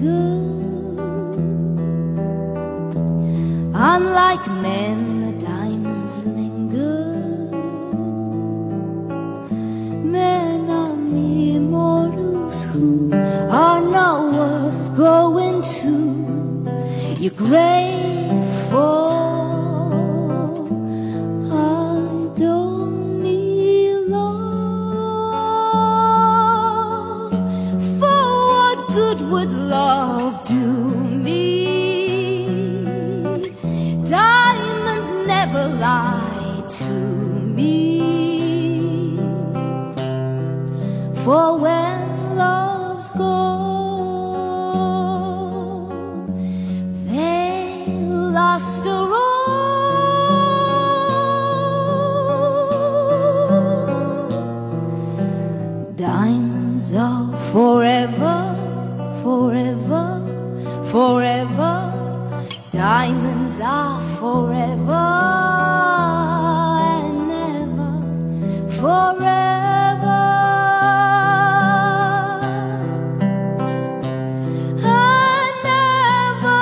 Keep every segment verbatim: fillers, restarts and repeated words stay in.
linger. Unlike men, the diamonds linger. Men are mere mortals who are not worth going to your grave for. Would love do me? Diamonds never lie to me. For when love's gone, they lost a all. Diamonds are forever. Forever, forever, diamonds are forever and ever, forever and ever.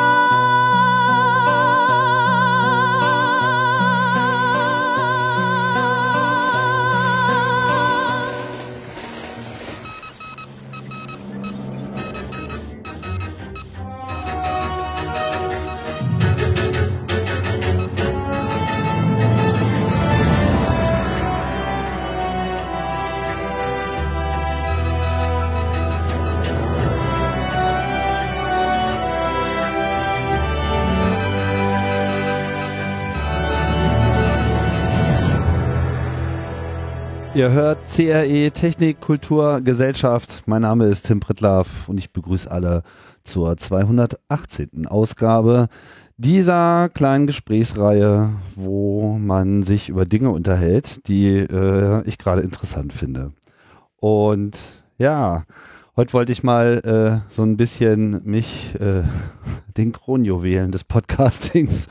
Ihr hört C R E Technik, Kultur, Gesellschaft. Mein Name ist Tim Prittlaff und ich begrüße alle zur zweihundertachtzehnten Ausgabe dieser kleinen Gesprächsreihe, wo man sich über Dinge unterhält, die äh, ich gerade interessant finde. Und ja, heute wollte ich mal äh, so ein bisschen mich äh, den Kronjuwelen des Podcastings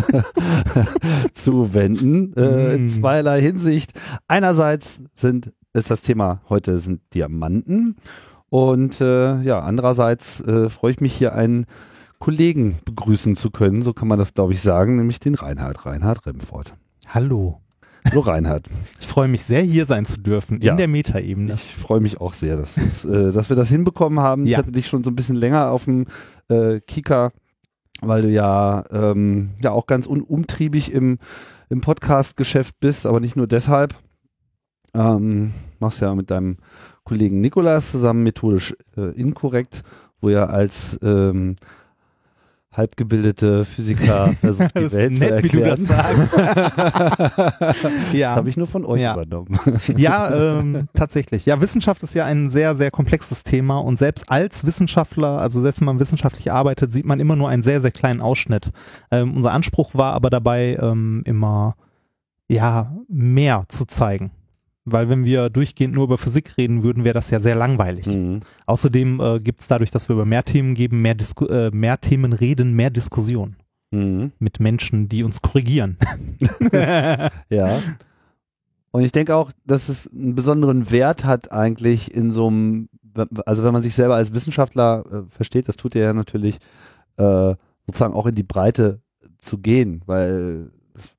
zuwenden, äh, in zweierlei Hinsicht. Einerseits sind, ist das Thema heute sind Diamanten und äh, ja, andererseits äh, freue ich mich hier einen Kollegen begrüßen zu können, so kann man das glaube ich sagen, nämlich den Reinhard, Reinhard Remford. Hallo. Hallo Reinhard. Ich freue mich sehr, hier sein zu dürfen, ja, in der Metaebene. Ich freue mich auch sehr, dass, äh, dass wir das hinbekommen haben. Ja. Ich hatte dich schon so ein bisschen länger auf dem äh, Kieker, weil du ja, ähm, ja auch ganz unumtriebig im, im Podcast-Geschäft bist, aber nicht nur deshalb. Ähm, machst ja mit deinem Kollegen Nikolas zusammen methodisch äh, inkorrekt, wo ihr als ähm, halbgebildete Physiker versucht, die Welt zu erklären. Wie du das sagst. Ja. Das habe ich nur von euch ja. übernommen. Ja, ähm, tatsächlich. Ja, Wissenschaft ist ja ein sehr, sehr komplexes Thema und selbst als Wissenschaftler, also selbst wenn man wissenschaftlich arbeitet, sieht man immer nur einen sehr, sehr kleinen Ausschnitt. Ähm, unser Anspruch war aber dabei ähm, immer, ja, mehr zu zeigen. Weil wenn wir durchgehend nur über Physik reden würden, wäre das ja sehr langweilig. Mhm. Außerdem äh, gibt es dadurch, dass wir über mehr Themen geben, mehr, Disku äh, mehr Themen reden, mehr Diskussion. Mhm. Mit Menschen, die uns korrigieren. Ja. Und ich denke auch, dass es einen besonderen Wert hat eigentlich in so einem, also wenn man sich selber als Wissenschaftler äh, versteht, das tut er ja natürlich, äh, sozusagen auch in die Breite zu gehen, weil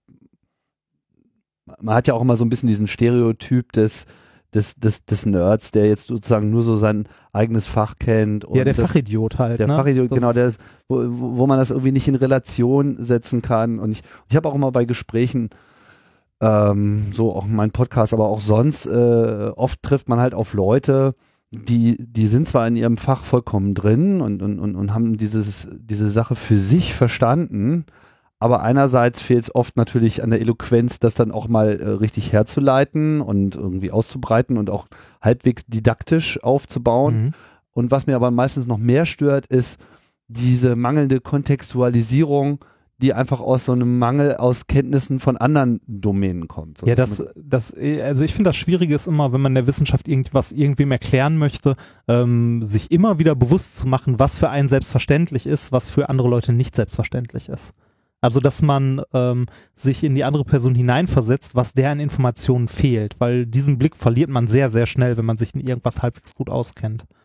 man hat ja auch immer so ein bisschen diesen Stereotyp des, des, des, des Nerds, der jetzt sozusagen nur so sein eigenes Fach kennt. Und ja, der das, Fachidiot halt. Der ne? Fachidiot, das genau, der ist, wo, wo man das irgendwie nicht in Relation setzen kann. Und ich, ich habe auch immer bei Gesprächen, ähm, so auch in meinem Podcast, aber auch sonst, äh, oft trifft man halt auf Leute, die, die sind zwar in ihrem Fach vollkommen drin und, und, und, und haben dieses, diese Sache für sich verstanden, aber einerseits fehlt es oft natürlich an der Eloquenz, das dann auch mal äh, richtig herzuleiten und irgendwie auszubreiten und auch halbwegs didaktisch aufzubauen. Mhm. Und was mir aber meistens noch mehr stört, ist diese mangelnde Kontextualisierung, die einfach aus so einem Mangel aus Kenntnissen von anderen Domänen kommt. So ja, das, das, also ich finde, das Schwierige ist immer, wenn man der Wissenschaft irgendwas irgendwem erklären möchte, ähm, sich immer wieder bewusst zu machen, was für einen selbstverständlich ist, was für andere Leute nicht selbstverständlich ist. Also, dass man ähm, sich in die andere Person hineinversetzt, was der an Informationen fehlt, weil diesen Blick verliert man sehr, sehr schnell, wenn man sich in irgendwas halbwegs gut auskennt. Mhm.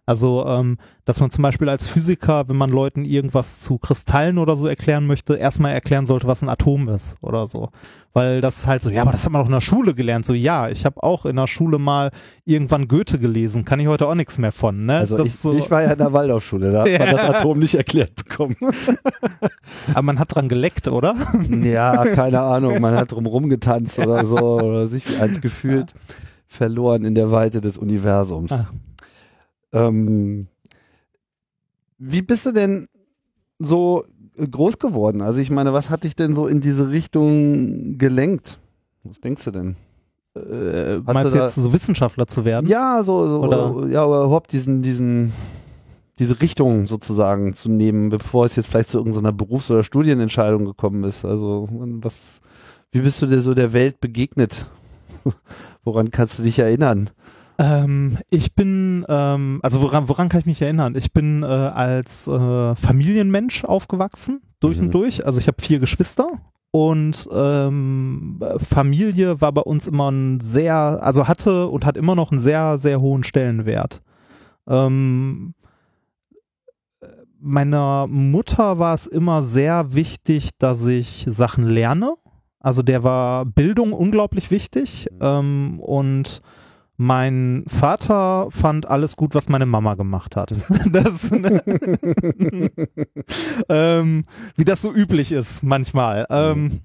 Also, ähm, dass man zum Beispiel als Physiker, wenn man Leuten irgendwas zu Kristallen oder so erklären möchte, erstmal erklären sollte, was ein Atom ist oder so. Weil das ist halt so, ja, aber das hat man doch in der Schule gelernt. So, ja, ich habe auch in der Schule mal irgendwann Goethe gelesen, kann ich heute auch nichts mehr von. Ne? Also das ich, so, ich war ja in der Waldorfschule, da hat man das Atom nicht erklärt bekommen. aber man hat dran geleckt, oder? Ja, keine Ahnung, man hat drumherum getanzt oder so, oder sich wie eins gefühlt, verloren in der Weite des Universums. Ah. Ähm, wie bist du denn so groß geworden? Also ich meine, was hat dich denn so in diese Richtung gelenkt? Was denkst du denn? Äh, Hast meinst du du da- jetzt so Wissenschaftler zu werden? Ja, so, so Oder- ja, aber überhaupt diesen, diesen, diese Richtung sozusagen zu nehmen, bevor es jetzt vielleicht zu irgendeiner Berufs- oder Studienentscheidung gekommen ist. Also was, wie bist du dir so der Welt begegnet? Woran kannst du dich erinnern? Ähm, ich bin, ähm, also woran, woran kann ich mich erinnern? Ich bin äh, als äh, Familienmensch aufgewachsen, durch Mhm. und durch. Also ich habe vier Geschwister und ähm, Familie war bei uns immer ein sehr, also hatte und hat immer noch einen sehr, sehr hohen Stellenwert. Ähm, meiner Mutter war es immer sehr wichtig, dass ich Sachen lerne. Also der war Bildung unglaublich wichtig ähm, und mein Vater fand alles gut, was meine Mama gemacht hat. Das, ähm, wie das so üblich ist manchmal. Ähm,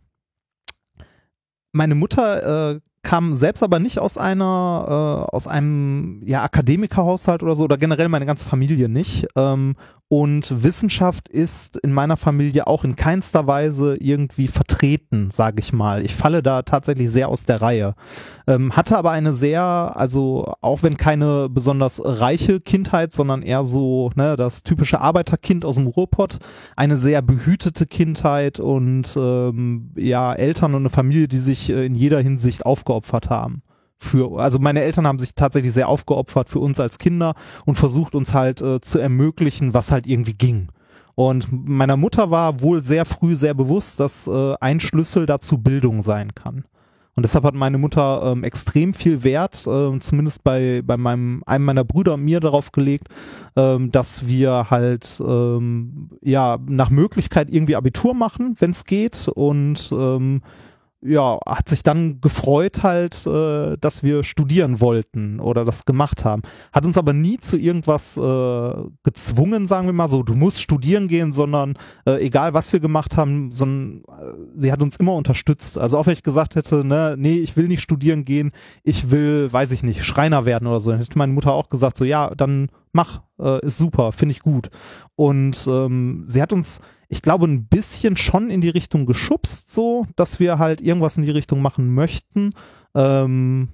meine Mutter äh, kam selbst aber nicht aus einer, äh, aus einem ja, Akademikerhaushalt oder so, oder generell meine ganze Familie nicht. Ähm, und Wissenschaft ist in meiner Familie auch in keinster Weise irgendwie vertreten, sage ich mal. Ich falle da tatsächlich sehr aus der Reihe. Ähm, hatte aber eine sehr, also auch wenn keine besonders reiche Kindheit, sondern eher so ne, das typische Arbeiterkind aus dem Ruhrpott, eine sehr behütete Kindheit und ähm, ja Eltern und eine Familie, die sich äh, in jeder Hinsicht aufgeopfert haben. Für, also meine Eltern haben sich tatsächlich sehr aufgeopfert für uns als Kinder und versucht uns halt äh, zu ermöglichen, was halt irgendwie ging. Und meiner Mutter war wohl sehr früh sehr bewusst, dass äh, ein Schlüssel dazu Bildung sein kann. Und deshalb hat meine Mutter ähm, extrem viel Wert, äh, zumindest bei, bei meinem, einem meiner Brüder und mir darauf gelegt, ähm, dass wir halt ähm, ja nach Möglichkeit irgendwie Abitur machen, wenn es geht und ähm, ja, hat sich dann gefreut halt, äh, dass wir studieren wollten oder das gemacht haben. Hat uns aber nie zu irgendwas äh, gezwungen, sagen wir mal so, du musst studieren gehen, sondern äh, egal was wir gemacht haben, sondern äh, sie hat uns immer unterstützt. Also auch wenn ich gesagt hätte, ne, nee, ich will nicht studieren gehen, ich will, weiß ich nicht, Schreiner werden oder so, dann hätte meine Mutter auch gesagt, so ja, dann mach, äh, ist super, finde ich gut. Und ähm, sie hat uns, ich glaube, ein bisschen schon in die Richtung geschubst, so, dass wir halt irgendwas in die Richtung machen möchten, ähm,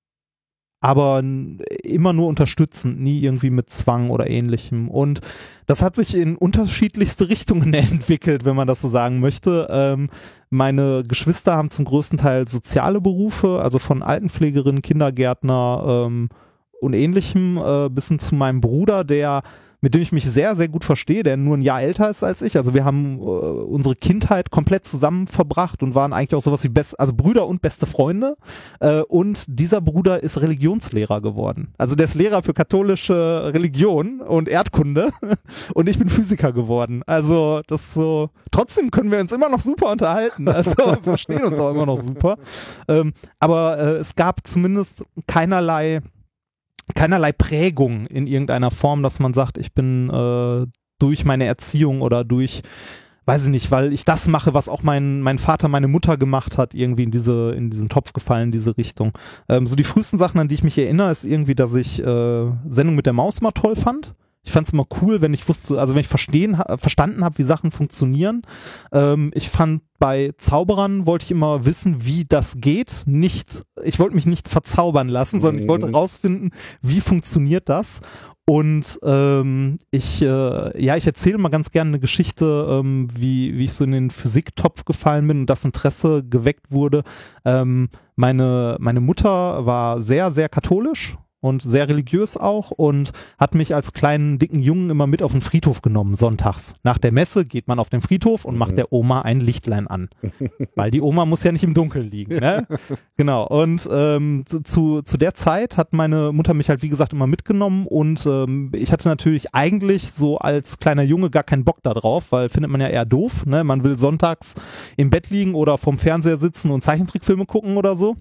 aber n- immer nur unterstützend, nie irgendwie mit Zwang oder ähnlichem. Und das hat sich in unterschiedlichste Richtungen entwickelt, wenn man das so sagen möchte. Ähm, meine Geschwister haben zum größten Teil soziale Berufe, also von Altenpflegerin, Kindergärtner ähm, und ähnlichem, äh, bis hin zu meinem Bruder, der mit dem ich mich sehr, sehr gut verstehe, der nur ein Jahr älter ist als ich. Also wir haben äh, unsere Kindheit komplett zusammen verbracht und waren eigentlich auch sowas wie best, also Brüder und beste Freunde. Äh, und dieser Bruder ist Religionslehrer geworden. Also der ist Lehrer für katholische Religion und Erdkunde und ich bin Physiker geworden. Also das so, trotzdem können wir uns immer noch super unterhalten. Also wir verstehen uns auch immer noch super. Ähm, aber äh, es gab zumindest keinerlei keinerlei Prägung in irgendeiner Form, dass man sagt, ich bin äh, durch meine Erziehung oder durch, weiß ich nicht, weil ich das mache, was auch mein, mein Vater, meine Mutter gemacht hat, irgendwie in diese, in diesen Topf gefallen, in diese Richtung. Ähm, so die frühesten Sachen, an die ich mich erinnere, ist irgendwie, dass ich äh, Sendung mit der Maus mal toll fand. Ich fand es immer cool, wenn ich wusste, also wenn ich verstehen, ha- verstanden habe, wie Sachen funktionieren. Ähm, ich fand bei Zauberern wollte ich immer wissen, wie das geht. Nicht, ich wollte mich nicht verzaubern lassen, sondern ich wollte rausfinden, wie funktioniert das. Und ähm, ich, äh, ja, ich erzähle mal ganz gerne eine Geschichte, ähm, wie, wie ich so in den Physiktopf gefallen bin und das Interesse geweckt wurde. Ähm, meine, meine Mutter war sehr, sehr katholisch. und sehr religiös auch und hat mich als kleinen, dicken Jungen immer mit auf den Friedhof genommen, sonntags. Nach der Messe geht man auf den Friedhof und macht der Oma ein Lichtlein an. Weil die Oma muss ja nicht im Dunkeln liegen. Ne? Genau. Und ähm, zu, zu der Zeit hat meine Mutter mich halt, wie gesagt, immer mitgenommen und ähm, ich hatte natürlich eigentlich so als kleiner Junge gar keinen Bock da drauf, weil findet man ja eher doof. Ne? Man will sonntags im Bett liegen oder vorm Fernseher sitzen und Zeichentrickfilme gucken oder so.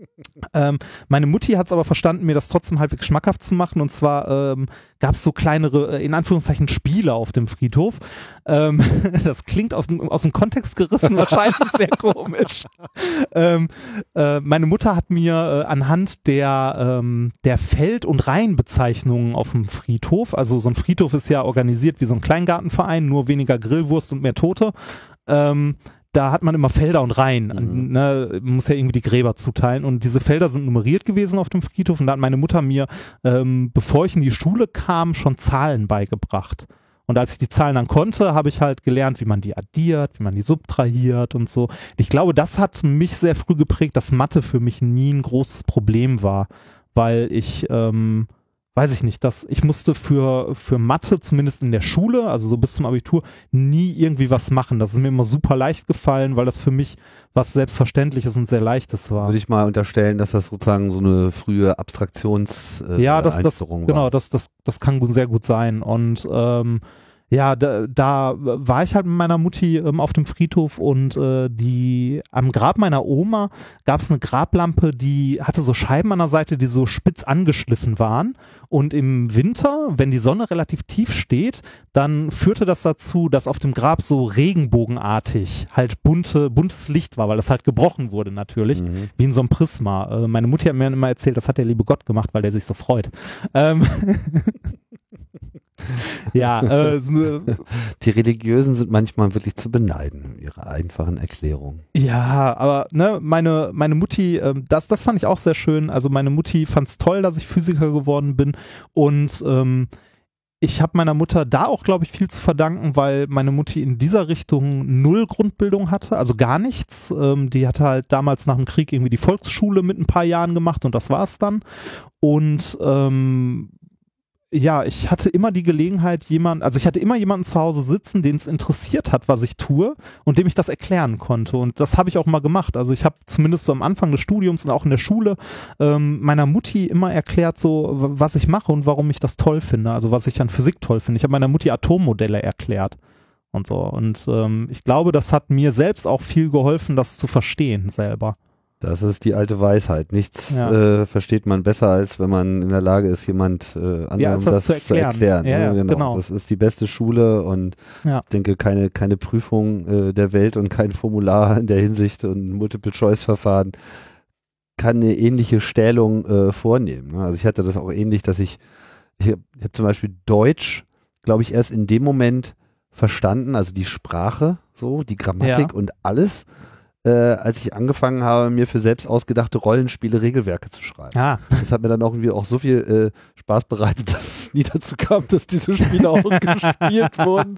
Ähm, meine Mutti hat es aber verstanden, mir das trotzdem halbwegs schmackhaft zu machen und zwar ähm, gab es so kleinere, in Anführungszeichen, Spiele auf dem Friedhof. Ähm, das klingt aus dem, aus dem Kontext gerissen wahrscheinlich sehr komisch. Ähm, äh, meine Mutter hat mir äh, anhand der, ähm, der Feld- und Reihenbezeichnungen auf dem Friedhof, also so ein Friedhof ist ja organisiert wie so ein Kleingartenverein, nur weniger Grillwurst und mehr Tote, ähm, da hat man immer Felder und Reihen, mhm. ne, man muss ja irgendwie die Gräber zuteilen und diese Felder sind nummeriert gewesen auf dem Friedhof und da hat meine Mutter mir, ähm, bevor ich in die Schule kam, schon Zahlen beigebracht. Und als ich die Zahlen dann konnte, habe ich halt gelernt, wie man die addiert, wie man die subtrahiert und so. Ich glaube, das hat mich sehr früh geprägt, dass Mathe für mich nie ein großes Problem war, weil ich, ähm, weiß ich nicht, dass ich musste für, für Mathe, zumindest in der Schule, also so bis zum Abitur, nie irgendwie was machen. Das ist mir immer super leicht gefallen, weil das für mich was Selbstverständliches und sehr Leichtes war. Würde ich mal unterstellen, dass das sozusagen so eine frühe Abstraktions äh, ja, das, das, Einführung genau, war. das, das, das kann gut, sehr gut sein. Und ähm, ja, da, da war ich halt mit meiner Mutti ähm, auf dem Friedhof und äh, die am Grab meiner Oma gab es eine Grablampe, die hatte so Scheiben an der Seite, die so spitz angeschliffen waren und im Winter, wenn die Sonne relativ tief steht, dann führte das dazu, dass auf dem Grab so regenbogenartig halt bunte, buntes Licht war, weil das halt gebrochen wurde natürlich, mhm. wie in so einem Prisma. Äh, meine Mutti hat mir immer erzählt, das hat der liebe Gott gemacht, weil der sich so freut. Ähm Ja, äh, so, die Religiösen sind manchmal wirklich zu beneiden, ihre einfachen Erklärungen. Ja, aber ne, meine, meine Mutti, äh, das, das fand ich auch sehr schön. Also meine Mutti fand es toll, dass ich Physiker geworden bin und ähm, ich habe meiner Mutter da auch, glaube ich, viel zu verdanken, weil meine Mutti in dieser Richtung null Grundbildung hatte, also gar nichts. Ähm, die hatte halt damals nach dem Krieg irgendwie die Volksschule mit ein paar Jahren gemacht und das war's dann. Und ähm, ja, ich hatte immer die Gelegenheit, jemand, also ich hatte immer jemanden zu Hause sitzen, den es interessiert hat, was ich tue und dem ich das erklären konnte und das habe ich auch mal gemacht. Also ich habe zumindest so am Anfang des Studiums und auch in der Schule ähm, meiner Mutti immer erklärt, so was ich mache und warum ich das toll finde, also was ich an Physik toll finde. Ich habe meiner Mutti Atommodelle erklärt und so und ähm, ich glaube, das hat mir selbst auch viel geholfen, das zu verstehen selber. Das ist die alte Weisheit. Nichts ja. äh, versteht man besser, als wenn man in der Lage ist, jemand äh, anderem ja, das, das zu zu erklären. Zu erklären ja, ne? ja, genau. genau. Das ist die beste Schule und ja. ich denke, keine, keine Prüfung äh, der Welt und kein Formular in der Hinsicht und Multiple-Choice-Verfahren kann eine ähnliche Stählung äh, vornehmen. Ne? Also ich hatte das auch ähnlich, dass ich, ich habe hab zum Beispiel Deutsch, glaube ich, erst in dem Moment verstanden, also die Sprache, so, die Grammatik ja. und alles, Äh, als ich angefangen habe, mir für selbst ausgedachte Rollenspiele Regelwerke zu schreiben. Ah. Das hat mir dann auch irgendwie auch so viel äh, Spaß bereitet, dass es nie dazu kam, dass diese Spiele auch gespielt wurden.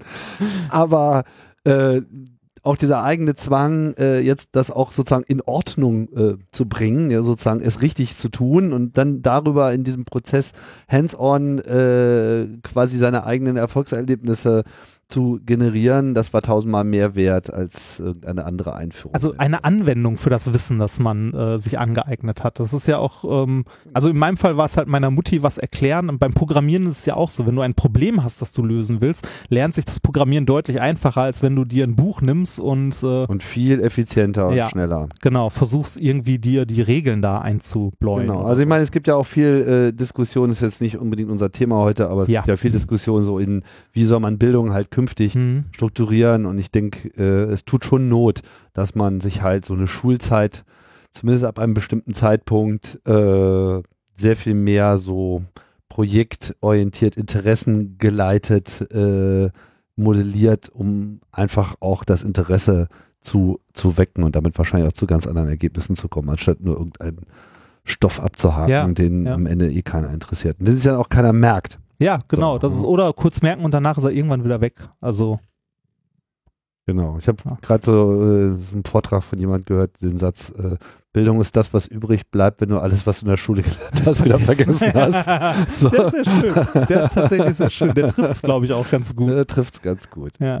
Aber äh, auch dieser eigene Zwang, äh, jetzt das auch sozusagen in Ordnung äh, zu bringen, ja, sozusagen es richtig zu tun und dann darüber in diesem Prozess hands-on äh, quasi seine eigenen Erfolgserlebnisse zu generieren, das war tausendmal mehr wert als irgendeine andere Einführung. Also eine Anwendung für das Wissen, das man äh, sich angeeignet hat. Das ist ja auch, ähm, also in meinem Fall war es halt meiner Mutti was erklären und beim Programmieren ist es ja auch so, wenn du ein Problem hast, das du lösen willst, lernt sich das Programmieren deutlich einfacher, als wenn du dir ein Buch nimmst und äh, und viel effizienter und ja, schneller. Genau, versuchst irgendwie dir die Regeln da einzubläuen. Genau, also ich meine, es gibt ja auch viel äh, Diskussion, ist jetzt nicht unbedingt unser Thema heute, aber es ja. gibt ja viel Diskussion so in, wie soll man Bildung halt künftig hm. strukturieren und ich denke, äh, es tut schon Not, dass man sich halt so eine Schulzeit, zumindest ab einem bestimmten Zeitpunkt, äh, sehr viel mehr so projektorientiert, interessengeleitet äh, modelliert, um einfach auch das Interesse zu, zu wecken und damit wahrscheinlich auch zu ganz anderen Ergebnissen zu kommen, anstatt nur irgendeinen Stoff abzuhaken, ja, den ja. am Ende eh keiner interessiert. Und das ist ja auch keiner merkt. Ja, genau. So, Das ist, oder kurz merken und danach ist er irgendwann wieder weg. Also Genau. Ich habe Ja. gerade so, äh, so einen Vortrag von jemand gehört, den Satz, äh, Bildung ist das, was übrig bleibt, wenn du alles, was du in der Schule gelernt hast, wieder vergessen hast. So. Der ist sehr schön. Der ist tatsächlich sehr schön. Der trifft es, glaube ich, auch ganz gut. Der trifft es ganz gut. Ja.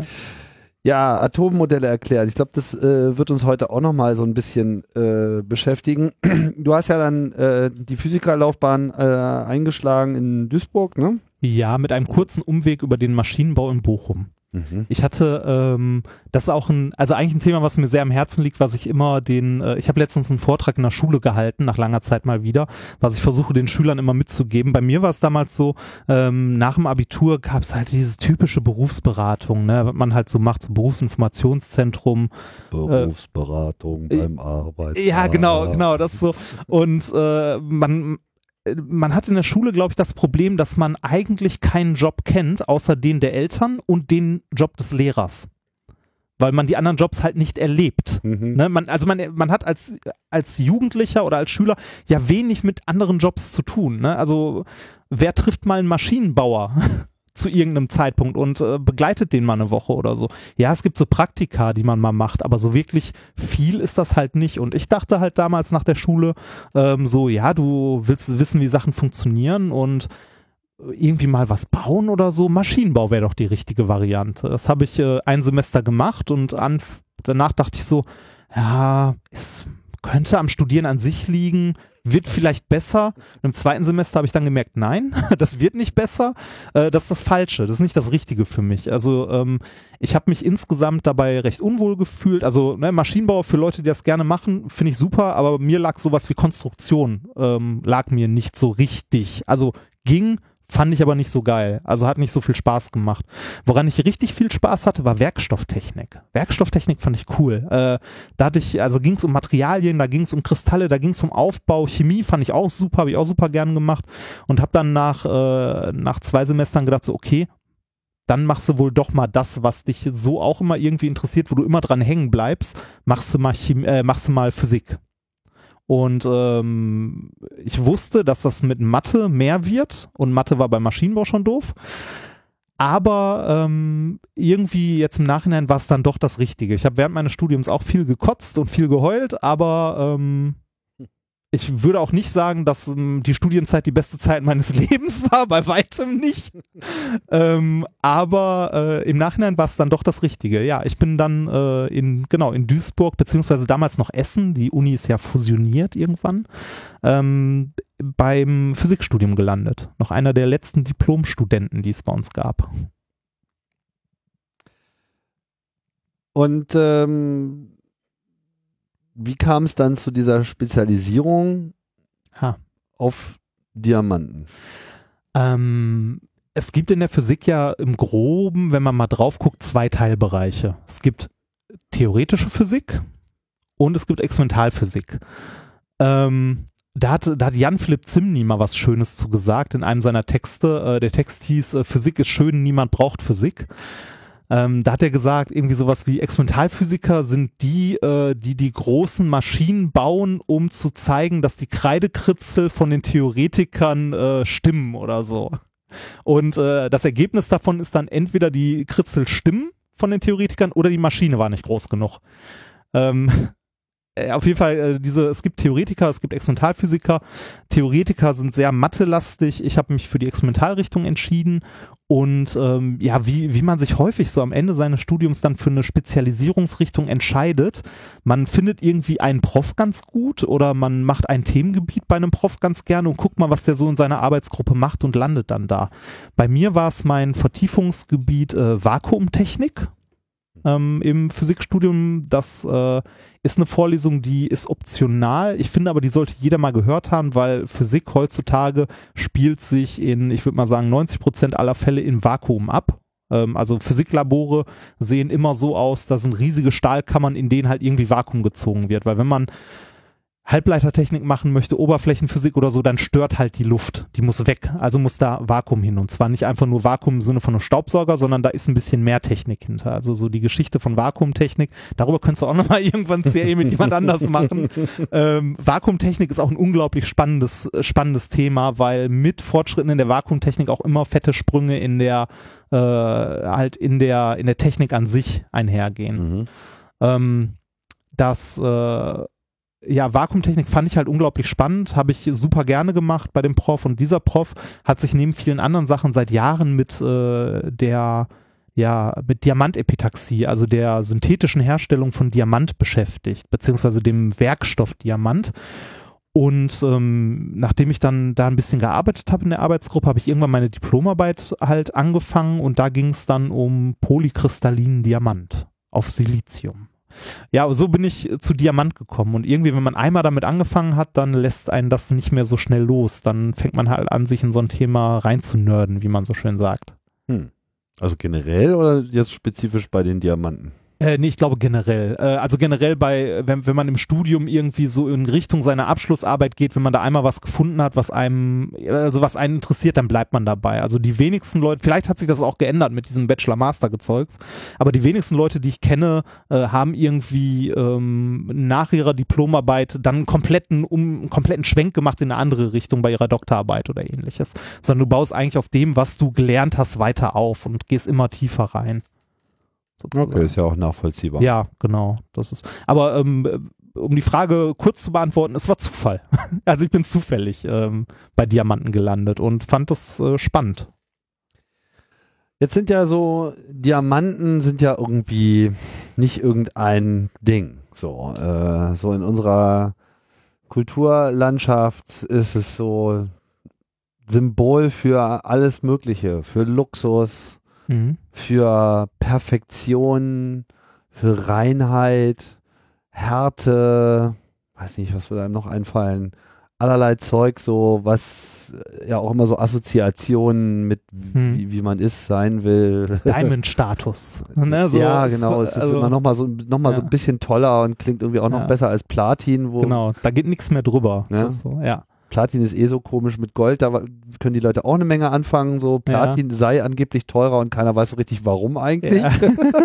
Ja, Atommodelle erklärt. Ich glaube, das äh, wird uns heute auch nochmal so ein bisschen äh, beschäftigen. Du hast ja dann äh, die Physikerlaufbahn äh, eingeschlagen in Duisburg, ne? Ja, mit einem kurzen Umweg über den Maschinenbau in Bochum. Mhm. Ich hatte, ähm, das ist auch ein, also eigentlich ein Thema, was mir sehr am Herzen liegt, was ich immer den, äh, ich habe letztens einen Vortrag in der Schule gehalten, nach langer Zeit mal wieder, was ich versuche den Schülern immer mitzugeben. Bei mir war es damals so, ähm, nach dem Abitur gab es halt diese typische Berufsberatung, ne, was man halt so macht, so Berufsinformationszentrum. Berufsberatung äh, beim Arbeitsamt. Ja, genau, genau, das so. Und äh, man man hat in der Schule, glaube ich, das Problem, dass man eigentlich keinen Job kennt, außer den der Eltern und den Job des Lehrers. Weil man die anderen Jobs halt nicht erlebt. Mhm. Ne? Man, also man, man hat als, als Jugendlicher oder als Schüler ja wenig mit anderen Jobs zu tun. Ne? Also wer trifft mal einen Maschinenbauer zu irgendeinem Zeitpunkt und äh, begleitet den mal eine Woche oder so. Ja, es gibt so Praktika, die man mal macht, aber so wirklich viel ist das halt nicht. Und ich dachte halt damals nach der Schule ähm, so, ja, du willst wissen, wie Sachen funktionieren und irgendwie mal was bauen oder so. Maschinenbau wäre doch die richtige Variante. Das habe ich äh, ein Semester gemacht und an, danach dachte ich so, ja, es könnte am Studieren an sich liegen, wird vielleicht besser. Im zweiten Semester habe ich dann gemerkt, nein, das wird nicht besser. Äh, das ist das Falsche, das ist nicht das Richtige für mich. Also ähm, ich habe mich insgesamt dabei recht unwohl gefühlt. Also ne, Maschinenbau für Leute, die das gerne machen, finde ich super, aber mir lag sowas wie Konstruktion, ähm, lag mir nicht so richtig. Also ging, fand ich aber nicht so geil. Also hat nicht so viel Spaß gemacht. Woran ich richtig viel Spaß hatte, war Werkstofftechnik. Werkstofftechnik fand ich cool. Äh, da hatte ich, also ging es um Materialien, da ging es um Kristalle, da ging es um Aufbau. Chemie fand ich auch super, habe ich auch super gern gemacht und habe dann nach, äh, nach zwei Semestern gedacht, so okay, dann machst du wohl doch mal das, was dich so auch immer irgendwie interessiert, wo du immer dran hängen bleibst, machst du mal, Chemie, äh, machst du mal Physik. Und ähm, ich wusste, dass das mit Mathe mehr wird und Mathe war beim Maschinenbau schon doof. Aber ähm, irgendwie jetzt im Nachhinein war es dann doch das Richtige. Ich habe während meines Studiums auch viel gekotzt und viel geheult, aber ähm, ich würde auch nicht sagen, dass ähm, die Studienzeit die beste Zeit meines Lebens war, bei weitem nicht. ähm, aber äh, im Nachhinein war es dann doch das Richtige. Ja, ich bin dann äh, in genau in Duisburg, beziehungsweise damals noch Essen, die Uni ist ja fusioniert irgendwann, ähm, beim Physikstudium gelandet. Noch einer der letzten Diplomstudenten, die es bei uns gab. Und ähm, wie kam es dann zu dieser Spezialisierung Ha. auf Diamanten? Ähm, es gibt in der Physik ja im Groben, wenn man mal drauf guckt, zwei Teilbereiche. Es gibt theoretische Physik und es gibt Experimentalphysik. Ähm, da hat, da hat Jan-Philipp Zimny mal was Schönes zu gesagt in einem seiner Texte. Äh, der Text hieß, äh, Physik ist schön, niemand braucht Physik. Ähm, da hat er gesagt, irgendwie sowas wie Experimentalphysiker sind die, äh, die die großen Maschinen bauen, um zu zeigen, dass die Kreidekritzel von den Theoretikern äh, stimmen oder so. Und äh, das Ergebnis davon ist dann entweder die Kritzel stimmen von den Theoretikern oder die Maschine war nicht groß genug. Ähm, auf jeden Fall, äh, diese, es gibt Theoretiker, es gibt Experimentalphysiker. Theoretiker sind sehr mathelastig. Ich habe mich für die Experimentalrichtung entschieden. Und ähm, ja, wie, wie man sich häufig so am Ende seines Studiums dann für eine Spezialisierungsrichtung entscheidet. Man findet irgendwie einen Prof ganz gut oder man macht ein Themengebiet bei einem Prof ganz gerne und guckt mal, was der so in seiner Arbeitsgruppe macht und landet dann da. Bei mir war es mein Vertiefungsgebiet äh, Vakuumtechnik. Ähm, im Physikstudium. Das äh, ist eine Vorlesung, die ist optional. Ich finde aber, die sollte jeder mal gehört haben, weil Physik heutzutage spielt sich in, ich würde mal sagen, neunzig Prozent aller Fälle in Vakuum ab. Ähm, also Physiklabore sehen immer so aus, da sind riesige Stahlkammern, in denen halt irgendwie Vakuum gezogen wird. Weil wenn man Halbleitertechnik machen möchte, Oberflächenphysik oder so, dann stört halt die Luft. Die muss weg. Also muss da Vakuum hin. Und zwar nicht einfach nur Vakuum im Sinne von einem Staubsauger, sondern da ist ein bisschen mehr Technik hinter. Also so die Geschichte von Vakuumtechnik. Darüber könntest du auch nochmal irgendwann C A mit jemand anders machen. Ähm, Vakuumtechnik ist auch ein unglaublich spannendes, spannendes Thema, weil mit Fortschritten in der Vakuumtechnik auch immer fette Sprünge in der, äh, halt in der, in der Technik an sich einhergehen. Mhm. Ähm, das, äh, Ja, Vakuumtechnik fand ich halt unglaublich spannend, habe ich super gerne gemacht bei dem Prof und dieser Prof hat sich neben vielen anderen Sachen seit Jahren mit äh, der, ja, mit Diamantepitaxie, also der synthetischen Herstellung von Diamant beschäftigt, beziehungsweise dem Werkstoff Diamant. Und ähm, nachdem ich dann da ein bisschen gearbeitet habe in der Arbeitsgruppe, habe ich irgendwann meine Diplomarbeit halt angefangen und da ging es dann um polykristallinen Diamant auf Silizium. Ja, so bin ich zu Diamant gekommen und irgendwie, wenn man einmal damit angefangen hat, dann lässt einen das nicht mehr so schnell los. Dann fängt man halt an, sich in so ein Thema reinzunörden, wie man so schön sagt. Hm. Also generell oder jetzt spezifisch bei den Diamanten? Äh, nee, ich glaube generell. Äh, also generell bei, wenn, wenn man im Studium irgendwie so in Richtung seiner Abschlussarbeit geht, wenn man da einmal was gefunden hat, was einem, also was einen interessiert, dann bleibt man dabei. Also die wenigsten Leute, vielleicht hat sich das auch geändert mit diesem Bachelor-Master-Gezeugs, aber die wenigsten Leute, die ich kenne, äh, haben irgendwie ähm, nach ihrer Diplomarbeit dann einen kompletten, um, einen kompletten Schwenk gemacht in eine andere Richtung bei ihrer Doktorarbeit oder ähnliches. Sondern du baust eigentlich auf dem, was du gelernt hast, weiter auf und gehst immer tiefer rein. Sozusagen. Okay, ist ja auch nachvollziehbar. Ja, genau. Das ist. Aber ähm, um die Frage kurz zu beantworten, es war Zufall. Also ich bin zufällig ähm, bei Diamanten gelandet und fand das äh, spannend. Jetzt sind ja so, Diamanten sind ja irgendwie nicht irgendein Ding. So, äh, so in unserer Kulturlandschaft ist es so Symbol für alles Mögliche, für Luxus, Mhm. für Perfektion, für Reinheit, Härte, weiß nicht, was würde einem noch einfallen, allerlei Zeug, so was ja auch immer so Assoziationen mit Hm. wie, wie man ist, sein will. Diamond-Status. Ne, so ja, ist, genau, es ist also, immer nochmal so, noch mal so ja. ein bisschen toller und klingt irgendwie auch noch Ja. besser als Platin, wo Genau, da geht nichts mehr drüber. Ja. Das ist so, ja. Platin ist eh so komisch mit Gold, da können die Leute auch eine Menge anfangen, so Platin sei angeblich teurer und keiner weiß so richtig warum eigentlich. Ja.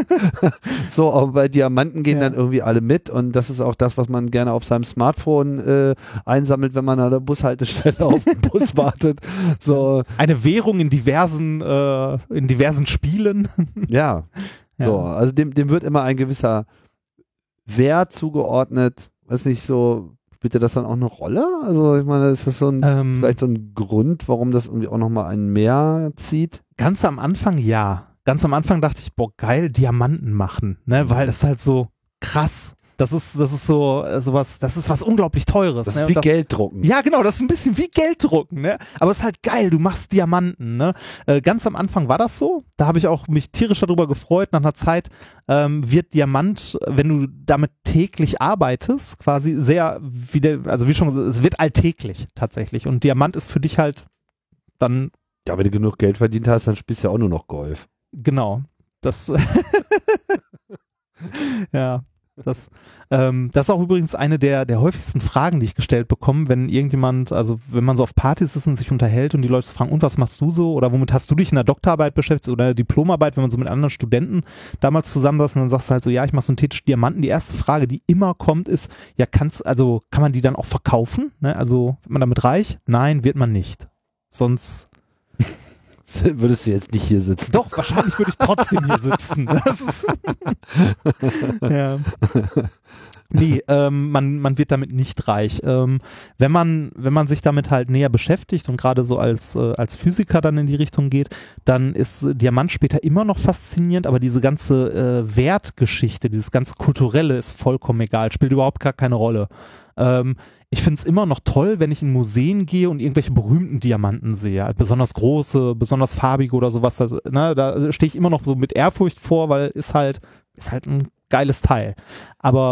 So, aber bei Diamanten gehen Ja. dann irgendwie alle mit und das ist auch das, was man gerne auf seinem Smartphone äh, einsammelt, wenn man an der Bushaltestelle auf den Bus wartet. So, Eine Währung in diversen, äh, in diversen Spielen. ja. Ja. So, also dem, dem wird immer ein gewisser Wert zugeordnet, weiß nicht, so spielt das dann auch eine Rolle? Also ich meine, ist das so ein, Ähm, vielleicht so ein Grund, warum das irgendwie auch nochmal einen mehr zieht? Ganz am Anfang ja. Ganz am Anfang dachte ich, boah, geil, Diamanten machen, ne, weil das halt so krass. Das ist, das ist so, äh, sowas, das ist was unglaublich Teures. Das ne? ist Und wie das, Geld drucken. Ja, genau, das ist ein bisschen wie Geld drucken, ne? Aber es ist halt geil, du machst Diamanten, ne? Äh, ganz am Anfang war das so. Da habe ich auch mich tierisch darüber gefreut. Nach einer Zeit ähm, wird Diamant, wenn du damit täglich arbeitest, quasi sehr, wie der, also wie schon gesagt, es wird alltäglich tatsächlich. Und Diamant ist für dich halt dann, Ja, wenn du genug Geld verdient hast, dann spielst du ja auch nur noch Golf. genau, das, ja. Das, ähm, das ist auch übrigens eine der, der häufigsten Fragen, die ich gestellt bekomme, wenn irgendjemand, also wenn man so auf Partys ist und sich unterhält und die Leute fragen, und was machst du so oder womit hast du dich in der Doktorarbeit beschäftigt oder in der Diplomarbeit, wenn man so mit anderen Studenten damals zusammensaß und dann sagst du halt so, ja, ich mache synthetische Diamanten. Die erste Frage, die immer kommt, ist, ja, kannst, also kann man die dann auch verkaufen? Ne? Also wird man damit reich? Nein, wird man nicht. Sonst Würdest du jetzt nicht hier sitzen? Doch, wahrscheinlich würde ich trotzdem hier sitzen. Das ist ja. Nee, ähm, man, man wird damit nicht reich. Ähm, wenn man, wenn man sich damit halt näher beschäftigt und gerade so als, äh, als Physiker dann in die Richtung geht, dann ist Diamant später immer noch faszinierend, aber diese ganze äh, Wertgeschichte, dieses ganze Kulturelle ist vollkommen egal, spielt überhaupt gar keine Rolle. Ähm, ich finde es immer noch toll, wenn ich in Museen gehe und irgendwelche berühmten Diamanten sehe, halt besonders große, besonders farbige oder sowas. Das, ne, da stehe ich immer noch so mit Ehrfurcht vor, weil ist halt, ist halt ein geiles Teil. Aber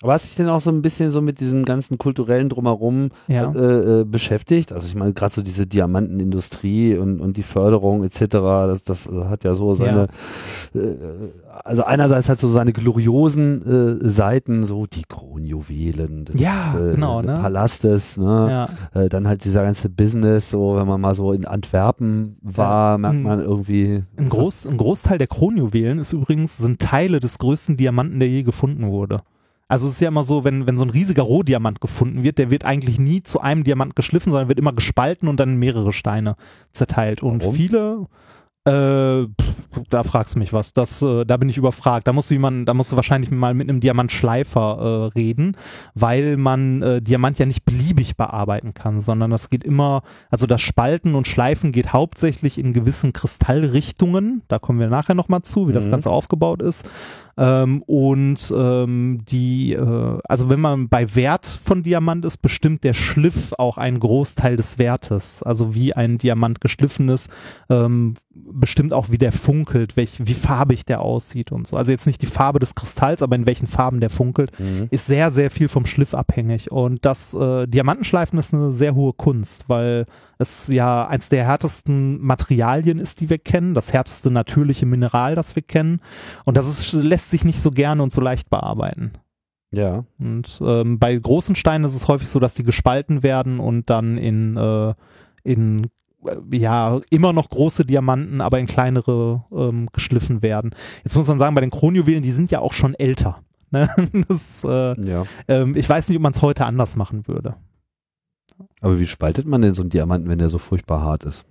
Aber hast du dich denn auch so ein bisschen so mit diesem ganzen kulturellen Drumherum Ja. äh, äh, beschäftigt? Also ich meine, gerade so diese Diamantenindustrie und, und die Förderung et cetera, das, das hat ja so seine, ja. Äh, also einerseits hat so seine gloriosen äh, Seiten, so die Kronjuwelen des Ja, äh, genau, ne? Palastes, ne? Ja. Äh, dann halt dieser ganze Business, so wenn man mal so in Antwerpen war, Ja. merkt Mhm. man irgendwie. Ein, Groß, ein Großteil der Kronjuwelen ist übrigens, sind Teile des größten Diamanten, der je gefunden wurde. Also es ist ja immer so, wenn, wenn so ein riesiger Rohdiamant gefunden wird, der wird eigentlich nie zu einem Diamant geschliffen, sondern wird immer gespalten und dann in mehrere Steine zerteilt. Und Warum? viele, äh, pff, da fragst du mich was, das, äh, da bin ich überfragt. Da musst du jemanden, da musst du wahrscheinlich mal mit einem Diamantschleifer äh, reden, weil man äh, Diamant ja nicht beliebig bearbeiten kann, sondern das geht immer, also das Spalten und Schleifen geht hauptsächlich in gewissen Kristallrichtungen. Da kommen wir nachher nochmal zu, wie das Mhm. Ganze aufgebaut ist. Ähm, und ähm, die, äh, also wenn man bei Wert von Diamant ist, bestimmt der Schliff auch einen Großteil des Wertes. Also wie ein Diamant geschliffen ist, ähm, bestimmt auch, wie der funkelt, welch, wie farbig der aussieht und so. Also jetzt nicht die Farbe des Kristalls, aber in welchen Farben der funkelt, Mhm. ist sehr, sehr viel vom Schliff abhängig. Und das äh, Diamantenschleifen ist eine sehr hohe Kunst, weil es ja eins der härtesten Materialien ist, die wir kennen, das härteste natürliche Mineral, das wir kennen. Und das ist, lässt sich nicht so gerne und so leicht bearbeiten. Ja. Und ähm, bei großen Steinen ist es häufig so, dass die gespalten werden und dann in, äh, in äh, ja, immer noch große Diamanten, aber in kleinere ähm, geschliffen werden. Jetzt muss man sagen, bei den Kronjuwelen, die sind ja auch schon älter. Ne? Das, äh, Ja. ähm, ich weiß nicht, ob man es heute anders machen würde. Aber wie spaltet man denn so einen Diamanten, wenn der so furchtbar hart ist?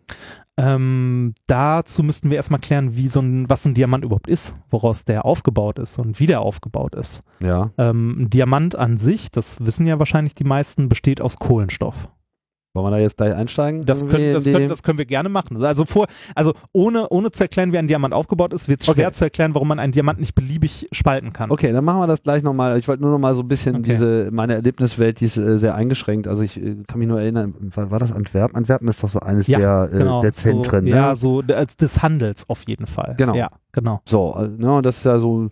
Ähm, dazu müssten wir erstmal klären, wie so ein, was ein Diamant überhaupt ist, woraus der aufgebaut ist und wie der aufgebaut ist. Ja. Ähm, ein Diamant an sich, das wissen ja wahrscheinlich die meisten, besteht aus Kohlenstoff. Wollen wir da jetzt gleich einsteigen? Das Irgendwie können, das, in die- können, das können wir gerne machen. Also vor, also ohne, ohne zu erklären, wie ein Diamant aufgebaut ist, wird es schwer Okay. zu erklären, warum man einen Diamant nicht beliebig spalten kann. Okay, dann machen wir das gleich nochmal. Ich wollte nur noch mal so ein bisschen Okay. diese, meine Erlebniswelt, die ist äh, sehr eingeschränkt. Also ich äh, kann mich nur erinnern, war, war das Antwerpen? Antwerpen ist doch so eines Ja, der, äh, Genau, der Zentren. so, ne? Ja, so als des Handels auf jeden Fall. Genau. Ja, genau. So, äh, ne, und das ist ja so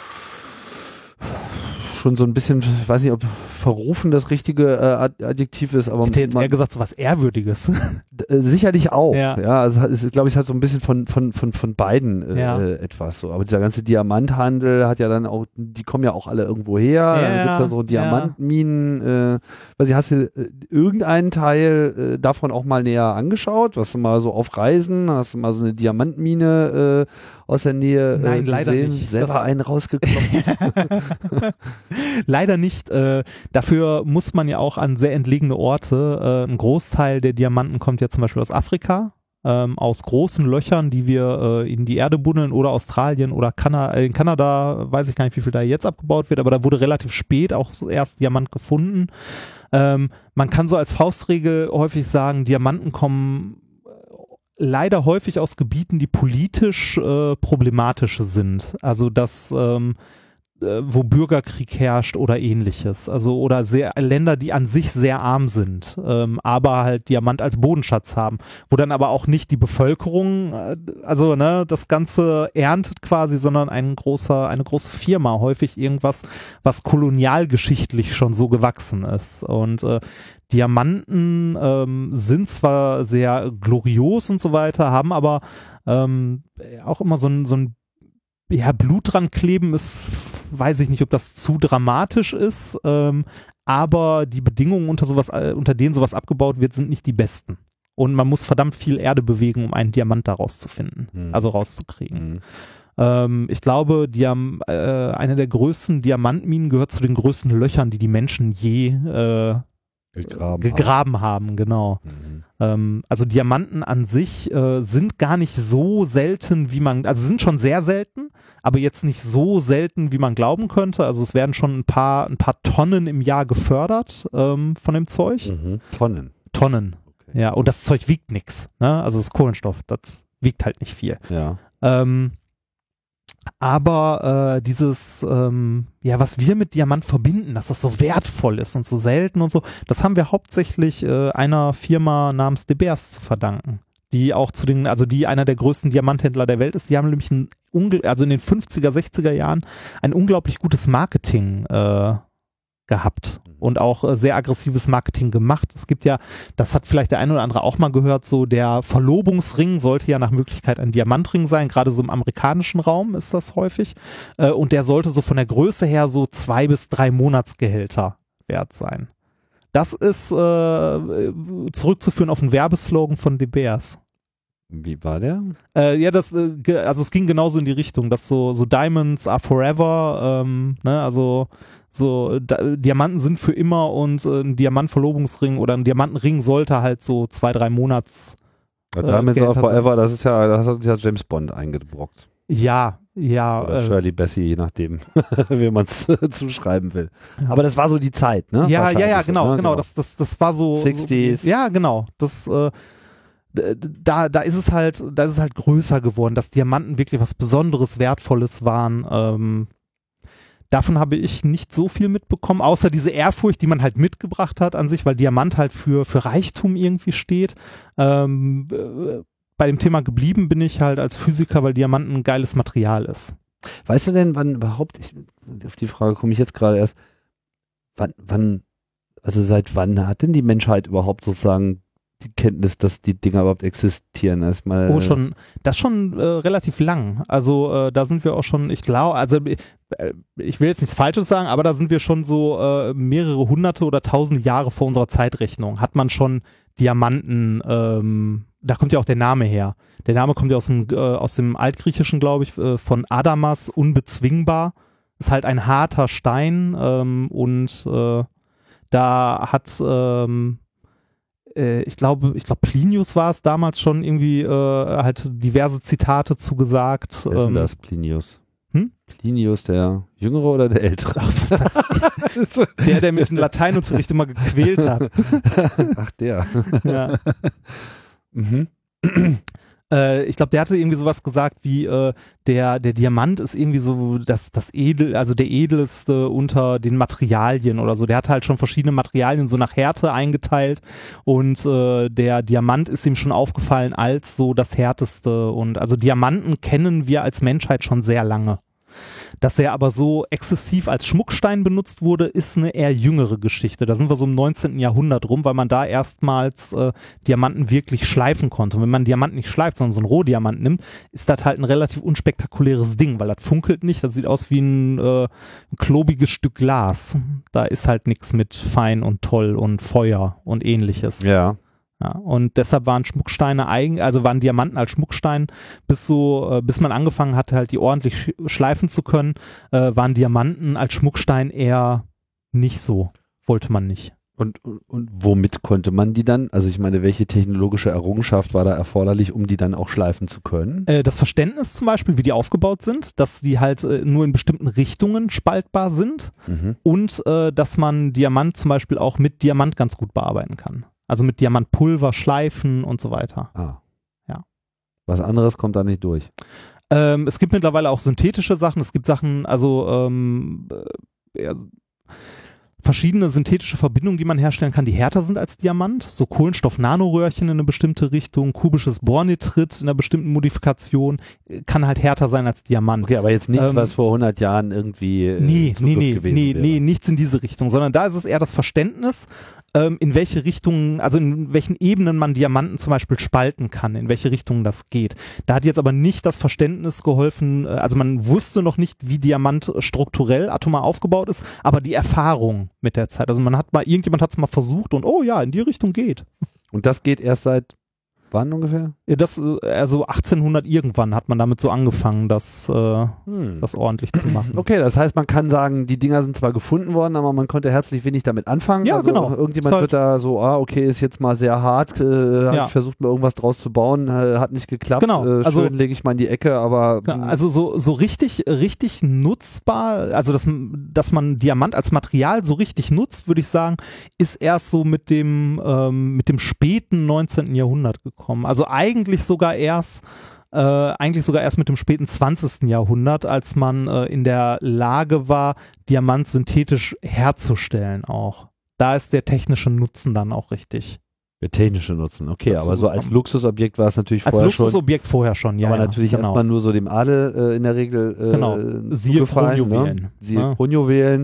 schon so ein bisschen, ich weiß nicht, ob verrufen das richtige äh, Ad- Adjektiv ist, aber Ich hätte jetzt man, eher gesagt, so was Ehrwürdiges. äh, sicherlich auch. Ja, Ja. also es ist, glaube ich, es hat so ein bisschen von von von von beiden äh, Ja. äh, etwas so. Aber dieser ganze Diamanthandel hat ja dann auch, die kommen ja auch alle irgendwo her. Dann Ja, gibt's ja so ja. Diamantminen. Äh, weiß ich, hast du äh, irgendeinen Teil äh, davon auch mal näher angeschaut? Warst du mal so auf Reisen? Hast du mal so eine Diamantmine äh, aus der Nähe äh, Nein, leider gesehen? nicht. Selber Das- einen rausgeklopft? Leider nicht. Äh, dafür muss man ja auch an sehr entlegene Orte. Äh, ein Großteil der Diamanten kommt ja zum Beispiel aus Afrika, ähm, aus großen Löchern, die wir äh, in die Erde buddeln, oder Australien oder Kana äh, in Kanada, weiß ich gar nicht, wie viel da jetzt abgebaut wird, aber da wurde relativ spät auch so erst Diamant gefunden. Ähm, man kann so als Faustregel häufig sagen, Diamanten kommen leider häufig aus Gebieten, die politisch äh, problematisch sind. Also dass ähm, äh, wo Bürgerkrieg herrscht oder ähnliches. Also oder sehr Länder, die an sich sehr arm sind, ähm, aber halt Diamant als Bodenschatz haben, wo dann aber auch nicht die Bevölkerung, äh, also ne, das Ganze erntet quasi, sondern ein großer, eine große Firma, häufig irgendwas, was kolonialgeschichtlich schon so gewachsen ist. Und äh, Diamanten ähm, sind zwar sehr glorios und so weiter, haben aber ähm, auch immer so ein, so ein ja, Blut dran kleben ist, weiß ich nicht, ob das zu dramatisch ist, ähm, aber die Bedingungen, unter sowas, äh, unter denen sowas abgebaut wird, sind nicht die besten. Und man muss verdammt viel Erde bewegen, um einen Diamant da rauszufinden, Hm. also rauszukriegen. Mhm. Ähm, ich glaube, Diam äh, eine der größten Diamantminen gehört zu den größten Löchern, die die Menschen je äh, Gegraben. gegraben haben, genau. Mhm. Ähm, also Diamanten an sich äh, sind gar nicht so selten, wie man, also sind schon sehr selten, aber jetzt nicht so selten, wie man glauben könnte. Also es werden schon ein paar, ein paar Tonnen im Jahr gefördert ähm, von dem Zeug. Mhm. Tonnen. Tonnen, Okay. ja. Und das Zeug wiegt nichts, ne? Also das Kohlenstoff, das wiegt halt nicht viel. Ja. Ähm, aber äh, dieses, ähm, ja, was wir mit Diamant verbinden, dass das so wertvoll ist und so selten und so, das haben wir hauptsächlich äh, einer Firma namens De Beers zu verdanken, die auch zu den, also die einer der größten Diamanthändler der Welt ist. Die haben nämlich ein, ungl- also in den fünfziger, sechziger Jahren ein unglaublich gutes Marketing äh, gehabt und auch äh, sehr aggressives Marketing gemacht. Es gibt ja, das hat vielleicht der eine oder andere auch mal gehört, so der Verlobungsring sollte ja nach Möglichkeit ein Diamantring sein, gerade so im amerikanischen Raum ist das häufig äh, und der sollte so von der Größe her so zwei bis drei Monatsgehälter wert sein. Das ist äh, zurückzuführen auf einen Werbeslogan von De Beers. Wie war der? Äh, ja, das, äh, ge- also es ging genauso in die Richtung, dass so, so Diamonds are forever, ähm, ne, also so da, Diamanten sind für immer und äh, ein Diamantverlobungsring oder ein Diamantenring sollte halt so zwei, drei Monats. Ja, Diamonds Geld are hat- Forever, das ist ja, das hat ja James Bond eingebrockt. Ja, ja. Oder äh, Shirley Bassey, je nachdem, wie man es zuschreiben will. Ja. Aber das war so die Zeit, ne? Ja, ja, Wahrscheinlich ja, so, genau, ne? genau. Das, das, das war so. sechziger. So, ja, genau. Das, äh, d- da, da ist es halt, da ist es halt größer geworden, dass Diamanten wirklich was Besonderes, Wertvolles waren. Ähm, davon habe ich nicht so viel mitbekommen, außer diese Ehrfurcht, die man halt mitgebracht hat an sich, weil Diamant halt für, für Reichtum irgendwie steht. Ähm, äh, bei dem Thema geblieben bin ich halt als Physiker, weil Diamanten ein geiles Material ist. Weißt du denn, wann überhaupt, ich, auf die Frage komme ich jetzt gerade erst, wann, wann, also seit wann hat denn die Menschheit überhaupt sozusagen die Kenntnis, dass die Dinger überhaupt existieren? Erstmal, Oh, schon, das schon äh, relativ lang. Also äh, da sind wir auch schon, ich glaube, also äh, ich will jetzt nichts Falsches sagen, aber da sind wir schon so äh, mehrere hunderte oder tausend Jahre vor unserer Zeitrechnung. Hat man schon Diamanten, ähm, da kommt ja auch der Name her. Der Name kommt ja aus dem, äh, aus dem Altgriechischen, glaube ich, äh, von Adamas, unbezwingbar. Ist halt ein harter Stein ähm, und äh, da hat ähm, ich glaube, ich glaube Plinius war es damals schon irgendwie äh, halt diverse Zitate zugesagt. wer ist denn Ähm, das, Plinius? Hm? Plinius, der Jüngere oder der Ältere? Ach, was das, der, der mich in Lateinunterricht immer gequält hat. Ach, der. Ja. Mhm. Äh, ich glaube, der hatte irgendwie sowas gesagt wie äh, der der Diamant ist irgendwie so das das edel, also der edelste unter den Materialien oder so. Der hat halt schon verschiedene Materialien so nach Härte eingeteilt und äh, der Diamant ist ihm schon aufgefallen als so das härteste und also Diamanten kennen wir als Menschheit schon sehr lange. Dass er aber so exzessiv als Schmuckstein benutzt wurde, ist eine eher jüngere Geschichte. Da sind wir so im neunzehnten Jahrhundert rum, weil man da erstmals äh, Diamanten wirklich schleifen konnte. Und wenn man Diamanten nicht schleift, sondern so einen Rohdiamant nimmt, ist das halt ein relativ unspektakuläres Ding, weil das funkelt nicht, das sieht aus wie ein, äh, ein klobiges Stück Glas. Da ist halt nichts mit fein und toll und Feuer und ähnliches. Ja. Ja, und deshalb waren Schmucksteine eigen, also waren Diamanten als Schmuckstein, bis so, äh, bis man angefangen hatte, halt die ordentlich sch schleifen zu können, äh, waren Diamanten als Schmuckstein eher nicht so. Wollte man nicht. Und, und, und womit konnte man die dann? Also ich meine, welche technologische Errungenschaft war da erforderlich, um die dann auch schleifen zu können? Äh, das Verständnis zum Beispiel, wie die aufgebaut sind, dass die halt äh, nur in bestimmten Richtungen spaltbar sind Mhm. und äh, dass man Diamant zum Beispiel auch mit Diamant ganz gut bearbeiten kann. Also mit Diamantpulver schleifen und so weiter. Ah. Ja. Was anderes kommt da nicht durch. Ähm, es gibt mittlerweile auch synthetische Sachen. Es gibt Sachen, also ähm, äh, ja, verschiedene synthetische Verbindungen, die man herstellen kann, die härter sind als Diamant. So Kohlenstoff-Nanoröhrchen in eine bestimmte Richtung, kubisches Bornitrit in einer bestimmten Modifikation, äh, kann halt härter sein als Diamant. Okay, aber jetzt nichts, Ähm, was vor hundert Jahren irgendwie äh, Nee, Zugriff nee, nee, gewesen nee, wäre. nee, nichts in diese Richtung, sondern da ist es eher das Verständnis, ähm, in welche Richtungen, also in welchen Ebenen man Diamanten zum Beispiel spalten kann, in welche Richtungen das geht. Da hat jetzt aber nicht das Verständnis geholfen, äh, also man wusste noch nicht, wie Diamant strukturell atomar aufgebaut ist, aber die Erfahrung mit der Zeit. Also man hat mal, irgendjemand hat es mal versucht und oh ja, in die Richtung geht. Und das geht erst seit wann ungefähr? Ja, das, äh, also achtzehnhundert irgendwann hat man damit so angefangen, das, äh, Hm. das ordentlich zu machen. Okay, das heißt, man kann sagen, die Dinger sind zwar gefunden worden, aber man konnte herzlich wenig damit anfangen. Ja, also genau. Irgendjemand Ist halt- wird da so, ah, okay, ist jetzt mal sehr hart, äh, Ja. hat versucht mal irgendwas draus zu bauen, äh, hat nicht geklappt. Genau, Äh, also- schön lege ich mal in die Ecke, aber Ja, also so, so richtig, richtig nutzbar, also dass, dass man Diamant als Material so richtig nutzt, würde ich sagen, ist erst so mit dem, ähm, mit dem späten neunzehnten Jahrhundert gekommen. Also eigentlich sogar erst, äh, eigentlich sogar erst mit dem späten zwanzigsten Jahrhundert, als man äh, in der Lage war, Diamant synthetisch herzustellen auch. Da ist der technische Nutzen dann auch richtig. der technische Nutzen, okay, Dazu aber so als gekommen. Luxusobjekt war es natürlich Als vorher schon. Luxusobjekt vorher schon, ja. aber ja, natürlich genau. erstmal nur so dem Adel äh, in der Regel äh, Genau. Siehe zugefallen, Kronjuwelen, Ne? Siehe ne? Kronjuwelen.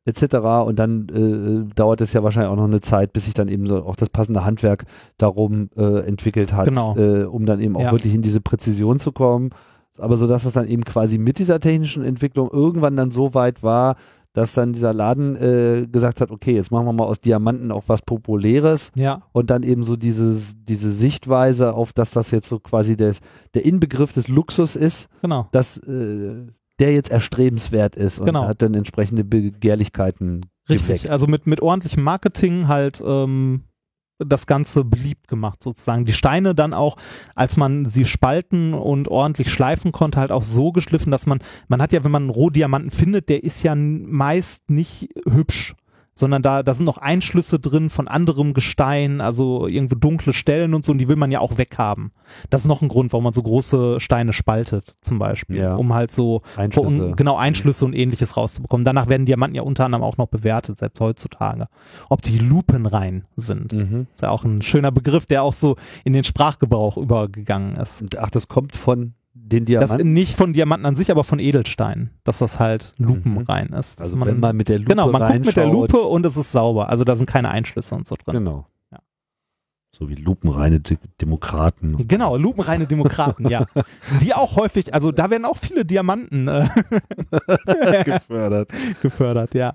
et cetera. Und dann äh, dauert es ja wahrscheinlich auch noch eine Zeit, bis sich dann eben so auch das passende Handwerk darum äh, entwickelt hat, Genau. äh, um dann eben auch Ja. wirklich in diese Präzision zu kommen. Aber so, dass es dann eben quasi mit dieser technischen Entwicklung irgendwann dann so weit war, dass dann dieser Laden äh, gesagt hat, okay, jetzt machen wir mal aus Diamanten auch was Populäres Ja, und dann eben so dieses, diese Sichtweise auf, dass das jetzt so quasi des, der Inbegriff des Luxus ist, genau. dass äh, der jetzt erstrebenswert ist und Genau. hat dann entsprechende Begehrlichkeiten Richtig, geweckt. also mit, mit ordentlichem Marketing halt ähm, das Ganze beliebt gemacht sozusagen. Die Steine dann auch, als man sie spalten und ordentlich schleifen konnte, halt auch so geschliffen, dass man, man hat ja, wenn man einen Rohdiamanten findet, der ist ja meist nicht hübsch, sondern da, da sind noch Einschlüsse drin von anderem Gestein, also irgendwo dunkle Stellen und so, und die will man ja auch weghaben. Das ist noch ein Grund, warum man so große Steine spaltet, zum Beispiel, Ja. um halt so Einschlüsse. um, genau Einschlüsse und ähnliches rauszubekommen. Danach werden Diamanten ja unter anderem auch noch bewertet, selbst heutzutage. Ob die lupenrein sind. Mhm. Ist ja auch ein schöner Begriff, der auch so in den Sprachgebrauch übergegangen ist. Und ach, das kommt von den Das Diamanten? nicht von Diamanten an sich, aber von Edelsteinen, dass das halt lupenrein ist. Dass Also wenn man mit der Lupe Genau, man guckt mit der reinschaut- Lupe und es ist sauber. Also da sind keine Einschlüsse und so drin. Genau. Ja. So wie lupenreine De Demokraten. Genau, lupenreine Demokraten, ja. Die auch häufig, also da werden auch viele Diamanten äh, gefördert. gefördert, ja.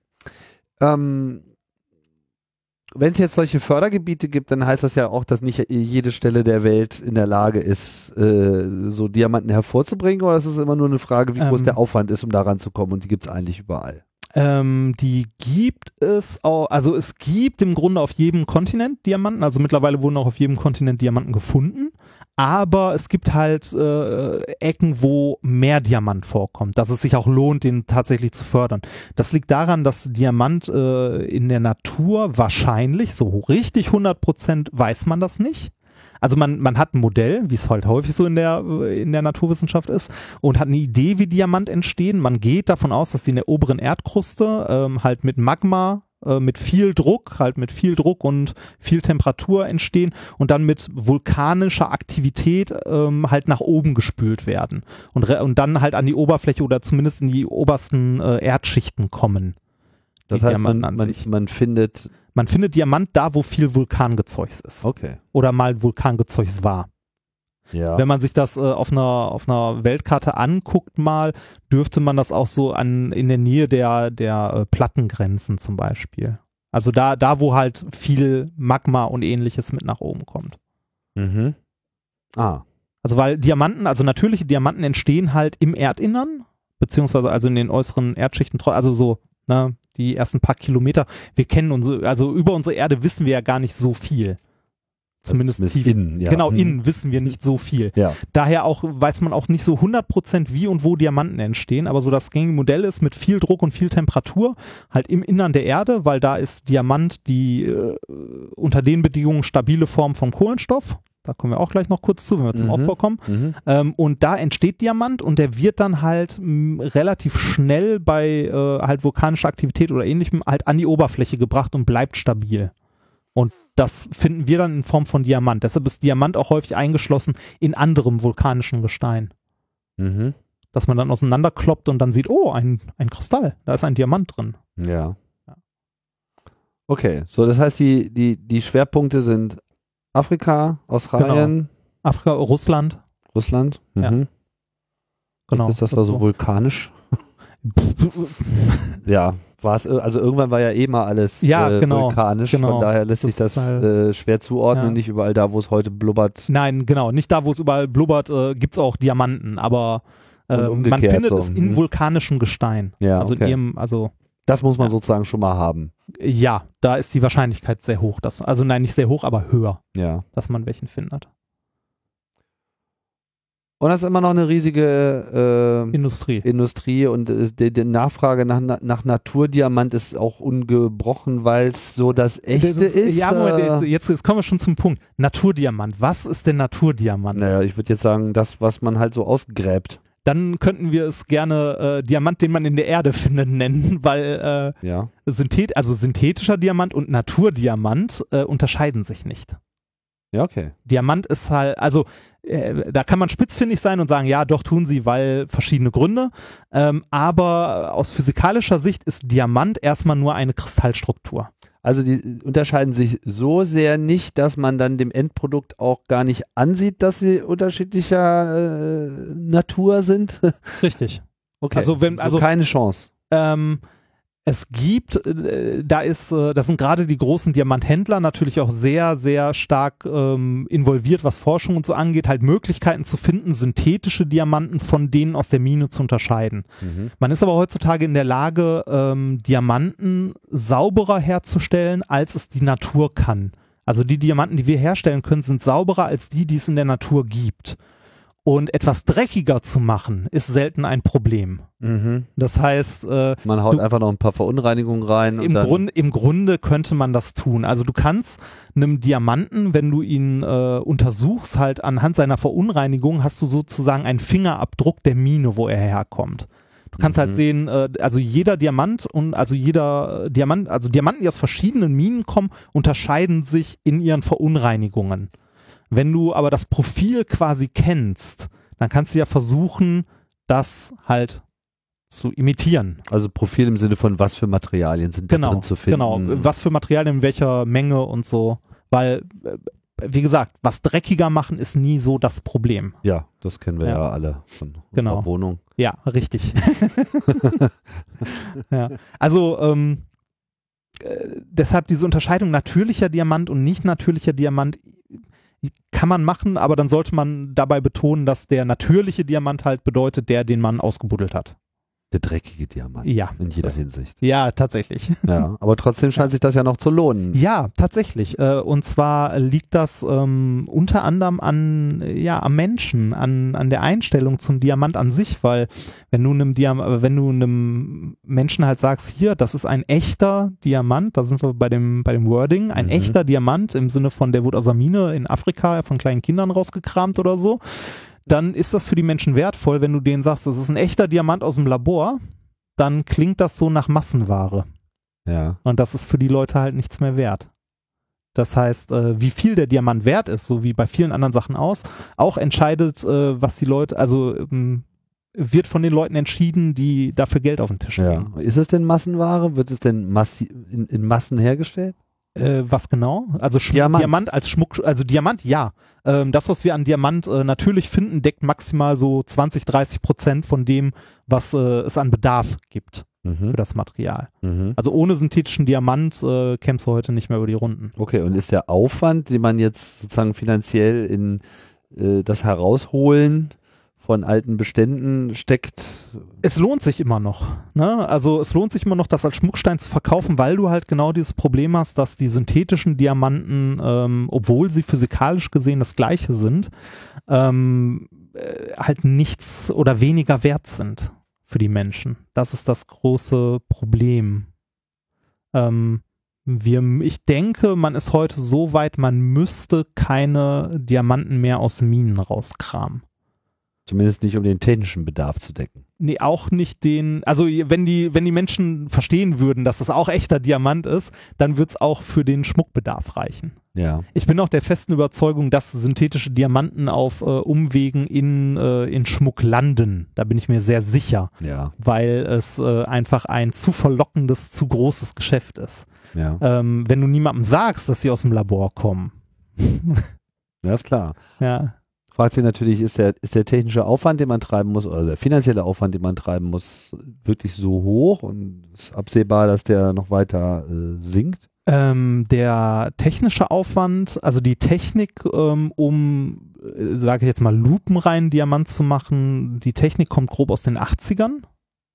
Ähm, wenn es jetzt solche Fördergebiete gibt, dann heißt das ja auch, dass nicht jede Stelle der Welt in der Lage ist, äh, so Diamanten hervorzubringen, oder ist es immer nur eine Frage, wie groß Ähm. der Aufwand ist, um da ranzukommen, und die gibt es eigentlich überall? Ähm, die gibt es auch, also es gibt im Grunde auf jedem Kontinent Diamanten, also mittlerweile wurden auch auf jedem Kontinent Diamanten gefunden, aber es gibt halt äh, Ecken, wo mehr Diamant vorkommt, dass es sich auch lohnt, den tatsächlich zu fördern. Das liegt daran, dass Diamant äh, in der Natur wahrscheinlich, so richtig hundert Prozent weiß man das nicht. Also man, man hat ein Modell, wie es halt häufig so in der, in der Naturwissenschaft ist, und hat eine Idee, wie Diamant entstehen. Man geht davon aus, dass sie in der oberen Erdkruste ähm, halt mit Magma, äh, mit viel Druck, halt mit viel Druck und viel Temperatur entstehen und dann mit vulkanischer Aktivität ähm, halt nach oben gespült werden und, re- und dann halt an die Oberfläche oder zumindest in die obersten äh, Erdschichten kommen. Das die heißt, man, Diamanten an man, sich. man findet, Man findet Diamant da, wo viel Vulkangezeugs ist okay, oder mal Vulkangezeugs war. ja, Wenn man sich das äh, auf einer auf einer Weltkarte anguckt mal, dürfte man das auch so an in der Nähe der der äh, Plattengrenzen zum Beispiel. Also da da wo halt viel Magma und ähnliches mit nach oben kommt. mhm. Ah, Also weil Diamanten, also natürliche Diamanten entstehen halt im Erdinnern, beziehungsweise also in den äußeren Erdschichten, tro- also so, ne, die ersten paar Kilometer. Wir kennen unsere, also über unsere Erde wissen wir ja gar nicht so viel. Zumindest zumindest tief. innen, ja. Genau, Mhm. innen wissen wir nicht so viel. Ja, Daher auch weiß man auch nicht so hundert Prozent, wie und wo Diamanten entstehen, aber so das gängige Modell ist mit viel Druck und viel Temperatur halt im Innern der Erde, weil da ist Diamant die äh, unter den Bedingungen stabile Form von Kohlenstoff. Da kommen wir auch gleich noch kurz zu, wenn wir zum Mhm. Aufbau kommen. mhm. Ähm, und da entsteht Diamant und der wird dann halt mh, relativ schnell bei äh, halt vulkanischer Aktivität oder ähnlichem halt an die Oberfläche gebracht und bleibt stabil. Und das finden wir dann in Form von Diamant. Deshalb ist Diamant auch häufig eingeschlossen in anderem vulkanischen Gestein. Mhm. Dass man dann auseinanderkloppt und dann sieht, oh, ein, ein Kristall, da ist ein Diamant drin. Ja. Ja. Okay, so das heißt, die, die, die Schwerpunkte sind Afrika, Australien, Afrika, Russland, Russland. Mhm. Ja. genau. Ist das also vulkanisch? Ja, war es, also irgendwann war ja eh mal alles Ja, äh, genau, vulkanisch, genau. von daher lässt Das sich das ist halt- äh, schwer zuordnen, Ja. nicht überall da, wo es heute blubbert. Nein, genau, nicht da, wo es überall blubbert, äh, gibt es auch Diamanten, aber äh, Und man umgekehrt findet so. es in Mhm. vulkanischem Gestein. Ja, also in okay. ihrem, also Das muss man Ja. sozusagen schon mal haben. ja, da ist die Wahrscheinlichkeit sehr hoch, dass, also nein, nicht sehr hoch, aber höher, Ja. dass man welchen findet. Und das ist immer noch eine riesige äh, Industrie. Industrie und äh, die, die Nachfrage nach, nach Naturdiamant ist auch ungebrochen, weil es so das Echte Das ist, ist. ja, Moment, äh, jetzt, jetzt kommen wir schon zum Punkt. Naturdiamant. Was ist denn Naturdiamant? Naja, ich würde jetzt sagen, das, was man halt so ausgräbt. Dann könnten wir es gerne äh, Diamant, den man in der Erde findet, nennen, weil äh, Ja. Synthet, also synthetischer Diamant und Naturdiamant äh, unterscheiden sich nicht. Ja, okay. Diamant ist halt, also äh, da kann man spitzfindig sein und sagen, ja, doch tun sie, weil verschiedene Gründe. Ähm, aber aus physikalischer Sicht ist Diamant erstmal nur eine Kristallstruktur. Also die unterscheiden sich so sehr nicht, dass man dann dem Endprodukt auch gar nicht ansieht, dass sie unterschiedlicher äh, Natur sind. Richtig. Okay. Also wenn, also so keine Chance. Ähm, es gibt, äh, da ist, äh, das sind gerade die großen Diamanthändler natürlich auch sehr, sehr stark ähm, involviert, was Forschung und so angeht, halt Möglichkeiten zu finden, synthetische Diamanten von denen aus der Mine zu unterscheiden. Mhm. Man ist aber heutzutage in der Lage, ähm, Diamanten sauberer herzustellen, als es die Natur kann. Also die Diamanten, die wir herstellen können, sind sauberer als die, die es in der Natur gibt. Und etwas dreckiger zu machen, ist selten ein Problem. Mhm. Das heißt, äh, Man haut du, einfach noch ein paar Verunreinigungen rein. im, und dann, Grund, im Grunde könnte man das tun. Also du kannst einem Diamanten, wenn du ihn äh, untersuchst, halt anhand seiner Verunreinigung, hast du sozusagen einen Fingerabdruck der Mine, wo er herkommt. Du kannst Mhm. halt sehen, äh, also jeder Diamant und also jeder Diamant, also Diamanten, die aus verschiedenen Minen kommen, unterscheiden sich in ihren Verunreinigungen. Wenn du aber das Profil quasi kennst, dann kannst du ja versuchen, das halt zu imitieren. Also Profil im Sinne von, was für Materialien sind da Genau, drin zu finden. genau. Was für Materialien in welcher Menge und so. Weil, äh, wie gesagt, was dreckiger machen ist nie so das Problem. Ja, das kennen wir ja, Ja. alle von unserer Genau. Wohnung. Ja, richtig. ja. Also, ähm, äh, deshalb diese Unterscheidung natürlicher Diamant und nicht natürlicher Diamant kann man machen, aber dann sollte man dabei betonen, dass der natürliche Diamant halt bedeutet, der, den man ausgebuddelt hat. Der dreckige Diamant. Ja. In jeder Das- Hinsicht. Ja, tatsächlich. Ja, aber trotzdem scheint sich das ja noch zu lohnen. Ja, tatsächlich. Äh, Und zwar liegt das ähm, unter anderem an, äh, ja, am Menschen, an, an der Einstellung zum Diamant an sich, weil wenn du einem Diam äh, wenn du einem Menschen halt sagst, hier, das ist ein echter Diamant, da sind wir bei dem, bei dem Wording, ein Mhm. echter Diamant im Sinne von, der wurde aus der Mine in Afrika von kleinen Kindern rausgekramt oder so, dann ist das für die Menschen wertvoll, wenn du denen sagst, das ist ein echter Diamant aus dem Labor, dann klingt das so nach Massenware. Ja. Und das ist für die Leute halt nichts mehr wert. Das heißt, äh, wie viel der Diamant wert ist, so wie bei vielen anderen Sachen aus, auch entscheidet, äh, was die Leute, also ähm, wird von den Leuten entschieden, die dafür Geld auf den Tisch Ja. legen. Ist es denn Massenware? Wird es denn massi in, in Massen hergestellt? Äh, was genau? Also Schmuck, Diamant. Diamant. als Schmuck, also Diamant, ja. Ähm, das, was wir an Diamant äh, natürlich finden, deckt maximal so zwanzig, dreißig Prozent von dem, was äh, es an Bedarf gibt Mhm. für das Material. Mhm. Also ohne synthetischen Diamant äh, kämst du heute nicht mehr über die Runden. Okay, und ist der Aufwand, den man jetzt sozusagen finanziell in äh, das Herausholen von alten Beständen steckt? Es lohnt sich immer noch. Ne? Also es lohnt sich immer noch, das als Schmuckstein zu verkaufen, weil du halt genau dieses Problem hast, dass die synthetischen Diamanten, ähm, obwohl sie physikalisch gesehen das gleiche sind, ähm, äh, halt nichts oder weniger wert sind für die Menschen. Das ist das große Problem. Ähm, wir, ich denke, man ist heute so weit, man müsste keine Diamanten mehr aus Minen rauskramen. Zumindest nicht, um den technischen Bedarf zu decken. Nee, auch nicht den, also wenn die, wenn die Menschen verstehen würden, dass das auch echter Diamant ist, dann wird es auch für den Schmuckbedarf reichen. Ja. Ich bin auch der festen Überzeugung, dass synthetische Diamanten auf äh, Umwegen in, äh, in Schmuck landen. Da bin ich mir sehr sicher, Ja. weil es äh, einfach ein zu verlockendes, zu großes Geschäft ist. Ja. Ähm, wenn du niemandem sagst, dass sie aus dem Labor kommen. Ja, ist klar. Ja. Fragt sich natürlich, ist der, ist der technische Aufwand, den man treiben muss, oder der finanzielle Aufwand, den man treiben muss, wirklich so hoch und ist absehbar, dass der noch weiter äh, sinkt? Ähm, der technische Aufwand, also die Technik, ähm, um, äh, sage ich jetzt mal, lupenreinen Diamant zu machen, die Technik kommt grob aus den achtzigern.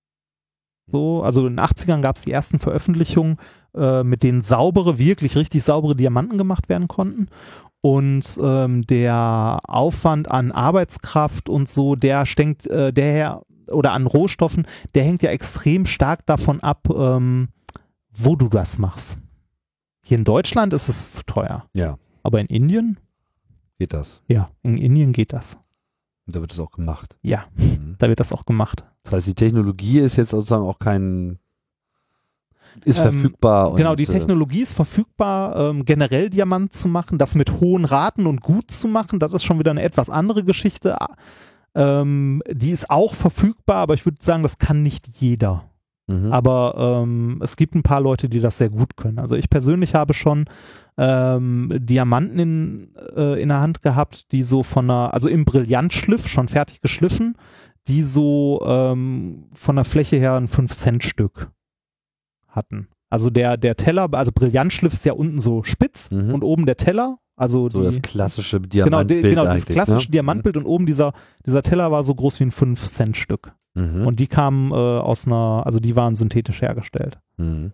So, also in den achtzigern gab es die ersten Veröffentlichungen, äh, mit denen saubere, wirklich richtig saubere Diamanten gemacht werden konnten. Und ähm, der Aufwand an Arbeitskraft und so, der steckt, äh, der oder an Rohstoffen, der hängt ja extrem stark davon ab, ähm, wo du das machst. Hier in Deutschland ist es zu teuer. Ja. Aber in Indien? Geht das? Ja, in Indien geht das. Und da wird es auch gemacht. Ja, Mhm. da wird das auch gemacht. Das heißt, die Technologie ist jetzt sozusagen auch kein Ist Ähm, verfügbar. Genau, und, die äh, Technologie ist verfügbar, ähm, generell Diamant zu machen, das mit hohen Raten und gut zu machen, das ist schon wieder eine etwas andere Geschichte. Ähm, die ist auch verfügbar, aber ich würde sagen, das kann nicht jeder. Mhm. Aber ähm, es gibt ein paar Leute, die das sehr gut können. Also ich persönlich habe schon ähm, Diamanten in, äh, in der Hand gehabt, die so von einer, also im Brillantschliff, schon fertig geschliffen, die so ähm, von der Fläche her ein fünf Cent Stück hatten. Also der, der Teller, also Brillantschliff ist ja unten so spitz Mhm. und oben der Teller, also so die, das klassische genau, Diamantbild die, genau das eigentlich, klassische ne? Diamantbild und oben dieser, dieser Teller war so groß wie ein fünf Cent Stück. Mhm. Und die kamen äh, aus einer, also die waren synthetisch hergestellt. Mhm.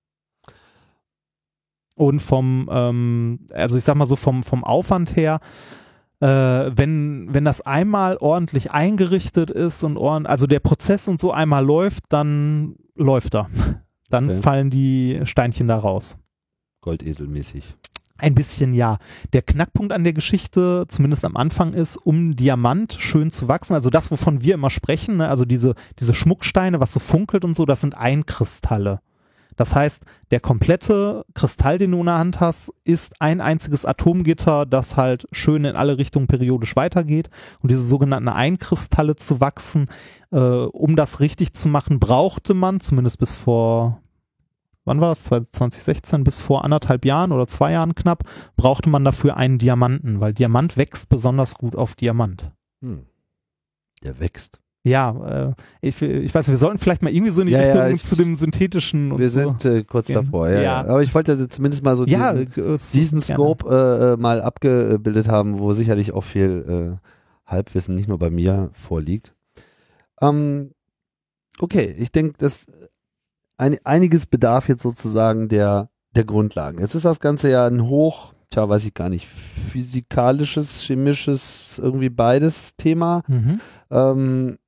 Und vom, ähm, also ich sag mal so vom, vom Aufwand her, äh, wenn, wenn das einmal ordentlich eingerichtet ist und ordentlich, also der Prozess und so einmal läuft, dann läuft er. Dann Okay. fallen die Steinchen da raus. Goldeselmäßig. Ein bisschen ja. Der Knackpunkt an der Geschichte, zumindest am Anfang, ist, um Diamant schön zu wachsen, also das, wovon wir immer sprechen, ne, also diese, diese Schmucksteine, was so funkelt und so, das sind Einkristalle. Das heißt, der komplette Kristall, den du in der Hand hast, ist ein einziges Atomgitter, das halt schön in alle Richtungen periodisch weitergeht. Und diese sogenannten Einkristalle zu wachsen, äh, um das richtig zu machen, brauchte man, zumindest bis vor, wann war das, zwanzig sechzehn, bis vor anderthalb Jahren oder zwei Jahren knapp, brauchte man dafür einen Diamanten, weil Diamant wächst besonders gut auf Diamant. Hm. Der wächst. Ja, äh, ich, ich weiß nicht, wir sollten vielleicht mal irgendwie so in die Ja, ja, Richtung ich- zu dem synthetischen und Wir so. sind äh, kurz Ja. davor, ja, Ja. ja. Aber ich wollte zumindest mal so Ja, diesen, äh, diesen gerne. Scope äh, äh, mal abgebildet haben, wo sicherlich auch viel äh, Halbwissen nicht nur bei mir vorliegt. Ähm, okay, ich denke, dass ein, einiges bedarf jetzt sozusagen der, der Grundlagen. Jetzt ist das Ganze ja ein hoch, tja, weiß ich gar nicht, physikalisches, chemisches, irgendwie beides Thema. Mhm. Ähm,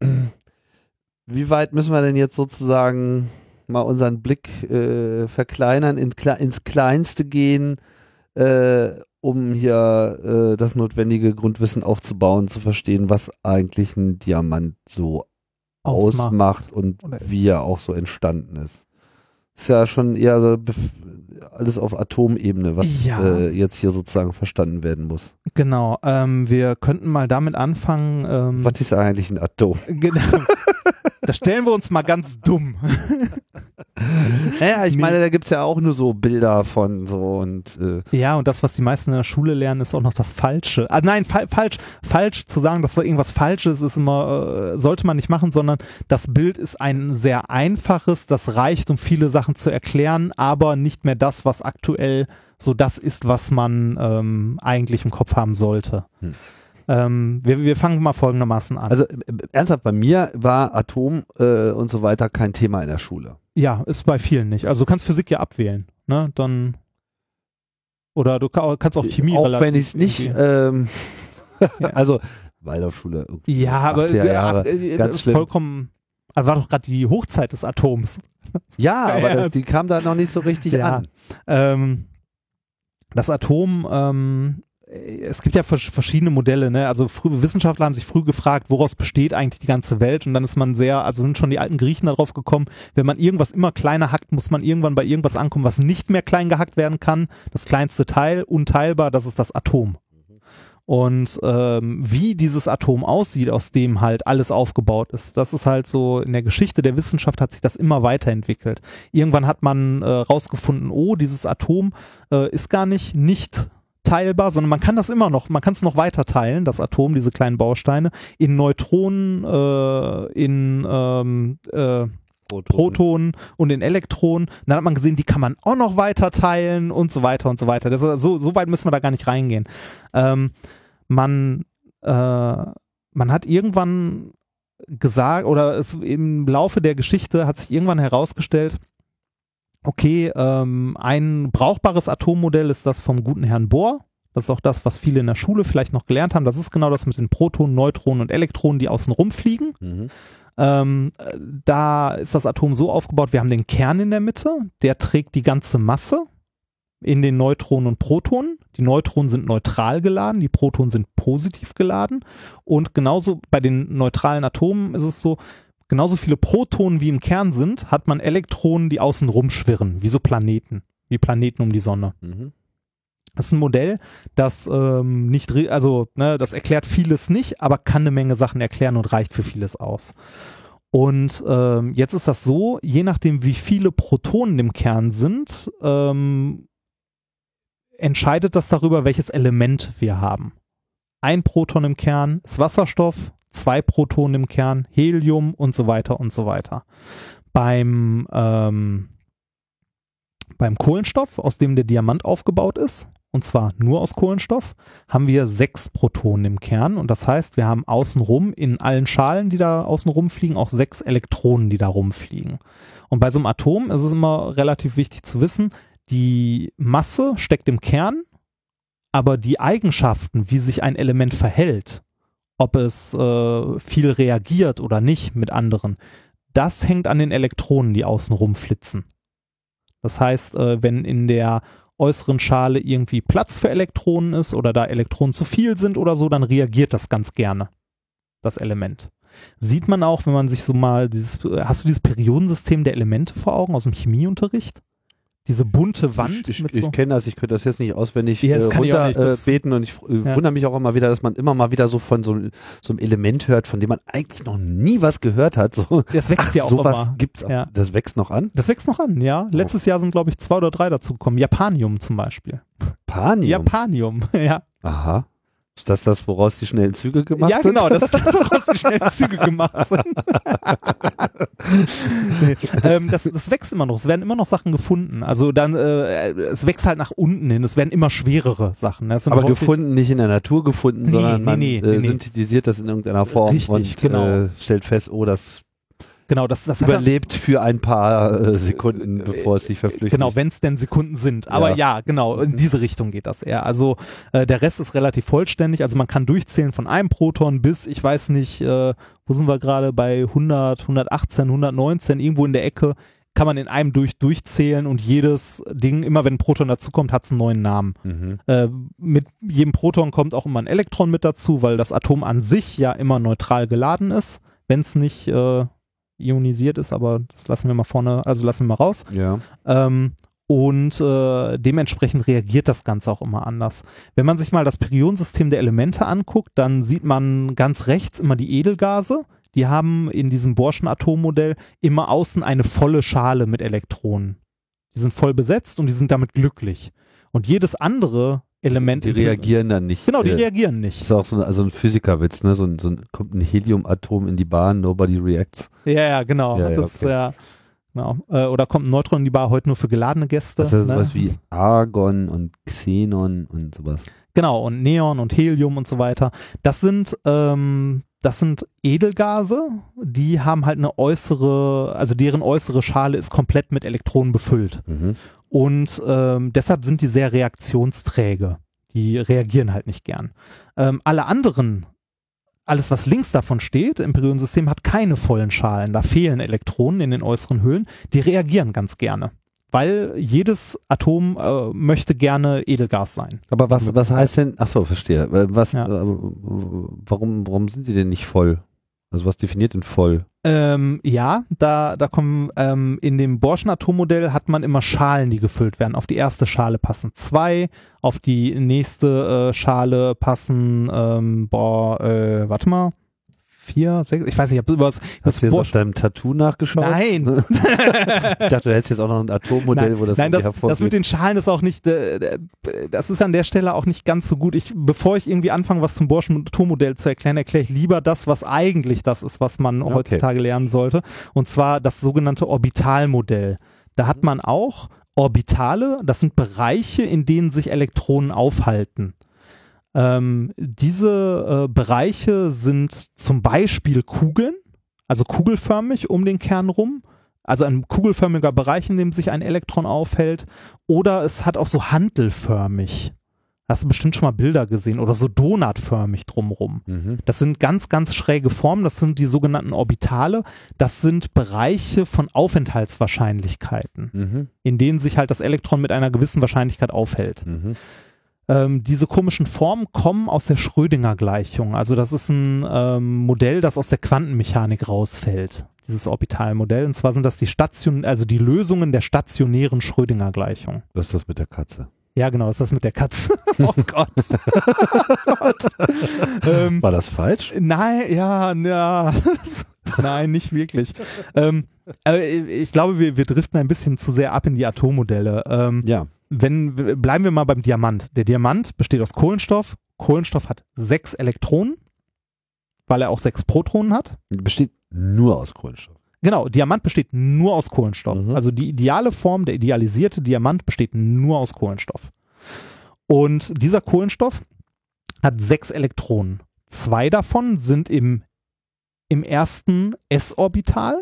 wie weit müssen wir denn jetzt sozusagen mal unseren Blick äh, verkleinern, in, kle- ins Kleinste gehen, äh, um hier äh, das notwendige Grundwissen aufzubauen, zu verstehen, was eigentlich ein Diamant so Ausmacht. ausmacht und Oder- wie er auch so entstanden ist. Ist ja schon eher so bef- alles auf Atomebene, was Ja. äh, jetzt hier sozusagen verstanden werden muss. Genau, ähm, wir könnten mal damit anfangen. Ähm, Was ist eigentlich ein Atom? genau. Da stellen wir uns mal ganz dumm. Naja, ich Nee. meine, da gibt's ja auch nur so Bilder von so und äh, Ja, und das, was die meisten in der Schule lernen, ist auch noch das Falsche. Ah, nein, fa falsch, falsch zu sagen, dass da irgendwas Falsches ist, immer, äh, sollte man nicht machen, sondern das Bild ist ein sehr einfaches, das reicht, um viele Sachen zu erklären, aber nicht mehr das, was aktuell so das ist, was man ähm, eigentlich im Kopf haben sollte. Hm. Ähm, wir, wir fangen mal folgendermaßen an. also äh, ernsthaft, bei mir war Atom äh, und so weiter kein Thema in der Schule. Ja, ist bei vielen nicht. Also du kannst Physik ja abwählen, ne? Dann oder du ka- kannst auch Chemie Auch relativ wenn ich es nicht, irgendwie- ähm, Ja. also Waldorfschule, irgendwie Ja, aber achtziger Jahre, äh, äh, ganz schlimm. vollkommen. Also war doch gerade die Hochzeit des Atoms. Ja, aber Ja, das, die kam da noch nicht so richtig Ja. an. Ähm, das Atom, ähm, es gibt ja vers- verschiedene Modelle, ne? Also früh, Wissenschaftler haben sich früh gefragt, woraus besteht eigentlich die ganze Welt? Und dann ist man sehr, also sind schon die alten Griechen darauf gekommen, wenn man irgendwas immer kleiner hackt, muss man irgendwann bei irgendwas ankommen, was nicht mehr klein gehackt werden kann. Das kleinste Teil, unteilbar, das ist das Atom. Und ähm, wie dieses Atom aussieht, aus dem halt alles aufgebaut ist, das ist halt so, in der Geschichte der Wissenschaft hat sich das immer weiterentwickelt. Irgendwann hat man äh, rausgefunden, oh, dieses Atom äh, ist gar nicht nicht teilbar, sondern man kann das immer noch, man kann es noch weiter teilen, das Atom, diese kleinen Bausteine, in Neutronen, äh, in ähm, äh, Protonen und in Elektronen. Und dann hat man gesehen, die kann man auch noch weiter teilen und so weiter und so weiter. Das ist, so, so weit müssen wir da gar nicht reingehen. Ähm, man, äh, man hat irgendwann gesagt, oder es im Laufe der Geschichte hat sich irgendwann herausgestellt, okay, ähm, ein brauchbares Atommodell ist das vom guten Herrn Bohr. Das ist auch das, was viele in der Schule vielleicht noch gelernt haben. Das ist genau das mit den Protonen, Neutronen und Elektronen, die außen rumfliegen. Mhm. Ähm, da ist das Atom so aufgebaut, wir haben den Kern in der Mitte, der trägt die ganze Masse in den Neutronen und Protonen. Die Neutronen sind neutral geladen, die Protonen sind positiv geladen. Und genauso bei den neutralen Atomen ist es so, genauso viele Protonen wie im Kern sind, hat man Elektronen, die außen rumschwirren, wie so Planeten, wie Planeten um die Sonne. Mhm. Das ist ein Modell, das ähm, nicht, re- also ne, das erklärt vieles nicht, aber kann eine Menge Sachen erklären und reicht für vieles aus. Und ähm, jetzt ist das so, je nachdem wie viele Protonen im Kern sind, ähm, entscheidet das darüber, welches Element wir haben. Ein Proton im Kern ist Wasserstoff, zwei Protonen im Kern Helium und so weiter und so weiter. Beim, ähm, beim Kohlenstoff, aus dem der Diamant aufgebaut ist, und zwar nur aus Kohlenstoff, haben wir sechs Protonen im Kern und das heißt, wir haben außenrum in allen Schalen, die da außen rumfliegen, auch sechs Elektronen, die da rumfliegen. Und bei so einem Atom ist es immer relativ wichtig zu wissen, die Masse steckt im Kern, aber die Eigenschaften, wie sich ein Element verhält, ob es äh, viel reagiert oder nicht mit anderen, das hängt an den Elektronen, die außen rumflitzen. Das heißt, äh, wenn in der äußeren Schale irgendwie Platz für Elektronen ist oder da Elektronen zu viel sind oder so, dann reagiert das ganz gerne, das Element. Sieht man auch, wenn man sich so mal dieses, hast du dieses Periodensystem der Elemente vor Augen aus dem Chemieunterricht? Diese bunte Wand. Ich, mit ich, so ich kenne das, ich könnte das jetzt nicht auswendig Ja, das äh, kann ich auch nicht, runter das- äh, beten und ich äh, Ja. wundere mich auch immer wieder, dass man immer mal wieder so von so, so einem Element hört, von dem man eigentlich noch nie was gehört hat. So, Das wächst ach, ja auch sowas immer. gibt's auch. Ja. Das wächst noch an? Das wächst noch an, ja. Letztes Jahr sind, glaube ich, zwei oder drei dazu gekommen. Japanium zum Beispiel. Panium? Japanium, ja. Aha. Ist das das, woraus die schnellen Züge gemacht Ja, sind? genau, das ist das, woraus die schnellen Züge gemacht sind. nee, ähm, das, das wächst immer noch, es werden immer noch Sachen gefunden. Also dann, äh, es wächst halt nach unten hin, es werden immer schwerere Sachen. Das sind Aber häufig- gefunden, nicht in der Natur gefunden, Nee, sondern nee, man nee, äh, nee. synthetisiert das in irgendeiner Form Richtig, und genau. äh, stellt fest, oh, das Genau, das, das hat überlebt für ein paar äh, Sekunden, bevor es sich verflüchtigt. Genau, wenn es denn Sekunden sind. Aber ja. ja, genau, in diese Richtung geht das eher. Also äh, der Rest ist relativ vollständig. Also man kann durchzählen von einem Proton bis, ich weiß nicht, äh, wo sind wir gerade, bei hundert, hundertachtzehn, hundertneunzehn, irgendwo in der Ecke, kann man in einem durch durchzählen und jedes Ding, immer wenn ein Proton dazukommt, hat es einen neuen Namen. Mhm. Äh, mit jedem Proton kommt auch immer ein Elektron mit dazu, weil das Atom an sich ja immer neutral geladen ist, wenn es nicht äh, ionisiert ist, aber das lassen wir mal vorne, also lassen wir mal raus. Ja. Ähm, und äh, dementsprechend reagiert das Ganze auch immer anders. Wenn man sich mal das Periodensystem der Elemente anguckt, dann sieht man ganz rechts immer die Edelgase. Die haben in diesem Bohrschen Atommodell immer außen eine volle Schale mit Elektronen. Die sind voll besetzt und die sind damit glücklich. Und jedes andere Element... Die reagieren dann nicht. Genau, die äh, reagieren Das nicht. ist auch so ein, also ein Physikerwitz, ne? So ein, so ein, kommt ein Heliumatom in die Bahn, nobody reacts. Ja, ja, genau. Ja, ja, das, okay. ja, genau. Äh, oder kommt ein Neutron in die Bar heute nur für geladene Gäste. Das ist ne? sowas wie Argon und Xenon und sowas. Genau, und Neon und Helium und so weiter. Das sind, ähm, das sind Edelgase, die haben halt eine äußere, also deren äußere Schale ist komplett mit Elektronen befüllt. Mhm. Und ähm, deshalb sind die sehr reaktionsträge. Die reagieren halt nicht gern. Ähm, alle anderen, alles was links davon steht im Periodensystem, hat keine vollen Schalen. Da fehlen Elektronen in den äußeren Höhlen. Die reagieren ganz gerne. Weil jedes Atom äh, möchte gerne Edelgas sein. Aber was, was heißt denn, ach so, verstehe. Äh, Was, Ja. äh, warum, warum sind die denn nicht voll? Also was definiert denn voll? Ähm, ja, da, da kommen, ähm, in dem Bohrschen Atommodell hat man immer Schalen, die gefüllt werden. Auf die erste Schale passen zwei, auf die nächste äh, Schale passen, ähm, boah, äh, warte mal, vier, sechs, ich weiß nicht, ich habe über das, Hast du jetzt auf deinem Tattoo nachgeschaut? Nein. Ich dachte, du hättest jetzt auch noch ein Atommodell, Nein, wo das Nein, irgendwie das, das hervorgeht. mit den Schalen ist auch nicht, äh, das ist an der Stelle auch nicht ganz so gut. Ich, bevor ich irgendwie anfange, was zum Bohrschen Atommodell zu erklären, erkläre ich lieber das, was eigentlich das ist, was man Okay. heutzutage lernen sollte. Und zwar das sogenannte Orbitalmodell. Da hat man auch Orbitale, das sind Bereiche, in denen sich Elektronen aufhalten. Ähm, diese äh, Bereiche sind zum Beispiel Kugeln, also kugelförmig um den Kern rum, also ein kugelförmiger Bereich, in dem sich ein Elektron aufhält, oder es hat auch so hantelförmig. Hast du bestimmt schon mal Bilder gesehen, oder so donutförmig drumrum. Mhm. Das sind ganz, ganz schräge Formen, das sind die sogenannten Orbitale, das sind Bereiche von Aufenthaltswahrscheinlichkeiten, Mhm. in denen sich halt das Elektron mit einer gewissen Wahrscheinlichkeit aufhält. Mhm. Ähm, diese komischen Formen kommen aus der Schrödinger-Gleichung. Also das ist ein ähm, Modell, das aus der Quantenmechanik rausfällt. dieses Orbitalmodell. Und zwar sind das die Station, also die Lösungen der stationären Schrödinger-Gleichung. Was ist das mit der Katze? Ja, genau, was ist das mit der Katze? Oh Gott. Oh Gott. Ähm, War das falsch? nein, ja, ja. Nein, nicht wirklich. ähm, aber ich glaube, wir, wir driften ein bisschen zu sehr ab in die Atommodelle. Ähm, Ja. wenn, bleiben wir mal beim Diamant. Der Diamant besteht aus Kohlenstoff. Kohlenstoff hat sechs Elektronen, weil er auch sechs Protonen hat. Besteht nur aus Kohlenstoff. Genau, Diamant besteht nur aus Kohlenstoff. Mhm. Also die ideale Form, der idealisierte Diamant besteht nur aus Kohlenstoff. Und dieser Kohlenstoff hat sechs Elektronen. Zwei davon sind im, im ersten S-Orbital.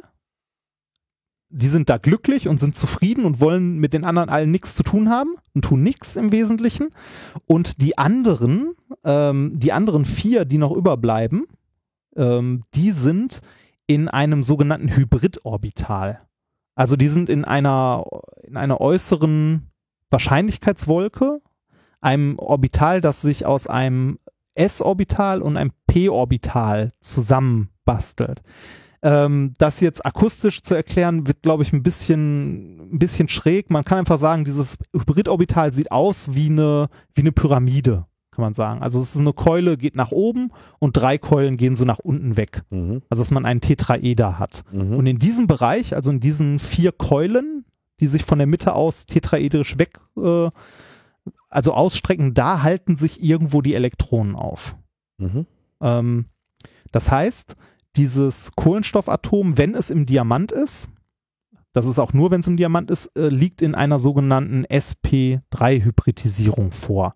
Die sind da glücklich und sind zufrieden und wollen mit den anderen allen nichts zu tun haben und tun nichts im Wesentlichen. Und die anderen, ähm, die anderen vier, die noch überbleiben, ähm, die sind in einem sogenannten Hybridorbital. Also die sind in einer, in einer äußeren Wahrscheinlichkeitswolke, einem Orbital, das sich aus einem S-Orbital und einem P-Orbital zusammenbastelt. Ähm, das jetzt akustisch zu erklären, wird, glaube ich, ein bisschen, ein bisschen schräg. Man kann einfach sagen, dieses Hybridorbital sieht aus wie eine, wie eine Pyramide, kann man sagen. Also es ist eine Keule, geht nach oben und drei Keulen gehen so nach unten weg. Mhm. Also dass man einen Tetraeder hat. Mhm. Und in diesem Bereich, also in diesen vier Keulen, die sich von der Mitte aus tetraedrisch weg, äh, also ausstrecken, da halten sich irgendwo die Elektronen auf. Mhm. Ähm, das heißt, dieses Kohlenstoffatom, wenn es im Diamant ist, das ist auch nur, wenn es im Diamant ist, äh, liegt in einer sogenannten S P drei Hybridisierung vor.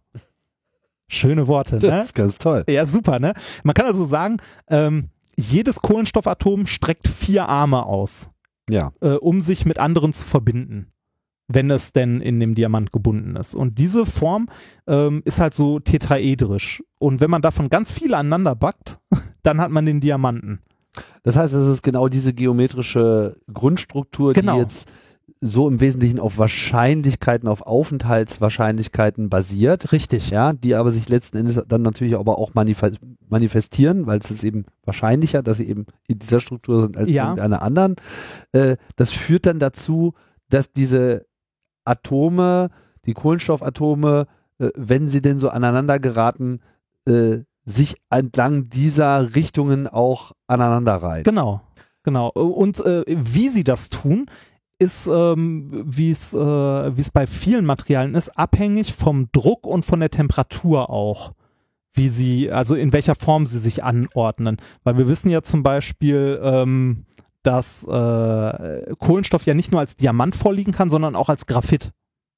Schöne Worte, ne? Das ist ganz toll. Ja, super, ne? Man kann also sagen, ähm, jedes Kohlenstoffatom streckt vier Arme aus, Ja. äh, um sich mit anderen zu verbinden, wenn es denn in dem Diamant gebunden ist. Und diese Form ähm, ist halt so tetraedrisch. Und wenn man davon ganz viele aneinander backt, dann hat man den Diamanten. Das heißt, es ist genau diese geometrische Grundstruktur, Genau. die jetzt so im Wesentlichen auf Wahrscheinlichkeiten, auf Aufenthaltswahrscheinlichkeiten basiert. Richtig. Ja, die aber sich letzten Endes dann natürlich aber auch manif- manifestieren, weil es ist eben wahrscheinlicher, dass sie eben in dieser Struktur sind als Ja. in einer anderen. Äh, das führt dann dazu, dass diese Atome, die Kohlenstoffatome, äh, wenn sie denn so aneinander geraten, äh, sich entlang dieser Richtungen auch aneinander reihen. Genau, genau. Und äh, wie sie das tun, ist, ähm, wie es äh, wie es bei vielen Materialien ist, abhängig vom Druck und von der Temperatur auch, wie sie, also in welcher Form sie sich anordnen. Weil wir wissen ja zum Beispiel, ähm, dass äh, Kohlenstoff ja nicht nur als Diamant vorliegen kann, sondern auch als Graphit.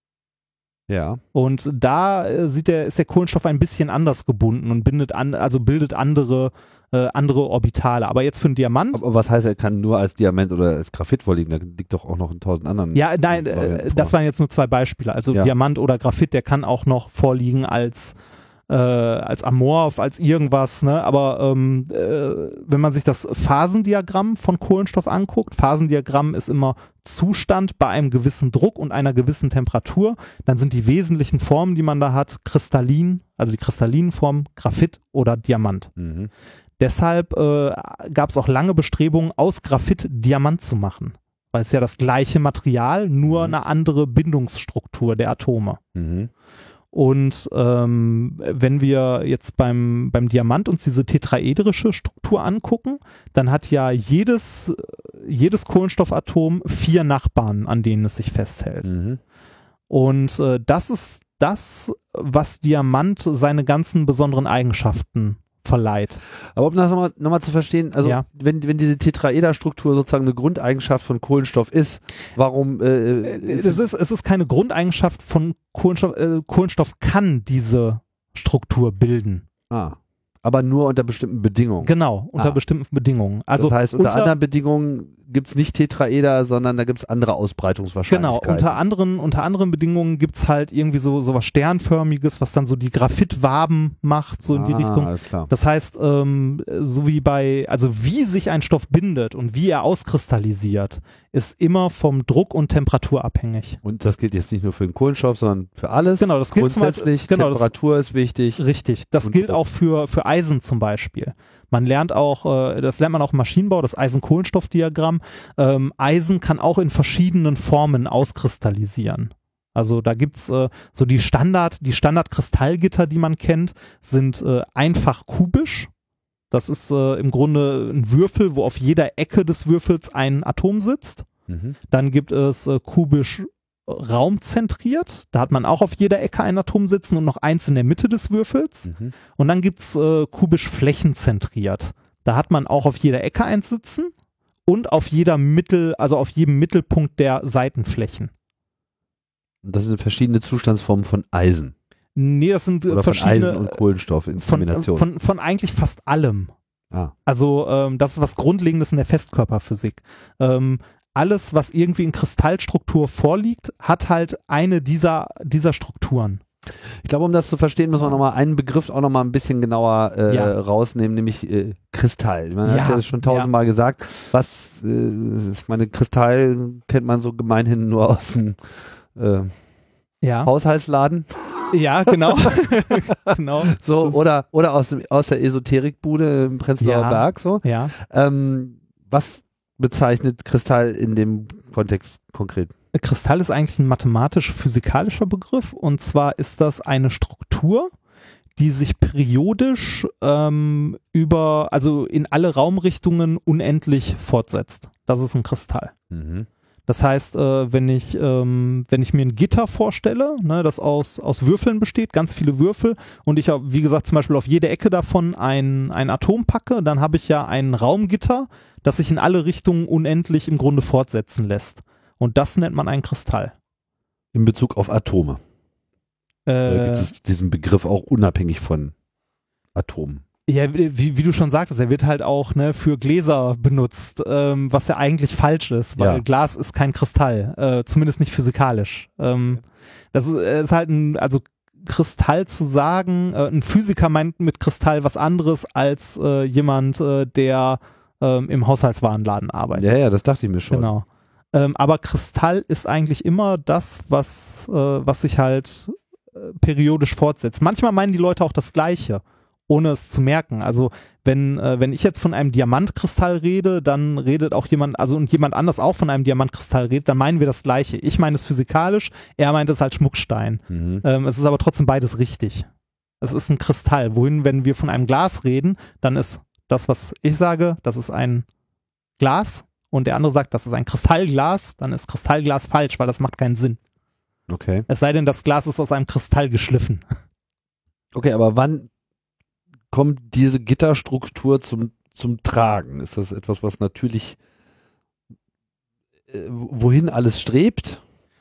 Ja. Und da äh, sieht der, ist der Kohlenstoff ein bisschen anders gebunden und bindet an, also bildet andere, äh, andere Orbitale. Aber jetzt für einen Diamant. Aber was heißt, er kann nur als Diamant oder als Graphit vorliegen? Da liegt doch auch noch in tausend anderen. Ja, nein, äh, Varianten das vor. waren jetzt nur zwei Beispiele. Also Ja. Diamant oder Graphit, der kann auch noch vorliegen als äh, als Amorph, als irgendwas. Ne? Aber ähm, äh, wenn man sich das Phasendiagramm von Kohlenstoff anguckt, Phasendiagramm ist immer Zustand bei einem gewissen Druck und einer gewissen Temperatur. Dann sind die wesentlichen Formen, die man da hat, kristallin, also die kristallinen Formen, Graphit oder Diamant. Mhm. Deshalb äh, gab es auch lange Bestrebungen, aus Graphit Diamant zu machen. Weil es ja das gleiche Material, nur Mhm. eine andere Bindungsstruktur der Atome. Mhm. Und ähm, wenn wir jetzt beim, beim Diamant uns diese tetraedrische Struktur angucken, dann hat ja jedes, jedes Kohlenstoffatom vier Nachbarn, an denen es sich festhält. Mhm. Und äh, das ist das, was Diamant seine ganzen besonderen Eigenschaften verleiht. Aber um das nochmal noch mal zu verstehen, also Ja. wenn, wenn diese Tetraederstruktur sozusagen eine Grundeigenschaft von Kohlenstoff ist, warum äh, Äh, Es ist, es ist keine Grundeigenschaft von Kohlenstoff. Äh, Kohlenstoff kann diese Struktur bilden. ah, aber nur unter bestimmten Bedingungen. Genau, unter Ah. bestimmten Bedingungen. Also das heißt, unter, anderen Bedingungen gibt es nicht Tetraeder, sondern da gibt es andere Genau, Ausbreitungswahrscheinlichkeiten. unter anderen, unter anderen Bedingungen gibt es halt irgendwie so, so was Sternförmiges, was dann so die Graphitwaben macht, so in die ah, Richtung. Alles klar. Das heißt, ähm, so wie bei, also wie sich ein Stoff bindet und wie er auskristallisiert, ist immer vom Druck und Temperatur abhängig. Und das gilt jetzt nicht nur für den Kohlenstoff, sondern für alles. Genau, das gilt zum Beispiel- Grundsätzlich, genau, das- Temperatur ist wichtig. Richtig. Das Und gilt Druck. auch für, für Eisen zum Beispiel. Man lernt auch, äh, das lernt man auch im Maschinenbau, das Eisen-Kohlenstoff-Diagramm. Ähm, Eisen kann auch in verschiedenen Formen auskristallisieren. Also da gibt's äh, so die Standard, die Standard-Kristallgitter, die man kennt, sind äh, einfach kubisch. Das ist äh, im Grunde ein Würfel, wo auf jeder Ecke des Würfels ein Atom sitzt. Mhm. Dann gibt es äh, kubisch raumzentriert. Da hat man auch auf jeder Ecke ein Atom sitzen und noch eins in der Mitte des Würfels. Mhm. Und dann gibt's äh, kubisch flächenzentriert. Da hat man auch auf jeder Ecke eins sitzen und auf jeder Mittel, also auf jedem Mittelpunkt der Seitenflächen. Das sind verschiedene Zustandsformen von Eisen. Nee, das sind äh, Oder von verschiedene Eisen und Kohlenstoff in von, Kombination. von, von eigentlich fast allem. Ah. Also ähm, das ist was Grundlegendes in der Festkörperphysik. Ähm, alles, was irgendwie in Kristallstruktur vorliegt, hat halt eine dieser, dieser Strukturen. Ich glaube, um das zu verstehen, müssen wir nochmal einen Begriff auch nochmal ein bisschen genauer äh, Ja. rausnehmen, nämlich äh, Kristall. Man hat Ja, ja schon tausendmal gesagt. Was, äh, ich meine, Kristall kennt man so gemeinhin nur aus dem äh, Ja, Haushaltsladen. ja genau. genau. So, Das- oder, oder aus, dem, aus der Esoterikbude im Prenzlauer Ja. Berg. So. Ja. Ähm, was bezeichnet Kristall in dem Kontext konkret? Kristall ist eigentlich ein mathematisch-physikalischer Begriff, und zwar ist das eine Struktur, die sich periodisch ähm, über, also in alle Raumrichtungen unendlich fortsetzt. Das ist ein Kristall. Mhm. Das heißt, äh, wenn ich ähm, wenn ich mir ein Gitter vorstelle, ne, das aus aus Würfeln besteht, ganz viele Würfel, und ich, wie gesagt, zum Beispiel auf jede Ecke davon ein ein Atom packe, dann habe ich ja ein Raumgitter, das sich in alle Richtungen unendlich im Grunde fortsetzen lässt. Und das nennt man einen Kristall. In Bezug auf Atome. Oder Äh, gibt es diesen Begriff auch unabhängig von Atomen? ja, wie, wie du schon sagtest, er wird halt auch ne, für Gläser benutzt, ähm, was ja eigentlich falsch ist, weil Ja. Glas ist kein Kristall, äh, zumindest nicht physikalisch. Ähm, das ist, äh, ist halt ein, also Kristall zu sagen, äh, ein Physiker meint mit Kristall was anderes als äh, jemand, äh, der ähm, im Haushaltswarenladen arbeitet. Ja, ja, das dachte ich mir schon. Genau. Ähm, aber Kristall ist eigentlich immer das, was, äh, was sich halt äh, periodisch fortsetzt. Manchmal meinen die Leute auch das Gleiche, ohne es zu merken. Also wenn, äh, wenn ich jetzt von einem Diamantkristall rede, dann redet auch jemand, also und jemand anders auch von einem Diamantkristall redet, dann meinen wir das Gleiche. Ich meine es physikalisch, er meint es als Schmuckstein. Mhm. Ähm, es ist aber trotzdem beides richtig. Es ist ein Kristall. Wohin, wenn wir von einem Glas reden, dann ist das, was ich sage, das ist ein Glas, und der andere sagt, das ist ein Kristallglas, dann ist Kristallglas falsch, weil das macht keinen Sinn. Okay. Es sei denn, das Glas ist aus einem Kristall geschliffen. Okay, aber wann kommt diese Gitterstruktur zum, zum Tragen? Ist das etwas, was natürlich äh, wohin alles strebt?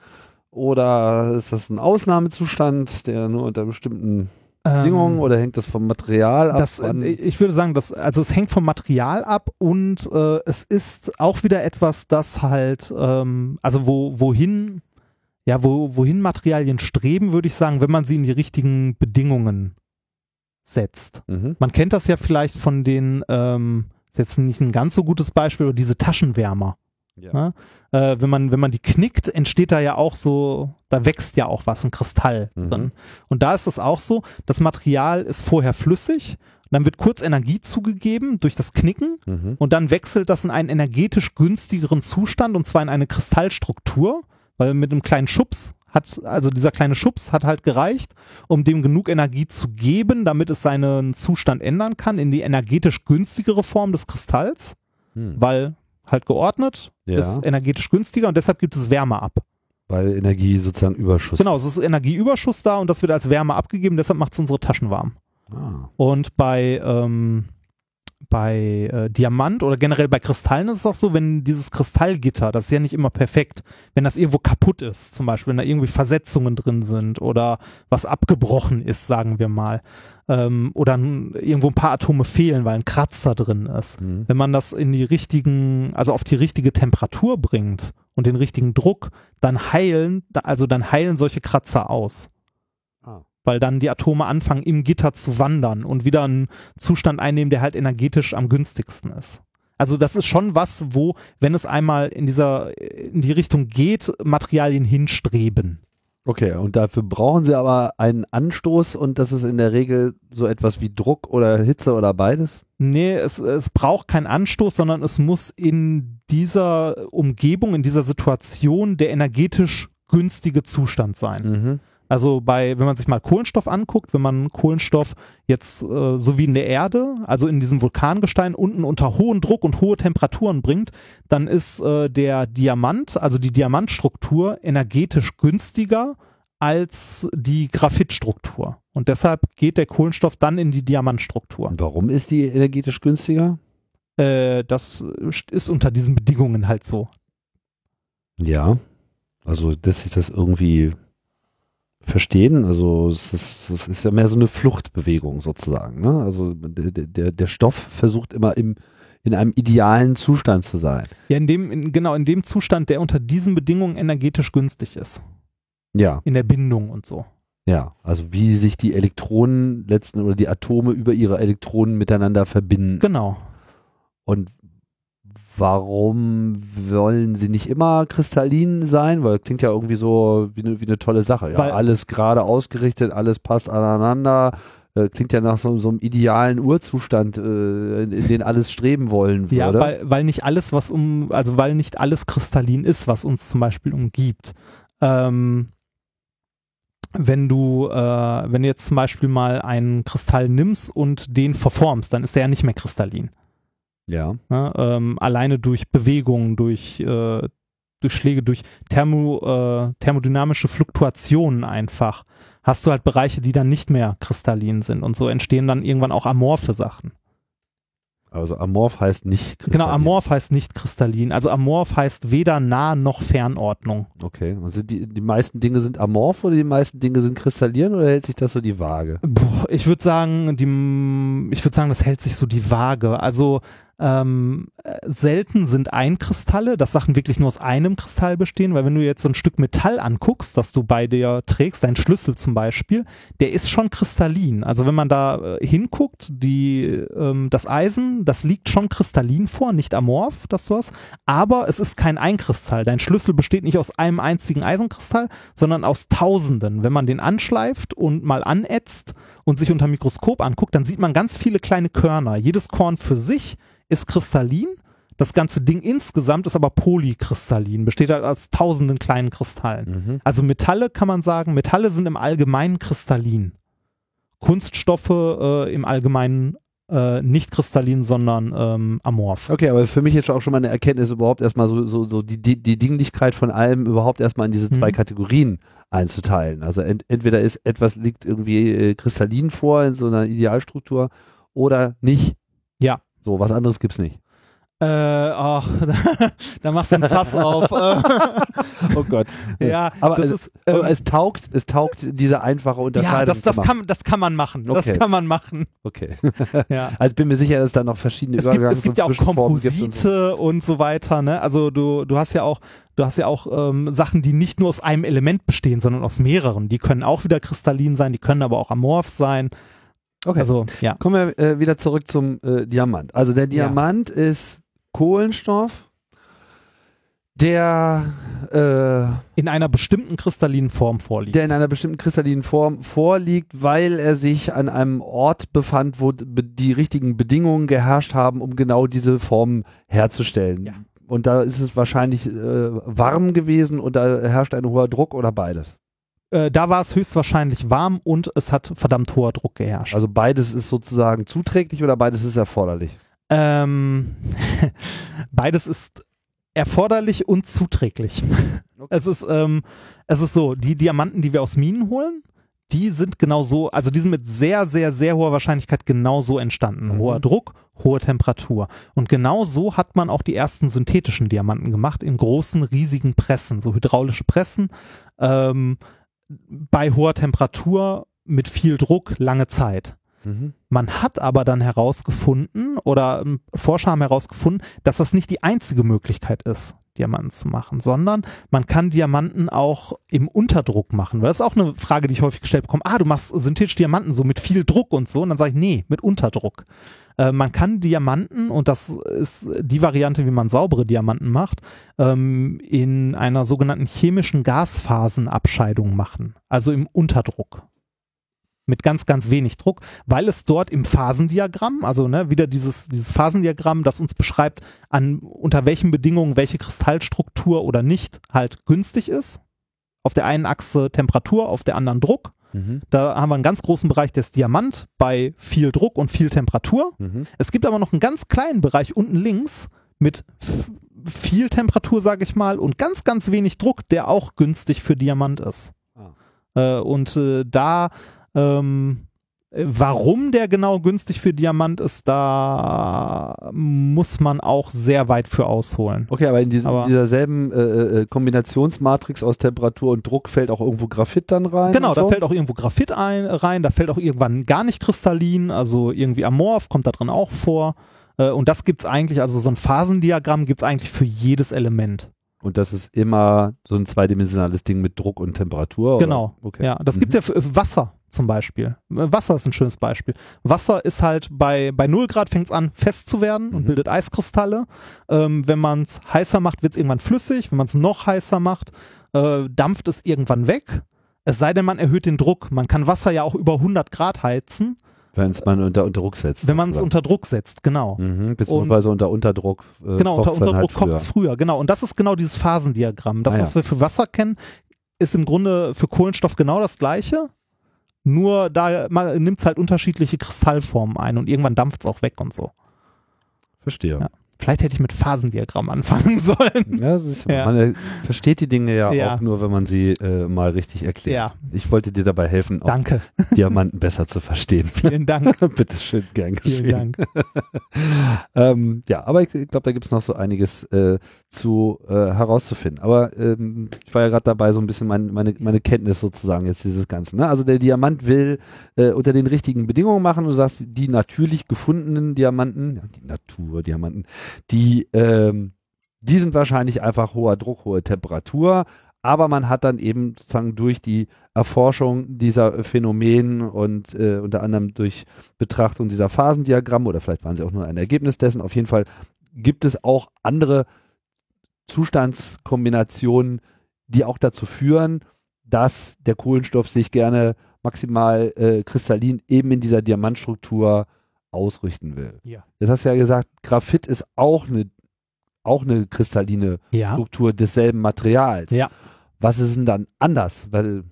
Oder ist das ein Ausnahmezustand, der nur unter bestimmten Bedingungen, oder hängt das vom Material ab? Das, äh, Wann- ich würde sagen, das, also es hängt vom Material ab, und äh, es ist auch wieder etwas, das halt, ähm, also wo, wohin, ja, wo, wohin Materialien streben, würde ich sagen, wenn man sie in die richtigen Bedingungen setzt. Mhm. Man kennt das ja vielleicht von den, ähm, ist jetzt nicht ein ganz so gutes Beispiel, aber diese Taschenwärmer. Ja. Ne? Äh, wenn man, wenn man die knickt, entsteht da ja auch so, da wächst ja auch was, ein Kristall Mhm. drin. Und da ist es auch so, das Material ist vorher flüssig, dann wird kurz Energie zugegeben durch das Knicken, Mhm. und dann wechselt das in einen energetisch günstigeren Zustand, und zwar in eine Kristallstruktur, weil mit einem kleinen Schubs hat, also dieser kleine Schubs hat halt gereicht, um dem genug Energie zu geben, damit es seinen Zustand ändern kann in die energetisch günstigere Form des Kristalls, Hm. weil halt geordnet, Ja. ist energetisch günstiger, und deshalb gibt es Wärme ab. Weil Energie sozusagen Überschuss. Genau, es ist Energieüberschuss da, und das wird als Wärme abgegeben, deshalb macht es unsere Taschen warm. Ah. Und bei, ähm, bei äh, Diamant oder generell bei Kristallen ist es auch so, wenn dieses Kristallgitter, das ist ja nicht immer perfekt, wenn das irgendwo kaputt ist, zum Beispiel, wenn da irgendwie Versetzungen drin sind oder was abgebrochen ist, sagen wir mal, ähm, oder n- irgendwo ein paar Atome fehlen, weil ein Kratzer drin ist. Mhm. Wenn man das in die richtigen, also auf die richtige Temperatur bringt und den richtigen Druck, dann heilen, also dann heilen solche Kratzer aus. Ah. Weil dann die Atome anfangen, im Gitter zu wandern und wieder einen Zustand einnehmen, der halt energetisch am günstigsten ist. Also das ist schon was, wo, wenn es einmal in dieser, in die Richtung geht, Materialien hinstreben. Okay, und dafür brauchen sie aber einen Anstoß, und das ist in der Regel so etwas wie Druck oder Hitze oder beides? Nee, es, es braucht keinen Anstoß, sondern es muss in dieser Umgebung, in dieser Situation der energetisch günstige Zustand sein. Mhm. Also bei, wenn man sich mal Kohlenstoff anguckt, wenn man Kohlenstoff jetzt äh, so wie in der Erde, also in diesem Vulkangestein unten unter hohen Druck und hohe Temperaturen bringt, dann ist äh, der Diamant, also die Diamantstruktur energetisch günstiger als die Graphitstruktur. Und deshalb geht der Kohlenstoff dann in die Diamantstruktur. Und warum ist die energetisch günstiger? Äh, das ist unter diesen Bedingungen halt so. Ja, also dass ich das irgendwie verstehen, also es ist, es ist ja mehr so eine Fluchtbewegung sozusagen, ne? Also der, der, der Stoff versucht immer im, in einem idealen Zustand zu sein. Ja, in dem, in, genau, in dem Zustand, der unter diesen Bedingungen energetisch günstig ist. Ja. In der Bindung und so. Ja, also wie sich die Elektronen letzten oder die Atome über ihre Elektronen miteinander verbinden. Genau. Und warum wollen sie nicht immer kristallin sein? Weil das klingt ja irgendwie so wie eine, wie eine tolle Sache. Ja, Weil, alles gerade ausgerichtet, alles passt aneinander. Äh, klingt ja nach so, so einem idealen Urzustand, äh, in, in den alles streben wollen würde. ja, weil, weil nicht alles, was um, also weil nicht alles kristallin ist, was uns zum Beispiel umgibt. Ähm, wenn du, äh, wenn du jetzt zum Beispiel mal einen Kristall nimmst und den verformst, dann ist der ja nicht mehr kristallin. Ja. Ne? Ähm, alleine durch Bewegungen, durch, äh, durch Schläge, durch Thermo, äh, thermodynamische Fluktuationen einfach, hast du halt Bereiche, die dann nicht mehr kristallin sind und so entstehen dann irgendwann auch amorphe Sachen. Also amorph heißt nicht kristallin. Genau, amorph heißt nicht kristallin. Also amorph heißt weder Nah- noch Fernordnung. Okay, also die, die meisten Dinge sind amorph oder die meisten Dinge sind kristallin oder hält sich das so die Waage? Boah, ich würde sagen, die, ich würde sagen, das hält sich so die Waage. Also ähm, selten sind Einkristalle, dass Sachen wirklich nur aus einem Kristall bestehen, weil wenn du jetzt so ein Stück Metall anguckst, das du bei dir trägst, dein Schlüssel zum Beispiel, der ist schon kristallin. Also wenn man da äh, hinguckt, die, ähm, das Eisen, das liegt schon kristallin vor, nicht amorph, das du hast, aber es ist kein Einkristall. Dein Schlüssel besteht nicht aus einem einzigen Eisenkristall, sondern aus Tausenden. Wenn man den anschleift und mal anätzt und sich unter dem Mikroskop anguckt, dann sieht man ganz viele kleine Körner. Jedes Korn für sich ist kristallin, das ganze Ding insgesamt ist aber polykristallin, besteht halt aus tausenden kleinen Kristallen. Mhm. Also Metalle kann man sagen, Metalle sind im Allgemeinen kristallin. Kunststoffe äh, im Allgemeinen äh, nicht kristallin, sondern ähm, amorph. Okay, aber für mich jetzt auch schon mal eine Erkenntnis, überhaupt erstmal so, so, so die, die, die Dinglichkeit von allem überhaupt erstmal in diese zwei Mhm. Kategorien einzuteilen. Also ent, entweder ist etwas liegt irgendwie äh, kristallin vor in so einer Idealstruktur oder nicht. Ja. So, was anderes gibt's nicht. Äh, ach, da machst du ein Fass auf. Oh Gott. Ja, aber das es, ist, aber ähm, es taugt, es taugt diese einfache Unterscheidung ja, das, das, zu machen. kann, das kann man machen. Das Okay. kann man machen. Okay. Ja. Also ich bin mir sicher, dass es da noch verschiedene Es gibt, Übergangs- es gibt und ja auch Zwischenformen gibt und so. Komposite und so weiter, ne? Also du, du hast ja auch, du hast ja auch ähm, Sachen, die nicht nur aus einem Element bestehen, sondern aus mehreren. Die können auch wieder kristallin sein, die können aber auch amorph sein. Okay. Also, ja. Kommen wir äh, wieder zurück zum äh, Diamant. Also der Diamant ja. ist Kohlenstoff, der äh, in einer bestimmten kristallinen Form vorliegt. Der in einer bestimmten kristallinen Form vorliegt, weil er sich an einem Ort befand, wo die richtigen Bedingungen geherrscht haben, um genau diese Form herzustellen. Ja. Und da ist es wahrscheinlich äh, warm gewesen und da herrscht ein hoher Druck oder beides. Äh, da war es höchstwahrscheinlich warm und es hat verdammt hoher Druck geherrscht. Also beides ist sozusagen zuträglich oder beides ist erforderlich? Ähm, beides ist erforderlich und zuträglich. Okay. Es ist, ähm, es ist so, die Diamanten, die wir aus Minen holen, die sind genau so, also die sind mit sehr, sehr, sehr hoher Wahrscheinlichkeit genau so entstanden. Mhm. Hoher Druck, hohe Temperatur. Und genau so hat man auch die ersten synthetischen Diamanten gemacht, in großen, riesigen Pressen, so hydraulische Pressen, ähm, bei hoher Temperatur mit viel Druck, lange Zeit. Mhm. Man hat aber dann herausgefunden, oder ähm, Forscher haben herausgefunden, dass das nicht die einzige Möglichkeit ist, Diamanten zu machen, sondern man kann Diamanten auch im Unterdruck machen. Weil das ist auch eine Frage, die ich häufig gestellt bekomme. Ah, du machst synthetische Diamanten so mit viel Druck und so. Und dann sage ich, nee, mit Unterdruck. Äh, man kann Diamanten, und das ist die Variante, wie man saubere Diamanten macht, ähm, in einer sogenannten chemischen Gasphasenabscheidung machen. Also im Unterdruck. mit ganz, ganz wenig Druck, weil es dort im Phasendiagramm, also ne, wieder dieses, dieses Phasendiagramm, das uns beschreibt, an unter welchen Bedingungen welche Kristallstruktur oder nicht halt günstig ist. Auf der einen Achse Temperatur, auf der anderen Druck. Mhm. Da haben wir einen ganz großen Bereich des Diamant bei viel Druck und viel Temperatur. Mhm. Es gibt aber noch einen ganz kleinen Bereich unten links mit f- viel Temperatur, sage ich mal, und ganz, ganz wenig Druck, der auch günstig für Diamant ist. Ah. Äh, und äh, da Ähm, warum der genau günstig für Diamant ist, da muss man auch sehr weit für ausholen. Okay, aber in diesem, Aber- dieser selben äh, äh, Kombinationsmatrix aus Temperatur und Druck fällt auch irgendwo Graphit dann rein? Genau, und da so? fällt auch irgendwo Graphit ein, rein, da fällt auch irgendwann gar nicht kristallin, also irgendwie amorph, kommt da drin auch vor. Äh, und das gibt's eigentlich, also so ein Phasendiagramm gibt's eigentlich für jedes Element. Und das ist immer so ein zweidimensionales Ding mit Druck und Temperatur? Genau, Oder? Okay. ja, das gibt's ja für äh, Wasser zum Beispiel. Äh, Wasser ist ein schönes Beispiel. Wasser ist halt bei, bei null Grad fängt's an fest zu werden und Mhm. bildet Eiskristalle. Ähm, wenn man es heißer macht, wird's irgendwann flüssig. Wenn man es noch heißer macht, äh, dampft es irgendwann weg. Es sei denn, man erhöht den Druck. Man kann Wasser ja auch über hundert Grad heizen, Wenn es man unter, unter Druck setzt. wenn man es sozusagen. unter Druck setzt, genau. Mhm, beziehungsweise unter Unterdruck. Äh, Genau, unter kocht's dann Unterdruck halt früher. kocht es früher, genau. Und das ist genau dieses Phasendiagramm. Das, Ah, ja. was wir für Wasser kennen, ist im Grunde für Kohlenstoff genau das Gleiche. Nur da nimmt es halt unterschiedliche Kristallformen ein und irgendwann dampft es auch weg und so. Verstehe. Ja. Vielleicht hätte ich mit Phasendiagramm anfangen sollen. Ja, siehst du, Ja. man äh, versteht die Dinge ja, Ja. auch nur, wenn man sie äh, mal richtig erklärt. Ja. Ich wollte dir dabei helfen, auch Danke, Diamanten besser zu verstehen. vielen Dank. Bitte schön, gern geschehen. Vielen Dank. ähm, ja, aber ich glaube, da gibt es noch so einiges äh, zu äh, herauszufinden. Aber ähm, ich war ja gerade dabei, so ein bisschen mein, meine, meine Kenntnis sozusagen jetzt dieses Ganze. Ne? Also der Diamant will äh, unter den richtigen Bedingungen machen. Du sagst, die natürlich gefundenen Diamanten, ja, die Naturdiamanten, die, ähm, die sind wahrscheinlich einfach hoher Druck, hohe Temperatur. Aber man hat dann eben sozusagen durch die Erforschung dieser Phänomene und äh, unter anderem durch Betrachtung dieser Phasendiagramme, oder vielleicht waren sie auch nur ein Ergebnis dessen, auf jeden Fall gibt es auch andere Zustandskombinationen, die auch dazu führen, dass der Kohlenstoff sich gerne maximal äh, kristallin eben in dieser Diamantstruktur ausrichten will. Ja. Jetzt hast du ja gesagt, Graphit ist auch eine auch eine kristalline Ja. Struktur desselben Materials. Ja. Was ist denn dann anders? Weil,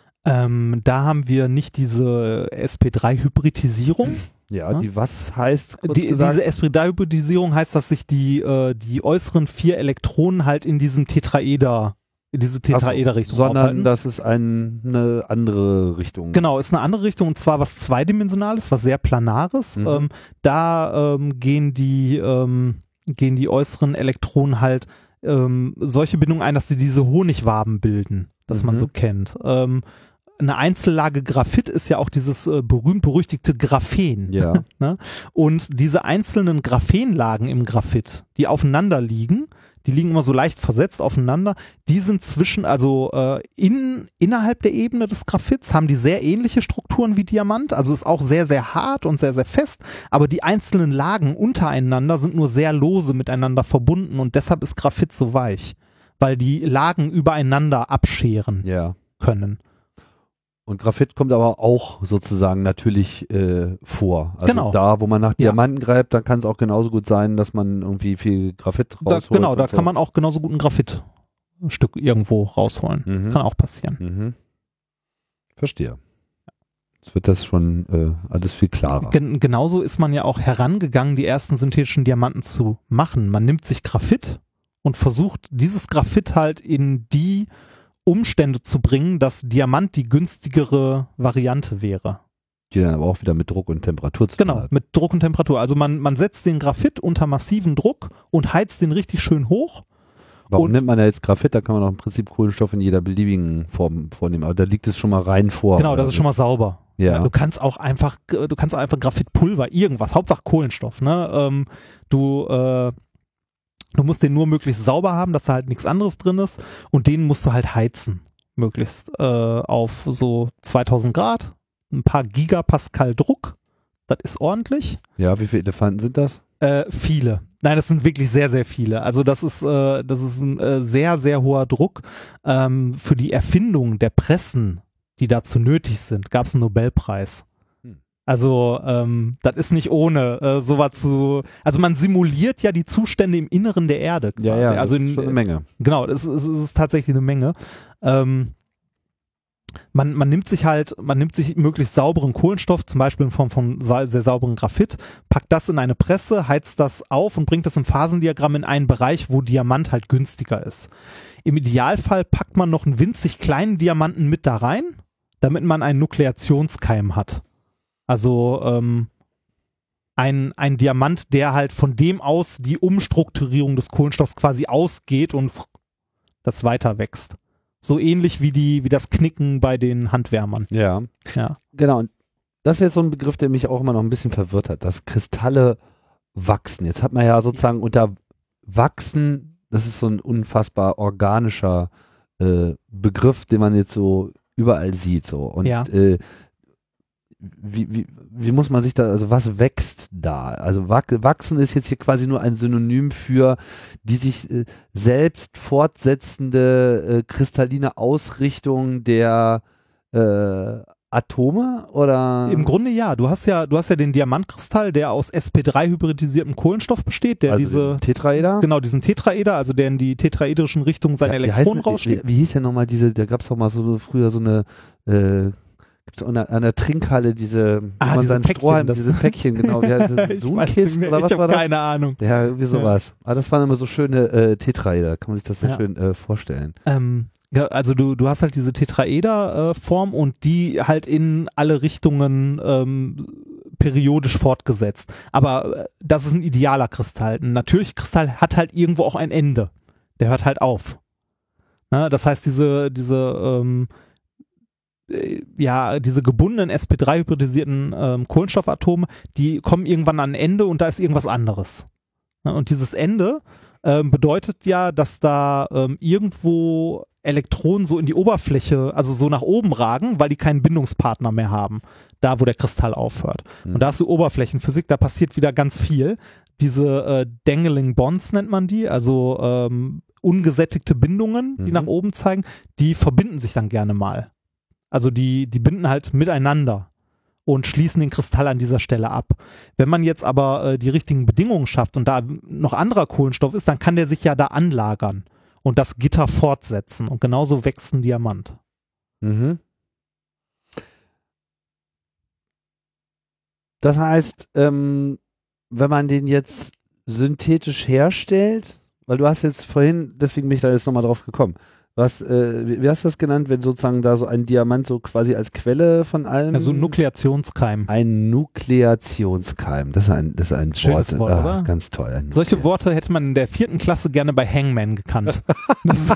Ähm, da haben wir nicht diese S P drei Hybridisierung. ja, Ja. die was heißt, kurz Die, gesagt? diese S P drei Hybridisierung heißt, dass sich die, äh, die äußeren vier Elektronen halt in diesem Tetraeder, in diese Tetraederrichtung sondern aufhalten. das ist ein, eine andere Richtung. Genau, ist eine andere Richtung und zwar was zweidimensionales, was sehr planares. Mhm. Ähm, da ähm, gehen die ähm, gehen die äußeren Elektronen halt ähm, solche Bindungen ein, dass sie diese Honigwaben bilden, das man Mhm. so kennt. Ähm, eine Einzellage Graphit ist ja auch dieses äh, berühmt-berüchtigte Graphen. Ja. Ne? Und diese einzelnen Graphenlagen im Graphit, die aufeinander liegen, die liegen immer so leicht versetzt aufeinander, die sind zwischen, also äh, in, innerhalb der Ebene des Graphits haben die sehr ähnliche Strukturen wie Diamant, also ist auch sehr, sehr hart und sehr, sehr fest, aber die einzelnen Lagen untereinander sind nur sehr lose miteinander verbunden und deshalb ist Graphit so weich, weil die Lagen übereinander abscheren Ja. können. Und Graphit kommt aber auch sozusagen natürlich äh, vor. Also Genau. da, wo man nach Ja. Diamanten greift, dann kann es auch genauso gut sein, dass man irgendwie viel Graphit Da, rausholt. genau, da und so. kann man auch genauso gut ein Graphitstück irgendwo rausholen. Mhm. Das kann auch passieren. Mhm. Verstehe. Jetzt wird das schon äh, alles viel klarer. Gen genauso ist man ja auch herangegangen, die ersten synthetischen Diamanten zu machen. Man nimmt sich Graphit und versucht, dieses Graphit halt in die Umstände zu bringen, dass Diamant die günstigere Variante wäre. Die dann aber auch wieder mit Druck und Temperatur zu tun Genau, hat. mit Druck und Temperatur. Also man, man setzt den Graphit unter massiven Druck und heizt den richtig schön hoch. Warum und- nimmt man ja jetzt Graphit? Da kann man auch im Prinzip Kohlenstoff in jeder beliebigen Form vornehmen. Aber da liegt es schon mal rein vor. Genau, das ist schon mal sauber. Ja. Du kannst auch einfach, du kannst auch einfach Graphitpulver, irgendwas, Hauptsache Kohlenstoff, ne? Ähm, du, äh, du musst den nur möglichst sauber haben, dass da halt nichts anderes drin ist und den musst du halt heizen. Möglichst äh, auf so zweitausend Grad, ein paar Gigapascal Druck, das ist ordentlich. Ja, wie viele Elefanten sind das? Äh, viele. Nein, das sind wirklich sehr, sehr viele. Also das ist, äh, das ist ein äh, sehr, sehr hoher Druck. Ähm, für die Erfindung der Pressen, die dazu nötig sind, gab es einen Nobelpreis. Hm. Also ähm, das ist nicht ohne äh, sowas zu, also man simuliert ja die Zustände im Inneren der Erde quasi. Ja, ja, also das ist in, schon eine Menge. Genau, es ist, es ist tatsächlich eine Menge. Ähm, man, man nimmt sich halt, man nimmt sich möglichst sauberen Kohlenstoff, zum Beispiel in Form von sa- sehr sauberen Graphit, packt das in eine Presse, heizt das auf und bringt das im Phasendiagramm in einen Bereich, wo Diamant halt günstiger ist. Im Idealfall packt man noch einen winzig kleinen Diamanten mit da rein, damit man einen Nukleationskeim hat. Also ähm, ein, ein Diamant, der halt von dem aus die Umstrukturierung des Kohlenstoffs quasi ausgeht und das weiter wächst. So ähnlich wie die, wie das Knicken bei den Handwärmern. Ja. Ja. Genau. Und das ist jetzt so ein Begriff, der mich auch immer noch ein bisschen verwirrt hat, dass Kristalle wachsen. Jetzt hat man ja sozusagen unter Wachsen, das ist so ein unfassbar organischer äh, Begriff, den man jetzt so überall sieht. So. Und Ja. äh, wie, wie, wie muss man sich da, also was wächst da? Also wachsen ist jetzt hier quasi nur ein Synonym für die sich äh, selbst fortsetzende äh, kristalline Ausrichtung der äh, Atome oder? Im Grunde ja. Du hast ja, du hast ja den Diamantkristall, der aus S P drei hybridisiertem Kohlenstoff besteht, der also diese, Tetraeder? genau, diesen Tetraeder, also der in die tetraederischen Richtungen seine Ja, wie Elektronen heißt denn- rausschlägt. Wie, wie hieß ja nochmal diese, da gab es doch mal so früher so eine, äh, gibt's an der, an der Trinkhalle diese, wo Ah, man diese seinen Päckchen, Strohhalm, das- diese Päckchen, genau, wie heißt das? Ich weiß nicht Zoomkiss mehr, oder was ich war habe das? keine Ahnung. Ja, irgendwie sowas. Aber das waren immer so schöne äh, Tetraeder, kann man sich das sehr Ja. schön äh, vorstellen. Ähm, ja, also du, du hast halt diese Tetraeder-Form und die halt in alle Richtungen ähm, periodisch fortgesetzt. Aber äh, das ist ein idealer Kristall. Ein natürlicher Kristall hat halt irgendwo auch ein Ende. Der hört halt auf. Na, das heißt, diese, diese ähm, äh, ja, diese gebundenen S P drei hybridisierten ähm, Kohlenstoffatome, die kommen irgendwann an ein Ende und da ist irgendwas anderes. Na, und dieses Ende ähm, bedeutet ja, dass da ähm, irgendwo Elektronen so in die Oberfläche, also so nach oben ragen, weil die keinen Bindungspartner mehr haben, da wo der Kristall aufhört. Mhm. Und da hast du Oberflächenphysik, da passiert wieder ganz viel. Diese äh, Dangling Bonds nennt man die, also ähm, ungesättigte Bindungen, die Mhm. nach oben zeigen, die verbinden sich dann gerne mal. Also die, die binden halt miteinander und schließen den Kristall an dieser Stelle ab. Wenn man jetzt aber äh, die richtigen Bedingungen schafft und da noch anderer Kohlenstoff ist, dann kann der sich ja da anlagern und das Gitter fortsetzen. Und genauso wächst ein Diamant. Mhm. Das heißt, ähm, wenn man den jetzt synthetisch herstellt, weil du hast jetzt vorhin, deswegen bin ich da jetzt nochmal drauf gekommen, was, äh, wie, wie hast du das genannt, wenn sozusagen da so ein Diamant so quasi als Quelle von allem? Also ein Nukleationskeim. Ein Nukleationskeim, das ist ein, das ist ein Schönes Wort, ah, oder? ist ganz toll. Ein Solche Nuklea- Worte hätte man in der vierten Klasse gerne bei Hangman gekannt. Das,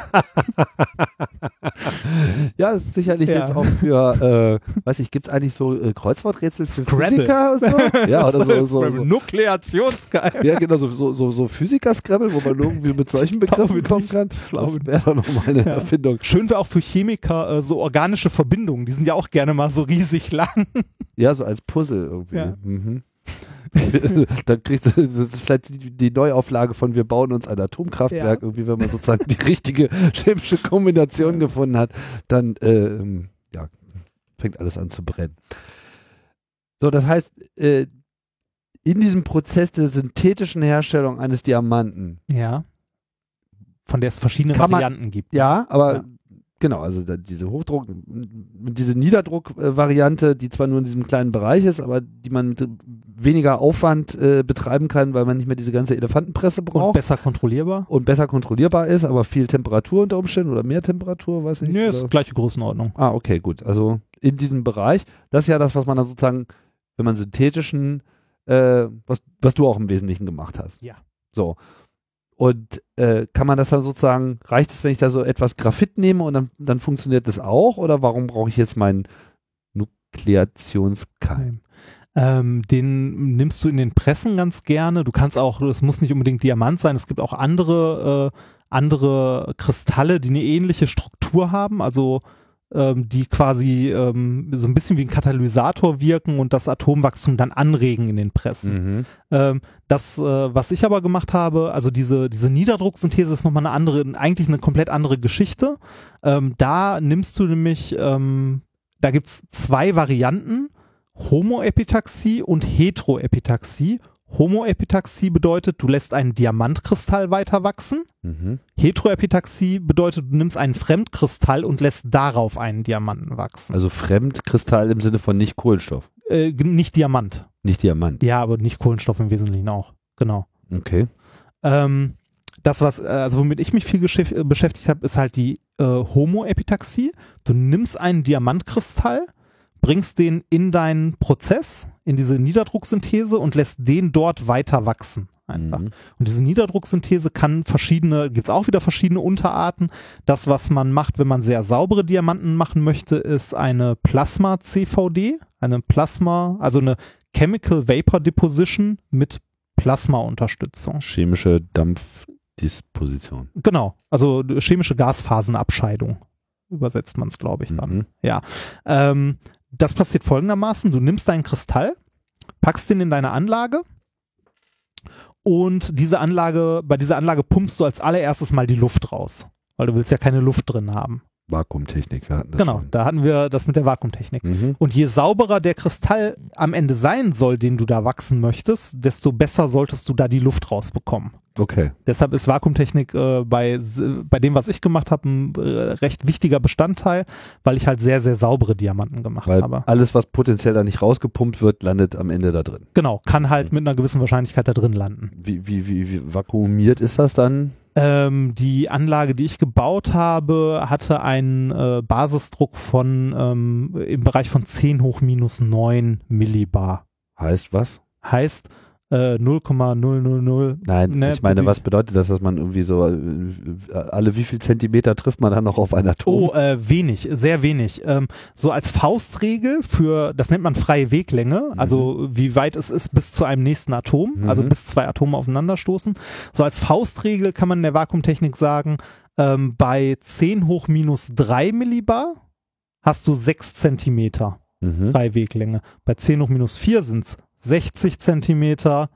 Ja, das ist sicherlich Ja. jetzt auch für, äh, weiß ich, gibt es eigentlich so äh, Kreuzworträtsel für Scrabble. Physiker und so? Ja, oder so, so, so. Nukleationskeim. Ja, genau, so, so, so, so Physiker-Scrabble, wo man irgendwie mit solchen Begriffen kommen kann. Das wäre doch nochmal eine Ja. Erfindung. Schön wäre auch für Chemiker äh, so organische Verbindungen. Die sind ja auch gerne mal so riesig lang. Ja, so als Puzzle irgendwie. Ja. Mhm. Dann kriegst du, das ist vielleicht die, die Neuauflage von wir bauen uns ein Atomkraftwerk, Ja. irgendwie, wenn man sozusagen die richtige chemische Kombination gefunden hat, dann äh, ähm, ja, fängt alles an zu brennen. So, das heißt, äh, in diesem Prozess der synthetischen Herstellung eines Diamanten, Ja. Von der es verschiedene Kann man- Varianten gibt. ja, aber Ja. genau, also da, diese Hochdruck, diese Niederdruck-Variante, die zwar nur in diesem kleinen Bereich ist, aber die man mit weniger Aufwand äh, betreiben kann, weil man nicht mehr diese ganze Elefantenpresse Und braucht besser kontrollierbar. und besser kontrollierbar ist, aber viel Temperatur unter Umständen oder mehr Temperatur, weiß ich Nö, nicht. ist oder? gleiche Größenordnung. Ah, okay, gut. Also in diesem Bereich, das ist ja das, was man dann sozusagen, wenn man synthetischen, äh, was, was du auch im Wesentlichen gemacht hast. Ja. So. Und äh, kann man das dann sozusagen, reicht es, wenn ich da so etwas Graphit nehme und dann, dann funktioniert das auch? Oder warum brauche ich jetzt meinen Nukleationskeim? Ähm, den nimmst du in den Pressen ganz gerne. Du kannst auch, es muss nicht unbedingt Diamant sein, es gibt auch andere, äh, andere Kristalle, die eine ähnliche Struktur haben, also ähm, die quasi ähm, so ein bisschen wie ein Katalysator wirken und das Atomwachstum dann anregen in den Pressen. Mhm. Ähm, das, äh, was ich aber gemacht habe, also diese, diese Niederdrucksynthese ist nochmal eine andere, eigentlich eine komplett andere Geschichte. Ähm, da nimmst du nämlich, ähm, da gibt es zwei Varianten, Homoepitaxie und Heteroepitaxie. Homoepitaxie bedeutet, du lässt einen Diamantkristall weiter wachsen. Mhm. Heteroepitaxie bedeutet, du nimmst einen Fremdkristall und lässt darauf einen Diamanten wachsen. Also Fremdkristall im Sinne von nicht Kohlenstoff. Äh, nicht Diamant. Nicht Diamant. Ja, aber nicht Kohlenstoff im Wesentlichen auch. Genau. Okay. Ähm, das, was, also womit ich mich viel geschäf- beschäftigt habe, ist halt die äh, Homoepitaxie. Du nimmst einen Diamantkristall, bringst den in deinen Prozess, in diese Niederdrucksynthese und lässt den dort weiter wachsen. Einfach. Mhm. Und diese Niederdrucksynthese kann verschiedene, gibt es auch wieder verschiedene Unterarten. Das, was man macht, wenn man sehr saubere Diamanten machen möchte, ist eine Plasma-C V D, eine Plasma, also eine Chemical Vapor Deposition mit Plasma-Unterstützung. Chemische Dampfdisposition. Genau, also chemische Gasphasenabscheidung, übersetzt man es, glaube ich, dann. Mhm. Ja, ähm, das passiert folgendermaßen, du nimmst deinen Kristall, packst den in deine Anlage und diese Anlage, bei dieser Anlage pumpst du als allererstes mal die Luft raus, weil du willst ja keine Luft drin haben. Vakuumtechnik, wir hatten das Genau, schon. da hatten wir das mit der Vakuumtechnik. Mhm. Und je sauberer der Kristall am Ende sein soll, den du da wachsen möchtest, desto besser solltest du da die Luft rausbekommen. Okay. Deshalb ist Vakuumtechnik äh, bei, bei dem, was ich gemacht habe, ein äh, recht wichtiger Bestandteil, weil ich halt sehr, sehr saubere Diamanten gemacht Weil habe. alles, was potenziell da nicht rausgepumpt wird, landet am Ende da drin. Genau, kann halt mit einer gewissen Wahrscheinlichkeit da drin landen. Wie, wie, wie, wie vakuumiert ist das dann? Ähm, die Anlage, die ich gebaut habe, hatte einen äh, Basisdruck von ähm, im Bereich von zehn hoch minus neun Millibar. Heißt was? Heißt äh, null Komma null null null. Nein, Ne, ich meine, wie- was bedeutet das, dass man irgendwie so, äh, alle wie viel Zentimeter trifft man dann noch auf ein Atom? Oh, äh, wenig, sehr wenig. Ähm, so als Faustregel für, das nennt man freie Weglänge, also wie weit es ist bis zu einem nächsten Atom, Mhm. also bis zwei Atome aufeinanderstoßen. So als Faustregel kann man in der Vakuumtechnik sagen, ähm, bei zehn hoch minus drei Millibar hast du sechs Zentimeter Mhm. freie Weglänge. Bei zehn hoch minus vier sind es sechzig Zentimeter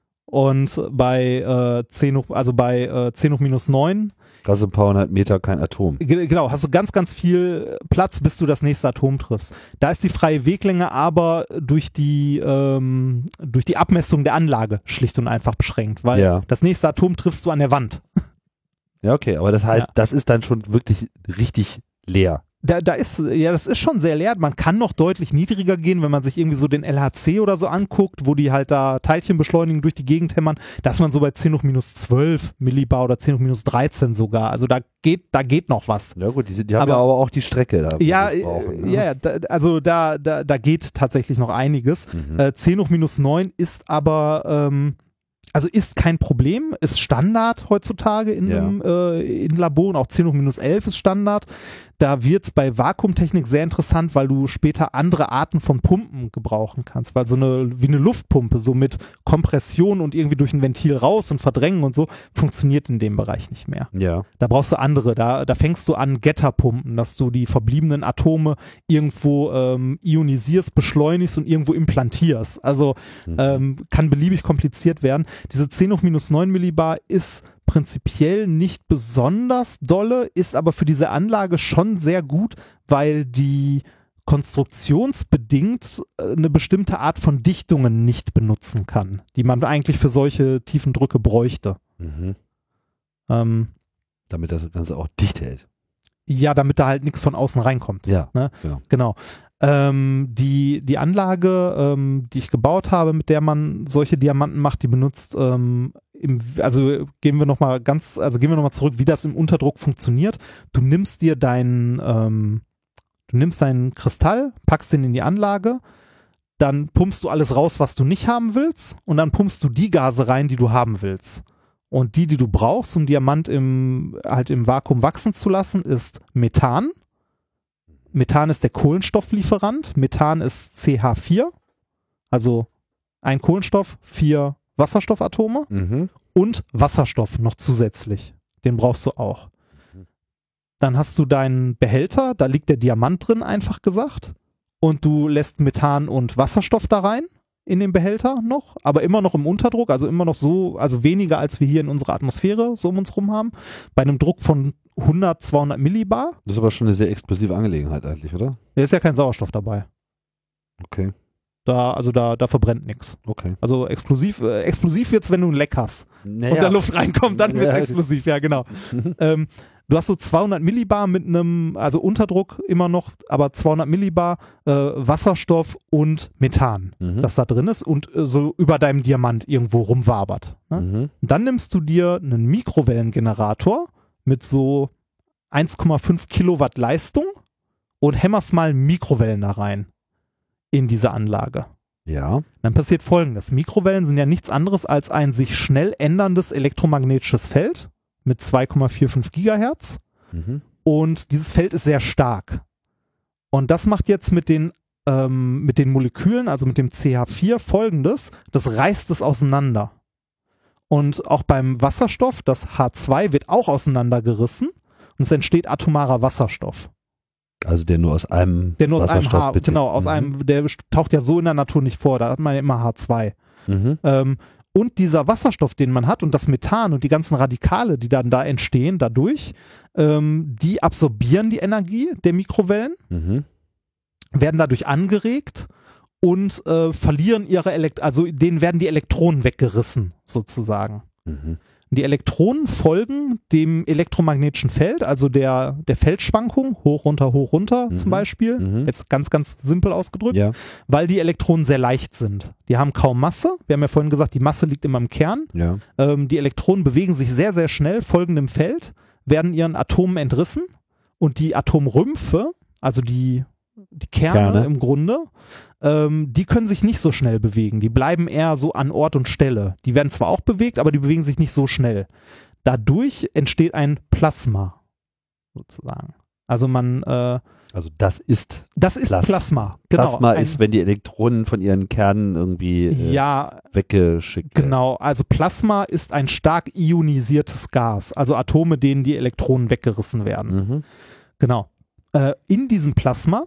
und bei äh, zehn hoch, also bei äh, zehn hoch minus neun Das sind ein paar hundert Meter kein Atom. Ge- Genau, hast du ganz, ganz viel Platz, bis du das nächste Atom triffst. Da ist die freie Weglänge aber durch die, ähm, durch die Abmessung der Anlage schlicht und einfach beschränkt, weil Ja. das nächste Atom triffst du an der Wand. Ja, okay, aber das heißt, Ja. das ist dann schon wirklich richtig leer. Da, da ist, ja, das ist schon sehr leer. Man kann noch deutlich niedriger gehen, wenn man sich irgendwie so den L H C oder so anguckt, wo die halt da Teilchenbeschleunigung durch die Gegend hämmern. Da ist man so bei zehn hoch minus zwölf Millibar oder zehn hoch minus dreizehn sogar. Also da geht, da geht noch was. Ja gut, die, die haben Aber- ja aber auch die Strecke da. wo Ja, sie es brauchen, äh, ne? ja, da, also da, da, da geht tatsächlich noch einiges. Mhm. Äh, zehn hoch minus neun ist aber, ähm, also ist kein Problem, ist Standard heutzutage in, Ja. einem, äh, in Laboren, auch zehn hoch minus elf ist Standard. Da wird es bei Vakuumtechnik sehr interessant, weil du später andere Arten von Pumpen gebrauchen kannst, weil so eine, wie eine Luftpumpe, so mit Kompression und irgendwie durch ein Ventil raus und verdrängen und so, funktioniert in dem Bereich nicht mehr. Ja. Da brauchst du andere, da, da fängst du an Getterpumpen, dass du die verbliebenen Atome irgendwo ähm, ionisierst, beschleunigst und irgendwo implantierst. Also Mhm. ähm, kann beliebig kompliziert werden. Diese zehn hoch minus neun Millibar ist prinzipiell nicht besonders dolle, ist aber für diese Anlage schon sehr gut, weil die konstruktionsbedingt äh, eine bestimmte Art von Dichtungen nicht benutzen kann, die man eigentlich für solche tiefen Drücke bräuchte. Mhm. Ähm, Damit das Ganze auch dicht hält. Ja, damit da halt nichts von außen reinkommt. Ja. Ne? Genau. Genau. Ähm, die, die Anlage, ähm, die ich gebaut habe, mit der man solche Diamanten macht, die benutzt, ähm, im, also gehen wir nochmal ganz, also gehen wir nochmal zurück, wie das im Unterdruck funktioniert. Du nimmst dir deinen, ähm, du nimmst deinen Kristall, packst den in die Anlage, dann pumpst du alles raus, was du nicht haben willst, und dann pumpst du die Gase rein, die du haben willst. Und die, die du brauchst, um Diamant im, halt im Vakuum wachsen zu lassen, ist Methan. Methan ist der Kohlenstofflieferant. Methan ist C H vier, also ein Kohlenstoff, vier Wasserstoffatome Mhm. und Wasserstoff noch zusätzlich. Den brauchst du auch. Dann hast du deinen Behälter, da liegt der Diamant drin, einfach gesagt. Und du lässt Methan und Wasserstoff da rein. in dem Behälter noch, aber immer noch im Unterdruck, also immer noch so, also weniger als wir hier in unserer Atmosphäre so um uns rum haben, bei einem Druck von hundert, zweihundert Millibar. Das ist aber schon eine sehr explosive Angelegenheit eigentlich, oder? Da ist ja kein Sauerstoff dabei. Okay, Da, also da, da verbrennt nichts. okay. Also explosiv, äh, explosiv wird's, wenn du ein Leck hast Naja. und da Luft reinkommt, dann wird Ja. explosiv, ja genau. ähm, du hast so zweihundert Millibar mit einem, also Unterdruck immer noch, aber zweihundert Millibar äh, Wasserstoff und Methan, Mhm. das da drin ist und äh, so über deinem Diamant irgendwo rumwabert. Ne? Mhm. Dann nimmst du dir einen Mikrowellengenerator mit so eins Komma fünf Kilowatt Leistung und hämmerst mal Mikrowellen da rein in diese Anlage. Ja. Dann passiert Folgendes. Mikrowellen sind ja nichts anderes als ein sich schnell änderndes elektromagnetisches Feld mit zwei Komma fünfundvierzig Gigahertz Mhm. und dieses Feld ist sehr stark. Und das macht jetzt mit den, ähm, mit den Molekülen, also mit dem C H vier Folgendes, das reißt es auseinander. Und auch beim Wasserstoff, das H zwei wird auch auseinandergerissen und es entsteht atomarer Wasserstoff. Also der nur aus einem Der nur aus einem Wasserstoff H, besteht. genau, aus Mhm. einem, der taucht ja so in der Natur nicht vor, da hat man ja immer H zwei. Mhm. Ähm, und dieser Wasserstoff, den man hat und das Methan und die ganzen Radikale, die dann da entstehen dadurch, ähm, die absorbieren die Energie der Mikrowellen, Mhm. werden dadurch angeregt und äh, verlieren ihre Elekt also denen werden die Elektronen weggerissen sozusagen. Mhm. Die Elektronen folgen dem elektromagnetischen Feld, also der, der Feldschwankung, hoch, runter, hoch, runter Mhm. zum Beispiel, Mhm. jetzt ganz, ganz simpel ausgedrückt, Ja. weil die Elektronen sehr leicht sind. Die haben kaum Masse, wir haben ja vorhin gesagt, die Masse liegt immer im Kern. Ja. Ähm, die Elektronen bewegen sich sehr, sehr schnell, folgen dem Feld, werden ihren Atomen entrissen und die Atomrümpfe, also die, die Kerne, Kerne. im Grunde, ähm, die können sich nicht so schnell bewegen. Die bleiben eher so an Ort und Stelle. Die werden zwar auch bewegt, aber die bewegen sich nicht so schnell. Dadurch entsteht ein Plasma, sozusagen. Also man, äh, Also das ist das ist Plas- Plasma. Genau, Plasma ein, ist, wenn die Elektronen von ihren Kernen irgendwie äh, ja, weggeschickt werden. genau. Also Plasma ist ein stark ionisiertes Gas. Also Atome, denen die Elektronen weggerissen werden. Mhm. Genau. Äh, in diesem Plasma,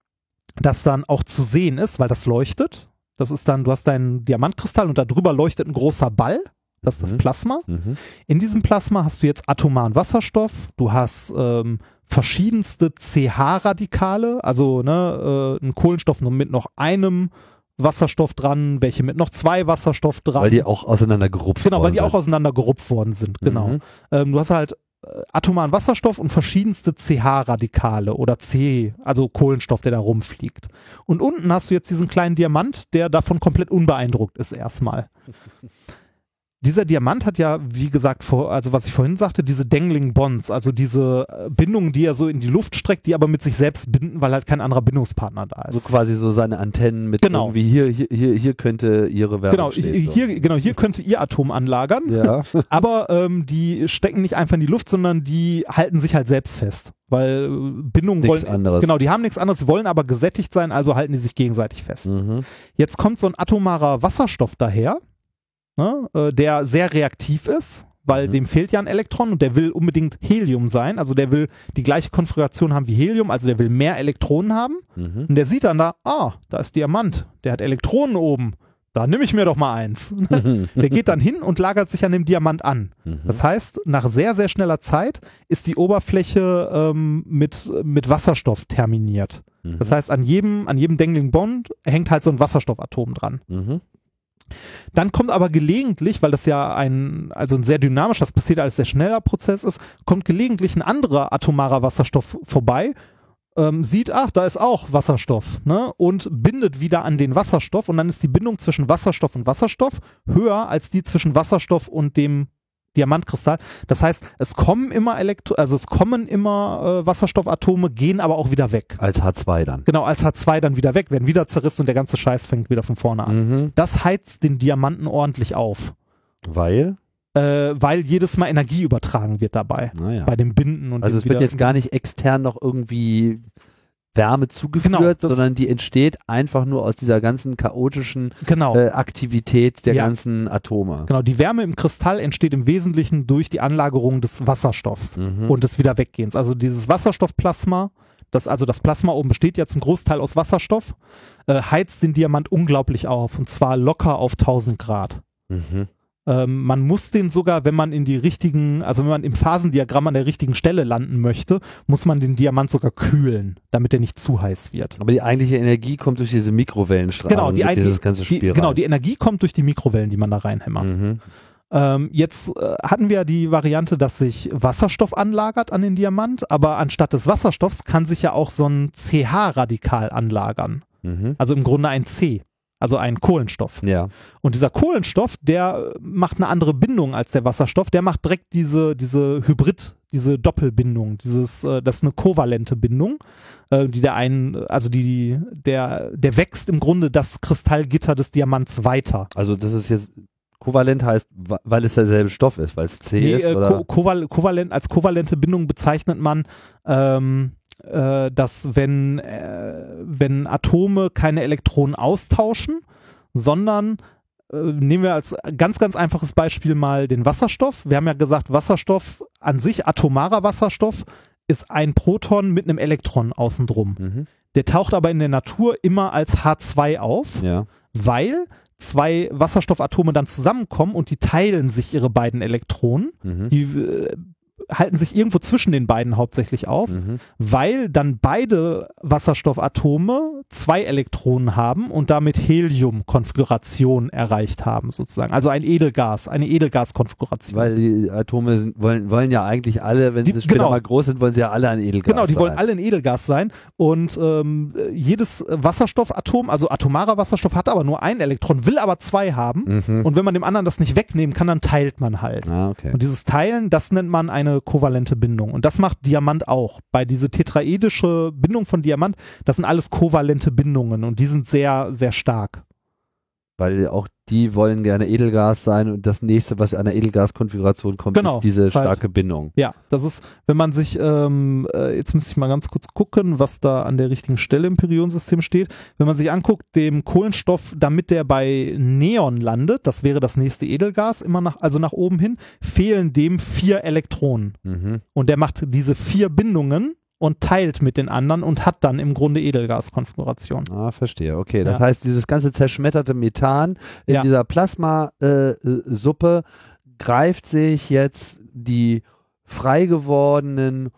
das dann auch zu sehen ist, weil das leuchtet. Das ist dann, du hast deinen Diamantkristall und da drüber leuchtet ein großer Ball. Das ist das Mhm. Plasma. Mhm. In diesem Plasma hast du jetzt atomaren Wasserstoff. Du hast ähm, verschiedenste C H-Radikale, also ne, äh, ein Kohlenstoff nur mit noch einem Wasserstoff dran, welche mit noch zwei Wasserstoff dran. Weil die auch auseinandergerupft Genau, weil worden die auch sind. auseinandergerupft worden sind, genau. Mhm. Ähm, du hast halt äh, atomaren Wasserstoff und verschiedenste C H-Radikale oder C, also Kohlenstoff, der da rumfliegt. Und unten hast du jetzt diesen kleinen Diamant, der davon komplett unbeeindruckt ist erstmal. Dieser Diamant hat ja, wie gesagt, vor, also was ich vorhin sagte, diese Dangling Bonds, also diese äh, Bindungen, die er so in die Luft streckt, die aber mit sich selbst binden, weil halt kein anderer Bindungspartner da So ist. quasi so seine Antennen mit Genau. irgendwie hier, hier, hier, hier könnte ihre Werbung Genau, stehen. so. hier, genau, hier könnte ihr Atom anlagern. Ja. Aber ähm, die stecken nicht einfach in die Luft, sondern die halten sich halt selbst fest. Weil äh, Bindungen Nichts wollen. anderes. Genau, die haben nichts anderes, wollen aber gesättigt sein, also halten die sich gegenseitig fest. Mhm. Jetzt kommt so ein atomarer Wasserstoff daher, ne, äh, der sehr reaktiv ist, weil Mhm. dem fehlt ja ein Elektron und der will unbedingt Helium sein. Also der will die gleiche Konfiguration haben wie Helium, also der will mehr Elektronen haben. Mhm. Und der sieht dann da, ah, da ist Diamant, der hat Elektronen oben. Da nehme ich mir doch mal eins. Der geht dann hin und lagert sich an dem Diamant an. Mhm. Das heißt, nach sehr, sehr schneller Zeit ist die Oberfläche ähm, mit, mit Wasserstoff terminiert. Mhm. Das heißt, an jedem, an jedem Dangling Bond hängt halt so ein Wasserstoffatom dran. Mhm. Dann kommt aber gelegentlich, weil das ja ein, also ein sehr dynamisch, das passiert als sehr schneller Prozess ist, kommt gelegentlich ein anderer atomarer Wasserstoff vorbei, ähm, sieht, ach, da ist auch Wasserstoff, ne, und bindet wieder an den Wasserstoff und dann ist die Bindung zwischen Wasserstoff und Wasserstoff höher als die zwischen Wasserstoff und dem Diamantkristall. Das heißt, es kommen immer Elektro, also es kommen immer äh, Wasserstoffatome, gehen aber auch wieder weg. Als H zwei dann. Genau, als H zwei dann wieder weg, werden wieder zerrissen und der ganze Scheiß fängt wieder von vorne an. Mhm. Das heizt den Diamanten ordentlich auf, Weil, äh, weil jedes Mal Energie übertragen wird dabei, naja. bei dem Binden und Also dem es wird wieder- jetzt gar nicht extern noch irgendwie Wärme zugeführt, Genau, das- sondern die entsteht einfach nur aus dieser ganzen chaotischen genau, äh, Aktivität der Ja. ganzen Atome. genau. Die Wärme im Kristall entsteht im Wesentlichen durch die Anlagerung des Wasserstoffs Mhm. und des Wiederweggehens. Also dieses Wasserstoffplasma, das, also das Plasma oben besteht ja zum Großteil aus Wasserstoff, äh, heizt den Diamant unglaublich auf und zwar locker auf tausend Grad. Mhm. Ähm, man muss den sogar, wenn man in die richtigen, also wenn man im Phasendiagramm an der richtigen Stelle landen möchte, muss man den Diamant sogar kühlen, damit der nicht zu heiß wird. Aber die eigentliche Energie kommt durch diese Mikrowellenstrahlung, Genau, die, durch dieses ganze Spiel die, rein. genau, die Energie kommt durch die Mikrowellen, die man da reinhämmert. Mhm. Ähm, jetzt äh, hatten wir die Variante, dass sich Wasserstoff anlagert an den Diamant, aber anstatt des Wasserstoffs kann sich ja auch so ein C H-Radikal anlagern. Mhm. Also im Grunde ein C, also ein Kohlenstoff. Ja. Und dieser Kohlenstoff, der macht eine andere Bindung als der Wasserstoff, der macht direkt diese, diese Hybrid, diese Doppelbindung, dieses, äh, das ist eine kovalente Bindung, äh, die der einen, also die, der, der wächst im Grunde das Kristallgitter des Diamants weiter. Also das ist jetzt, kovalent heißt, wa- weil es derselbe Stoff ist, weil es C Nee, ist, äh, oder? ko koval kovalent, als kovalente Bindung bezeichnet man, ähm, äh, dass wenn, äh, wenn Atome keine Elektronen austauschen, sondern äh, nehmen wir als ganz, ganz einfaches Beispiel mal den Wasserstoff. Wir haben ja gesagt, Wasserstoff an sich, atomarer Wasserstoff, ist ein Proton mit einem Elektron außen drum. Mhm. Der taucht aber in der Natur immer als H zwei auf, Ja. weil zwei Wasserstoffatome dann zusammenkommen und die teilen sich ihre beiden Elektronen. Mhm. Die äh, halten sich irgendwo zwischen den beiden hauptsächlich auf, Mhm. weil dann beide Wasserstoffatome zwei Elektronen haben und damit Helium-Konfiguration erreicht haben sozusagen. Also ein Edelgas, eine Edelgas-Konfiguration. Weil die Atome sind, wollen, wollen ja eigentlich alle, wenn Die- sie später genau. mal groß sind, wollen sie ja alle ein Edelgas Genau, die wollen sein. alle ein Edelgas sein und ähm, jedes Wasserstoffatom, also atomarer Wasserstoff, hat aber nur ein Elektron, will aber zwei haben Mhm. und wenn man dem anderen das nicht wegnehmen kann, dann teilt man halt. Ah, okay. Und dieses Teilen, das nennt man eine kovalente Bindung. Und das macht Diamant auch. Bei diese tetraedische Bindung von Diamant, das sind alles kovalente Bindungen und die sind sehr, sehr stark. Weil auch die wollen gerne Edelgas sein und das nächste, was an der Edelgas-Konfiguration kommt, Genau, ist diese ist halt- starke Bindung. Ja, das ist, wenn man sich, ähm, äh, jetzt müsste ich mal ganz kurz gucken, was da an der richtigen Stelle im Periodensystem steht. Wenn man sich anguckt, dem Kohlenstoff, damit der bei Neon landet, das wäre das nächste Edelgas, immer nach, also nach oben hin, fehlen dem vier Elektronen. Mhm. Und der macht diese vier Bindungen und teilt mit den anderen und hat dann im Grunde Edelgas-Konfiguration. Ah, verstehe. Okay, das Ja. heißt, dieses ganze zerschmetterte Methan in Ja. dieser Plasmasuppe greift sich jetzt die frei gewordenen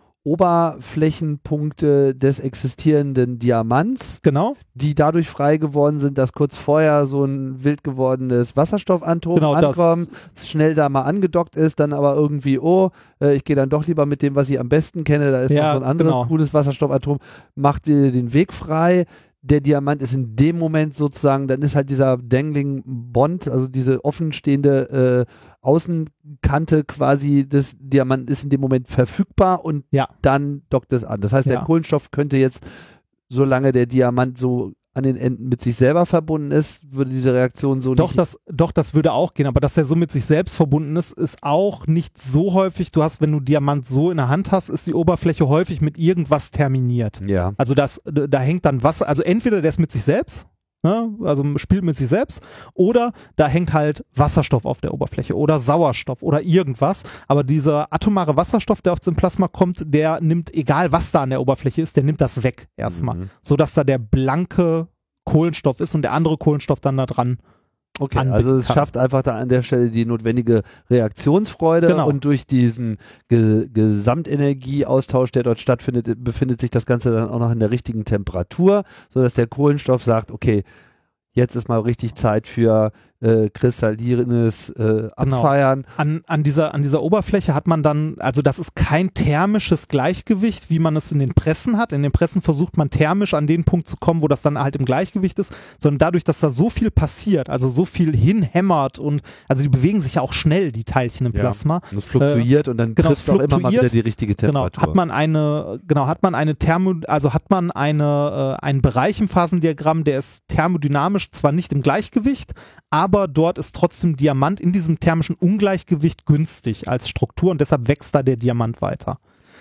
Oberflächenpunkte des existierenden Diamants, Genau, die dadurch frei geworden sind, dass kurz vorher so ein wild gewordenes Wasserstoffatom Genau das. ankommt, schnell da mal angedockt ist, dann aber irgendwie, oh, äh, ich gehe dann doch lieber mit dem, was ich am besten kenne, da ist Ja, noch so ein anderes genau. cooles Wasserstoffatom, macht dir den Weg frei. Der Diamant ist in dem Moment sozusagen, dann ist halt dieser Dangling Bond, also diese offenstehende äh, Außenkante quasi des Diamanten ist in dem Moment verfügbar und Ja. dann dockt es an. Das heißt, Ja. der Kohlenstoff könnte jetzt, solange der Diamant so an den Enden mit sich selber verbunden ist, würde diese Reaktion so doch nicht... das, doch, das würde auch gehen, aber dass er so mit sich selbst verbunden ist, ist auch nicht so häufig. Du hast, wenn du Diamant so in der Hand hast, ist die Oberfläche häufig mit irgendwas terminiert. Ja. Also das, da hängt dann Wasser, also entweder der ist mit sich selbst, ne, also spielt mit sich selbst, oder da hängt halt Wasserstoff auf der Oberfläche oder Sauerstoff oder irgendwas, aber dieser atomare Wasserstoff, der auf dem Plasma kommt, der nimmt, egal was da an der Oberfläche ist, der nimmt das weg erstmal, Mhm. sodass da der blanke Kohlenstoff ist und der andere Kohlenstoff dann da dran. Okay, anbinden also es kann. schafft einfach da an der Stelle die notwendige Reaktionsfreude Genau. und durch diesen Ge Gesamtenergieaustausch, der dort stattfindet, befindet sich das Ganze dann auch noch in der richtigen Temperatur, sodass der Kohlenstoff sagt, okay, jetzt ist mal richtig Zeit für äh, kristallierendes äh, Genau. Abfeiern. An, an, dieser, an dieser Oberfläche hat man dann, also das ist kein thermisches Gleichgewicht, wie man es in den Pressen hat. In den Pressen versucht man thermisch an den Punkt zu kommen, wo das dann halt im Gleichgewicht ist, sondern dadurch, dass da so viel passiert, also so viel hinhämmert und, also die bewegen sich ja auch schnell, die Teilchen im Ja. Plasma. Und es fluktuiert und dann genau, trifft es auch immer mal fluktuiert. wieder die richtige Genau, Temperatur. hat man eine, genau, hat man eine Thermo, also hat man eine, äh, einen Bereich im Phasendiagramm, der ist thermodynamisch zwar nicht im Gleichgewicht, aber dort ist trotzdem Diamant in diesem thermischen Ungleichgewicht günstig als Struktur und deshalb wächst da der Diamant weiter.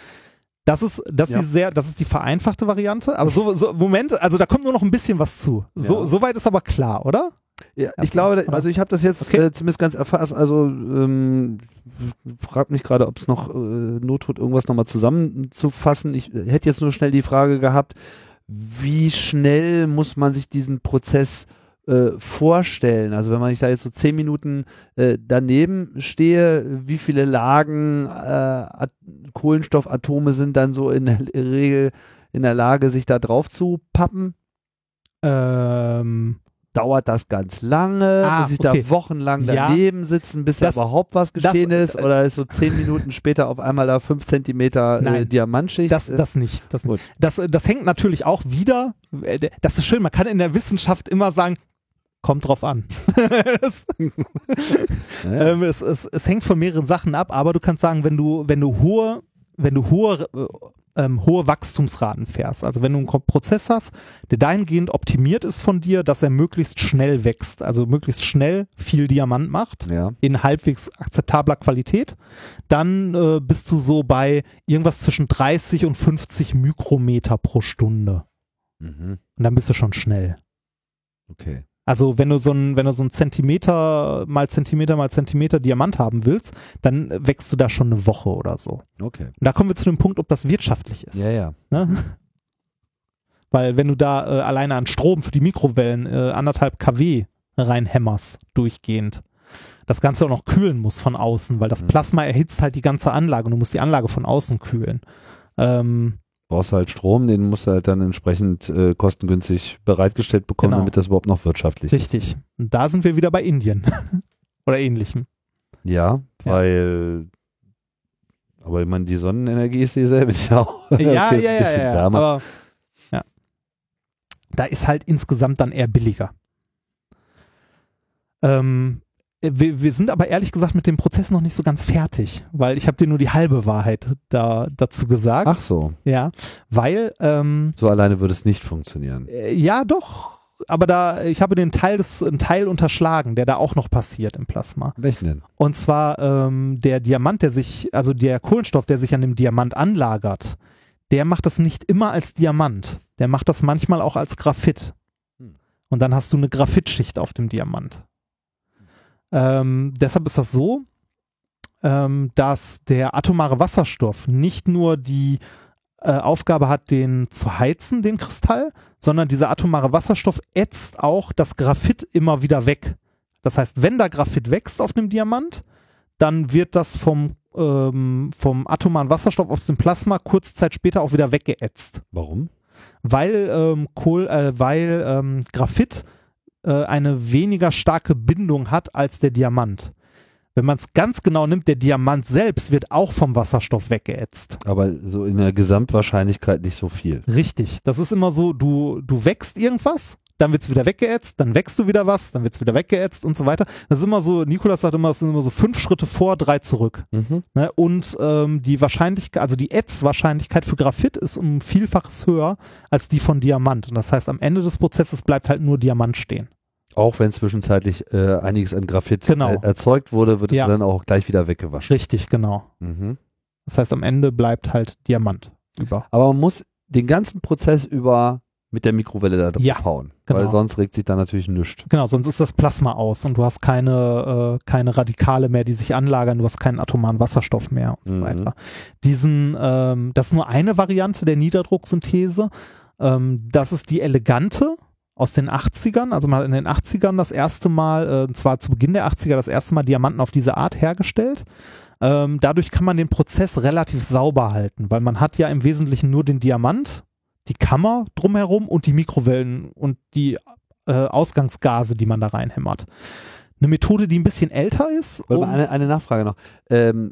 Das ist, das ist Ja. die sehr, das ist die vereinfachte Variante, aber so, so, Moment, also da kommt nur noch ein bisschen was zu. So, Ja. Soweit ist aber klar, oder? Ja, ich glaube, oder? also ich habe das jetzt Okay. äh, zumindest ganz erfasst, also ähm, frag mich gerade, ob es noch äh, Not tut, irgendwas nochmal zusammenzufassen. Ich äh, hätte jetzt nur schnell die Frage gehabt, wie schnell muss man sich diesen Prozess äh, vorstellen? Also wenn man ich da jetzt so zehn Minuten äh, daneben stehe, wie viele Lagen äh, At- Kohlenstoffatome sind dann so in der Regel in der Lage, sich da drauf zu pappen? Ähm, Dauert das ganz lange? Ah, muss ich okay. da wochenlang Ja, daneben sitzen, bis das- da überhaupt was geschehen das- ist? Oder ist so zehn Minuten später auf einmal da fünf Zentimeter äh, Nein, Diamantschicht? Das, das nicht. Das, Gut. nicht. Das, das hängt natürlich auch wieder, äh, das ist schön, man kann in der Wissenschaft immer sagen, kommt drauf an. das, Ja. ähm, es, es, es hängt von mehreren Sachen ab, aber du kannst sagen, wenn du, wenn du hohe, wenn du hohe, äh, ähm, hohe Wachstumsraten fährst, also wenn du einen Ko- Prozess hast, der dahingehend optimiert ist von dir, dass er möglichst schnell wächst, also möglichst schnell viel Diamant macht, Ja. in halbwegs akzeptabler Qualität, dann äh, bist du so bei irgendwas zwischen dreißig und fünfzig Mikrometer pro Stunde. Mhm. Und dann bist du schon schnell. Okay. Also wenn du so ein, wenn du so ein Zentimeter mal Zentimeter mal Zentimeter Diamant haben willst, dann wächst du da schon eine Woche oder so. Okay. Und da kommen wir zu dem Punkt, ob das wirtschaftlich ist. Ja, ja. Ne? Weil wenn du da äh, alleine an Strom für die Mikrowellen äh, anderthalb Kilowatt reinhämmerst, durchgehend, das Ganze auch noch kühlen muss von außen, weil das Mhm. Plasma erhitzt halt die ganze Anlage und du musst die Anlage von außen kühlen. Ähm, Brauchst halt Strom, den musst du halt dann entsprechend äh, kostengünstig bereitgestellt bekommen, Genau. damit das überhaupt noch wirtschaftlich ist. richtig. Und da sind wir wieder bei Indien. Oder ähnlichem. Ja, Ja. weil aber ich meine, die Sonnenenergie ist dieselbe. Ist ja auch Ja, okay, ja, ist ja, ein ja, bisschen ja. wärmer. Aber ja. Da ist halt insgesamt dann eher billiger. Ähm, wir, wir sind aber ehrlich gesagt mit dem Prozess noch nicht so ganz fertig, weil ich habe dir nur die halbe Wahrheit da, dazu gesagt. Ach so, Ja, weil, ähm, so alleine würde es nicht funktionieren. äh, ja doch, aber da, ich habe den Teil des, einen Teil unterschlagen, der da auch noch passiert im Plasma. Welchen denn? Und zwar ähm, der Diamant, der sich, also der Kohlenstoff, der sich an dem Diamant anlagert, der macht das nicht immer als Diamant. Der macht das manchmal auch als Graphit. Hm. Und dann hast du eine Graphitschicht auf dem Diamant. Ähm, deshalb ist das so, ähm, dass der atomare Wasserstoff nicht nur die äh, Aufgabe hat, den zu heizen, den Kristall, sondern dieser atomare Wasserstoff ätzt auch das Graphit immer wieder weg. Das heißt, wenn da Graphit wächst auf einem Diamant, dann wird das vom, ähm, vom atomaren Wasserstoff aus dem Plasma kurze Zeit später auch wieder weggeätzt. Warum? Weil, ähm, Kohl, äh, weil ähm, Graphit äh, eine weniger starke Bindung hat als der Diamant. Wenn man es ganz genau nimmt, der Diamant selbst wird auch vom Wasserstoff weggeätzt. Aber so in der Gesamtwahrscheinlichkeit nicht so viel. Richtig. Das ist immer so, du, du wächst irgendwas, dann wird es wieder weggeätzt, dann wächst du wieder was, dann wird es wieder weggeätzt und so weiter. Das ist immer so, Nikolas sagt immer, es sind immer so fünf Schritte vor, drei zurück. Mhm. Ne? Und ähm, die Wahrscheinlichkeit, also die Ätzwahrscheinlichkeit für Graphit ist um ein Vielfaches höher als die von Diamant. Und das heißt, am Ende des Prozesses bleibt halt nur Diamant stehen. Auch wenn zwischenzeitlich äh, einiges an Graphit Genau. äh, erzeugt wurde, wird Ja. es dann auch gleich wieder weggewaschen. Richtig, genau. Mhm. Das heißt, am Ende bleibt halt Diamant über. Aber man muss den ganzen Prozess über mit der Mikrowelle da drauf Ja, hauen, genau. weil sonst regt sich da natürlich nichts. Genau, sonst ist das Plasma aus und du hast keine, äh, keine Radikale mehr, die sich anlagern, du hast keinen atomaren Wasserstoff mehr und so Mhm. weiter. Diesen, ähm, das ist nur eine Variante der Niederdrucksynthese. Ähm, das ist die elegante aus den achtzigern, also man hat in den achtzigern das erste Mal, äh, und zwar zu Beginn der achtziger, das erste Mal Diamanten auf diese Art hergestellt. Ähm, dadurch kann man den Prozess relativ sauber halten, weil man hat ja im Wesentlichen nur den Diamant, die Kammer drumherum und die Mikrowellen und die äh, Ausgangsgase, die man da reinhämmert. Eine Methode, die ein bisschen älter ist. Warte mal, um- eine, eine Nachfrage noch. Ähm,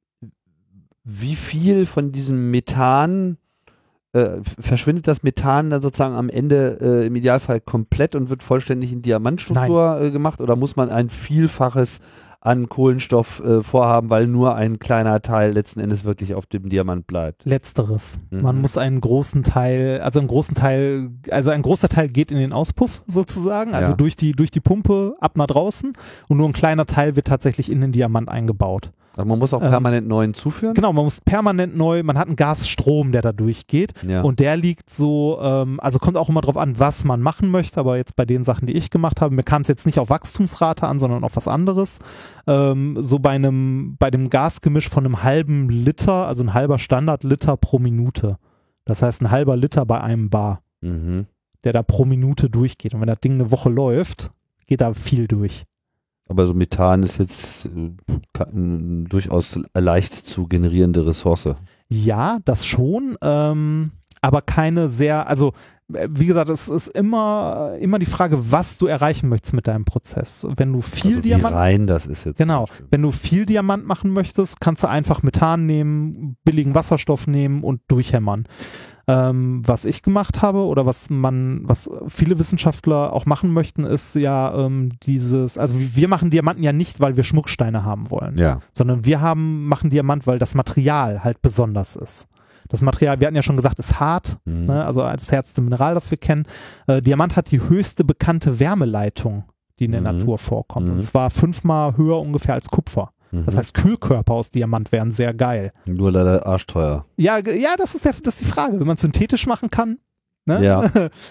wie viel von diesem Methan äh, verschwindet das Methan dann sozusagen am Ende äh, im Idealfall komplett und wird vollständig in Diamantstruktur äh, gemacht, oder muss man ein Vielfaches an Kohlenstoff äh, vorhaben, weil nur ein kleiner Teil letzten Endes wirklich auf dem Diamant bleibt? Letzteres. Mhm. Man muss einen großen Teil, also einen großen Teil, also ein großer Teil geht in den Auspuff sozusagen, also Ja. durch die, durch die Pumpe ab nach draußen, und nur ein kleiner Teil wird tatsächlich in den Diamant eingebaut. Aber man muss auch Ähm, permanent neuen zuführen? Genau, man muss permanent neu, man hat einen Gasstrom, der da durchgeht Ja. und der liegt so, ähm, also kommt auch immer drauf an, was man machen möchte, aber jetzt bei den Sachen, die ich gemacht habe, mir kam es jetzt nicht auf Wachstumsrate an, sondern auf was anderes. Ähm, so bei einem, bei dem Gasgemisch von einem halben Liter, also ein halber Standardliter pro Minute. Das heißt ein halber Liter bei einem Bar, Mhm. der da pro Minute durchgeht. Und wenn das Ding eine Woche läuft, geht da viel durch. Aber so Methan ist jetzt äh, ka- n- durchaus leicht zu generierende Ressource. Ja, das schon, ähm, aber keine sehr, also äh, wie gesagt, es ist immer, immer die Frage, was du erreichen möchtest mit deinem Prozess. Wenn du viel Also wie Diamant, rein das ist jetzt. genau, zum Beispiel. wenn du viel Diamant machen möchtest, kannst du einfach Methan nehmen, billigen Wasserstoff nehmen und durchhämmern. Ähm, was ich gemacht habe oder was man, was viele Wissenschaftler auch machen möchten, ist ja ähm, dieses, also wir machen Diamanten ja nicht, weil wir Schmucksteine haben wollen, Ja. sondern wir haben, machen Diamant, weil das Material halt besonders ist. Das Material, wir hatten ja schon gesagt, ist hart, Mhm. ne? Also als härteste Mineral, das wir kennen. Äh, Diamant hat die höchste bekannte Wärmeleitung, die in der Mhm. Natur vorkommt. Mhm. Und zwar fünfmal höher ungefähr als Kupfer. Mhm. Das heißt, Kühlkörper aus Diamant wären sehr geil. Nur leider arschteuer. Ja, ge- ja, das ist, der, das ist die Frage. Wenn man es synthetisch machen kann, ne? Ja.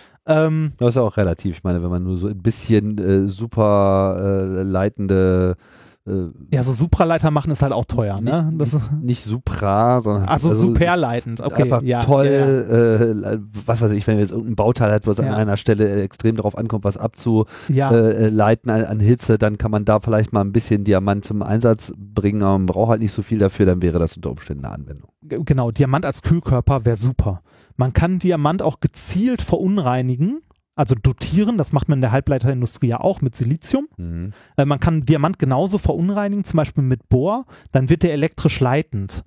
ähm, Das ist ja auch relativ. Ich meine, wenn man nur so ein bisschen äh, super äh, leitende äh, ja, so Supraleiter machen ist halt auch teuer, ne? nicht, Das, nicht, nicht Supra, sondern also, superleitend, okay. einfach ja, toll, Ja, Äh, was weiß ich, wenn jetzt irgendein Bauteil hat, wo es Ja. an einer Stelle extrem darauf ankommt, was abzuleiten ja. äh, leiten an, an Hitze, dann kann man da vielleicht mal ein bisschen Diamant zum Einsatz bringen, aber man braucht halt nicht so viel dafür, dann wäre das unter Umständen eine Anwendung. G- genau, Diamant als Kühlkörper wäre super. Man kann Diamant auch gezielt verunreinigen, also dotieren, das macht man in der Halbleiterindustrie ja auch mit Silizium. Mhm. Äh, man kann Diamant genauso verunreinigen, zum Beispiel mit Bohr, dann wird der elektrisch leitend.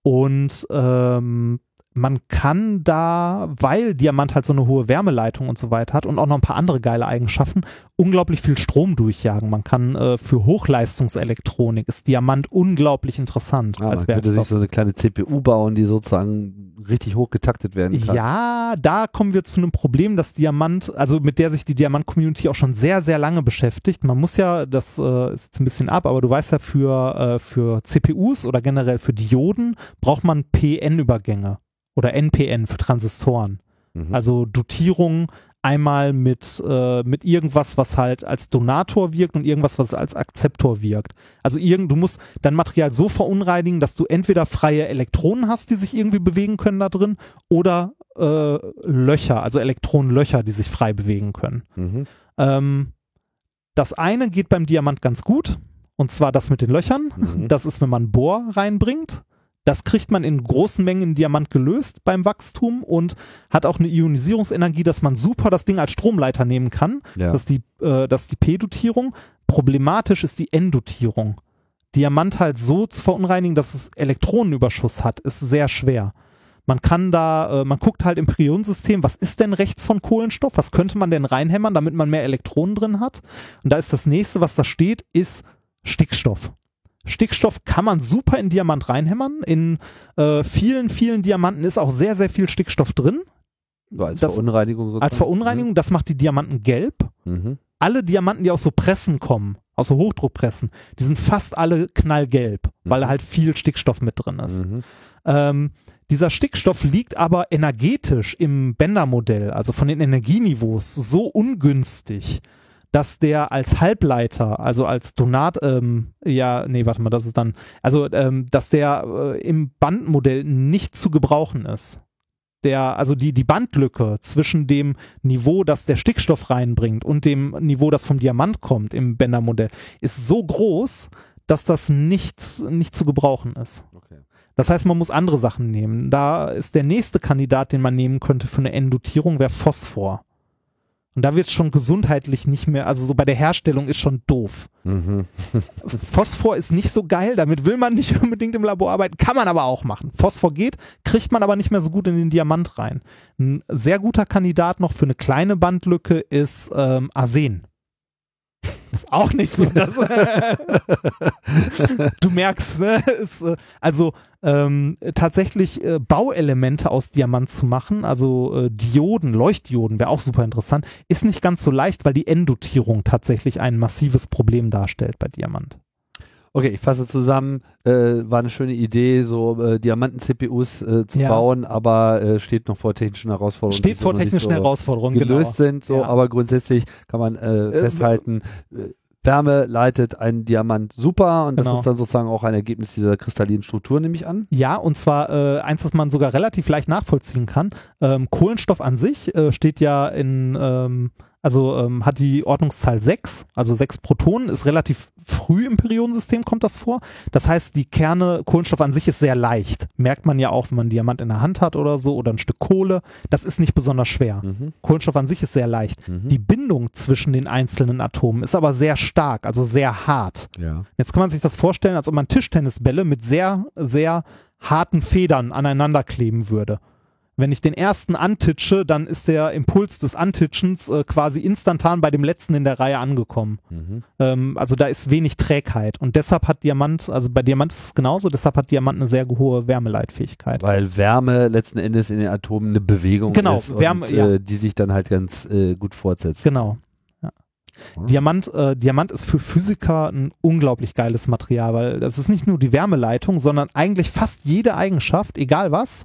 Und ähm, man kann da, weil Diamant halt so eine hohe Wärmeleitung und so weiter hat und auch noch ein paar andere geile Eigenschaften, unglaublich viel Strom durchjagen. Man kann äh, für Hochleistungselektronik ist Diamant unglaublich interessant Ah, als man könnte sich Werkstoff. so eine kleine C P U bauen, die sozusagen richtig hoch getaktet werden kann. Ja, da kommen wir zu einem Problem, dass Diamant, also mit der sich die Diamant-Community auch schon sehr, sehr lange beschäftigt. Man muss ja, das äh, ist jetzt ein bisschen ab, aber du weißt ja, für, äh, für C P Us oder generell für Dioden braucht man P N-Übergänge oder N P N für Transistoren. Mhm. Also Dotierung einmal mit, äh, mit irgendwas, was halt als Donator wirkt und irgendwas, was als Akzeptor wirkt. Also irgend, du musst dein Material so verunreinigen, dass du entweder freie Elektronen hast, die sich irgendwie bewegen können da drin, oder äh, Löcher, also Elektronenlöcher, die sich frei bewegen können. Mhm. Ähm, das eine geht beim Diamant ganz gut, und zwar das mit den Löchern. Mhm. Das ist, wenn man Bohr reinbringt. Das kriegt man in großen Mengen in Diamant gelöst beim Wachstum und hat auch eine Ionisierungsenergie, dass man super das Ding als Stromleiter nehmen kann. Ja. Das ist die, äh, das ist die P-Dotierung. Problematisch ist die N-Dotierung. Diamant halt so zu verunreinigen, dass es Elektronenüberschuss hat, ist sehr schwer. Man kann da, äh, man guckt halt im Periodensystem, was ist denn rechts von Kohlenstoff? Was könnte man denn reinhämmern, damit man mehr Elektronen drin hat? Und da ist das nächste, was da steht, ist Stickstoff. Stickstoff kann man super in Diamant reinhämmern. In äh, vielen, vielen Diamanten ist auch sehr, sehr viel Stickstoff drin. So als Das- Verunreinigung sozusagen. Als Verunreinigung, das macht die Diamanten gelb. Mhm. Alle Diamanten, die aus so Pressen kommen, aus so Hochdruckpressen, die sind fast alle knallgelb, weil da halt viel Stickstoff mit drin ist. Mhm. Ähm, dieser Stickstoff liegt aber energetisch im Bender-Modell, also von den Energieniveaus, so ungünstig, dass der als Halbleiter, also als Donat, ähm, ja, nee, warte mal, das ist dann, also, ähm, dass der äh, im Bandmodell nicht zu gebrauchen ist. Der, also die, die Bandlücke zwischen dem Niveau, das der Stickstoff reinbringt und dem Niveau, das vom Diamant kommt im Bender-Modell, ist so groß, dass das nicht, nicht zu gebrauchen ist. Okay. Das heißt, man muss andere Sachen nehmen. Da ist der nächste Kandidat, den man nehmen könnte für eine N-Dotierung, wäre Phosphor. Und da wird es schon gesundheitlich nicht mehr, also so bei der Herstellung ist schon doof. Mhm. Phosphor ist nicht so geil, damit will man nicht unbedingt im Labor arbeiten, kann man aber auch machen. Phosphor geht, kriegt man aber nicht mehr so gut in den Diamant rein. Ein sehr guter Kandidat noch für eine kleine Bandlücke ist ähm, Arsen. Ist auch nicht so. Dass, du merkst, ne? Ist, äh, also ähm, tatsächlich äh, Bauelemente aus Diamant zu machen, also äh, Dioden, Leuchtdioden, wäre auch super interessant, ist nicht ganz so leicht, weil die N-Dotierung tatsächlich ein massives Problem darstellt bei Diamant. Okay, ich fasse zusammen, äh, war eine schöne Idee, so äh, Diamanten-C P Us äh, zu Ja. bauen, aber äh, steht noch vor technischen Herausforderungen. Steht die vor so noch nicht technischen so Herausforderungen, gelöst genau. sind, so, Ja. aber grundsätzlich kann man äh, Äh, festhalten, äh, Wärme leitet einen Diamant super und das Genau. ist dann sozusagen auch ein Ergebnis dieser kristallinen Struktur, nehme ich an. Ja, und zwar äh, eins, das man sogar relativ leicht nachvollziehen kann. Ähm, Kohlenstoff an sich äh, steht ja in, ähm, also ähm, hat die Ordnungszahl sechs, also sechs Protonen, ist relativ früh im Periodensystem, kommt das vor. Das heißt, die Kerne, Kohlenstoff an sich ist sehr leicht. Merkt man ja auch, wenn man einen Diamant in der Hand hat oder so oder ein Stück Kohle. Das ist nicht besonders schwer. Mhm. Kohlenstoff an sich ist sehr leicht. Mhm. Die Bindung zwischen den einzelnen Atomen ist aber sehr stark, also sehr hart. Ja. Jetzt kann man sich das vorstellen, als ob man Tischtennisbälle mit sehr, sehr harten Federn aneinander kleben würde. Wenn ich den ersten antitsche, dann ist der Impuls des Antitschens äh, quasi instantan bei dem letzten in der Reihe angekommen. Mhm. Ähm, also da ist wenig Trägheit. Und deshalb hat Diamant, also bei Diamant ist es genauso, deshalb hat Diamant eine sehr hohe Wärmeleitfähigkeit. Weil Wärme letzten Endes in den Atomen eine Bewegung Genau, ist Wärme, und, ja. äh, die sich dann halt ganz äh, gut fortsetzt. Genau. Ja. Diamant, äh, Diamant ist für Physiker ein unglaublich geiles Material, weil das ist nicht nur die Wärmeleitung, sondern eigentlich fast jede Eigenschaft, egal was,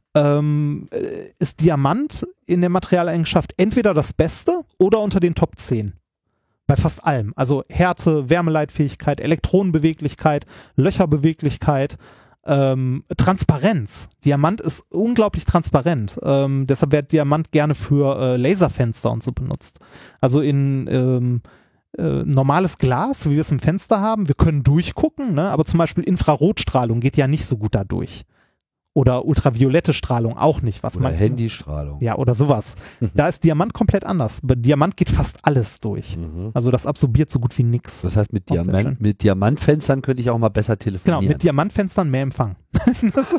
ähm, äh, ist Diamant in der Materialeigenschaft entweder das Beste oder unter den Top zehn. Bei fast allem. Also Härte, Wärmeleitfähigkeit, Elektronenbeweglichkeit, Löcherbeweglichkeit, ähm, Transparenz. Diamant ist unglaublich transparent. Ähm, deshalb wird Diamant gerne für äh, Laserfenster und so benutzt. Also in ähm, äh, normales Glas, wie wir es im Fenster haben, wir können durchgucken, ne? Aber zum Beispiel Infrarotstrahlung geht ja nicht so gut da durch. Oder ultraviolette Strahlung auch nicht. Was Oder man, Handystrahlung. Ja, oder sowas. Da ist Diamant komplett anders. Bei Diamant geht fast alles durch. Mhm. Also das absorbiert so gut wie nix. Das heißt, mit, Auch sehr schön. Diamant, mit Diamantfenstern könnte ich auch mal besser Genau, telefonieren. mit Diamantfenstern mehr Empfang. Das-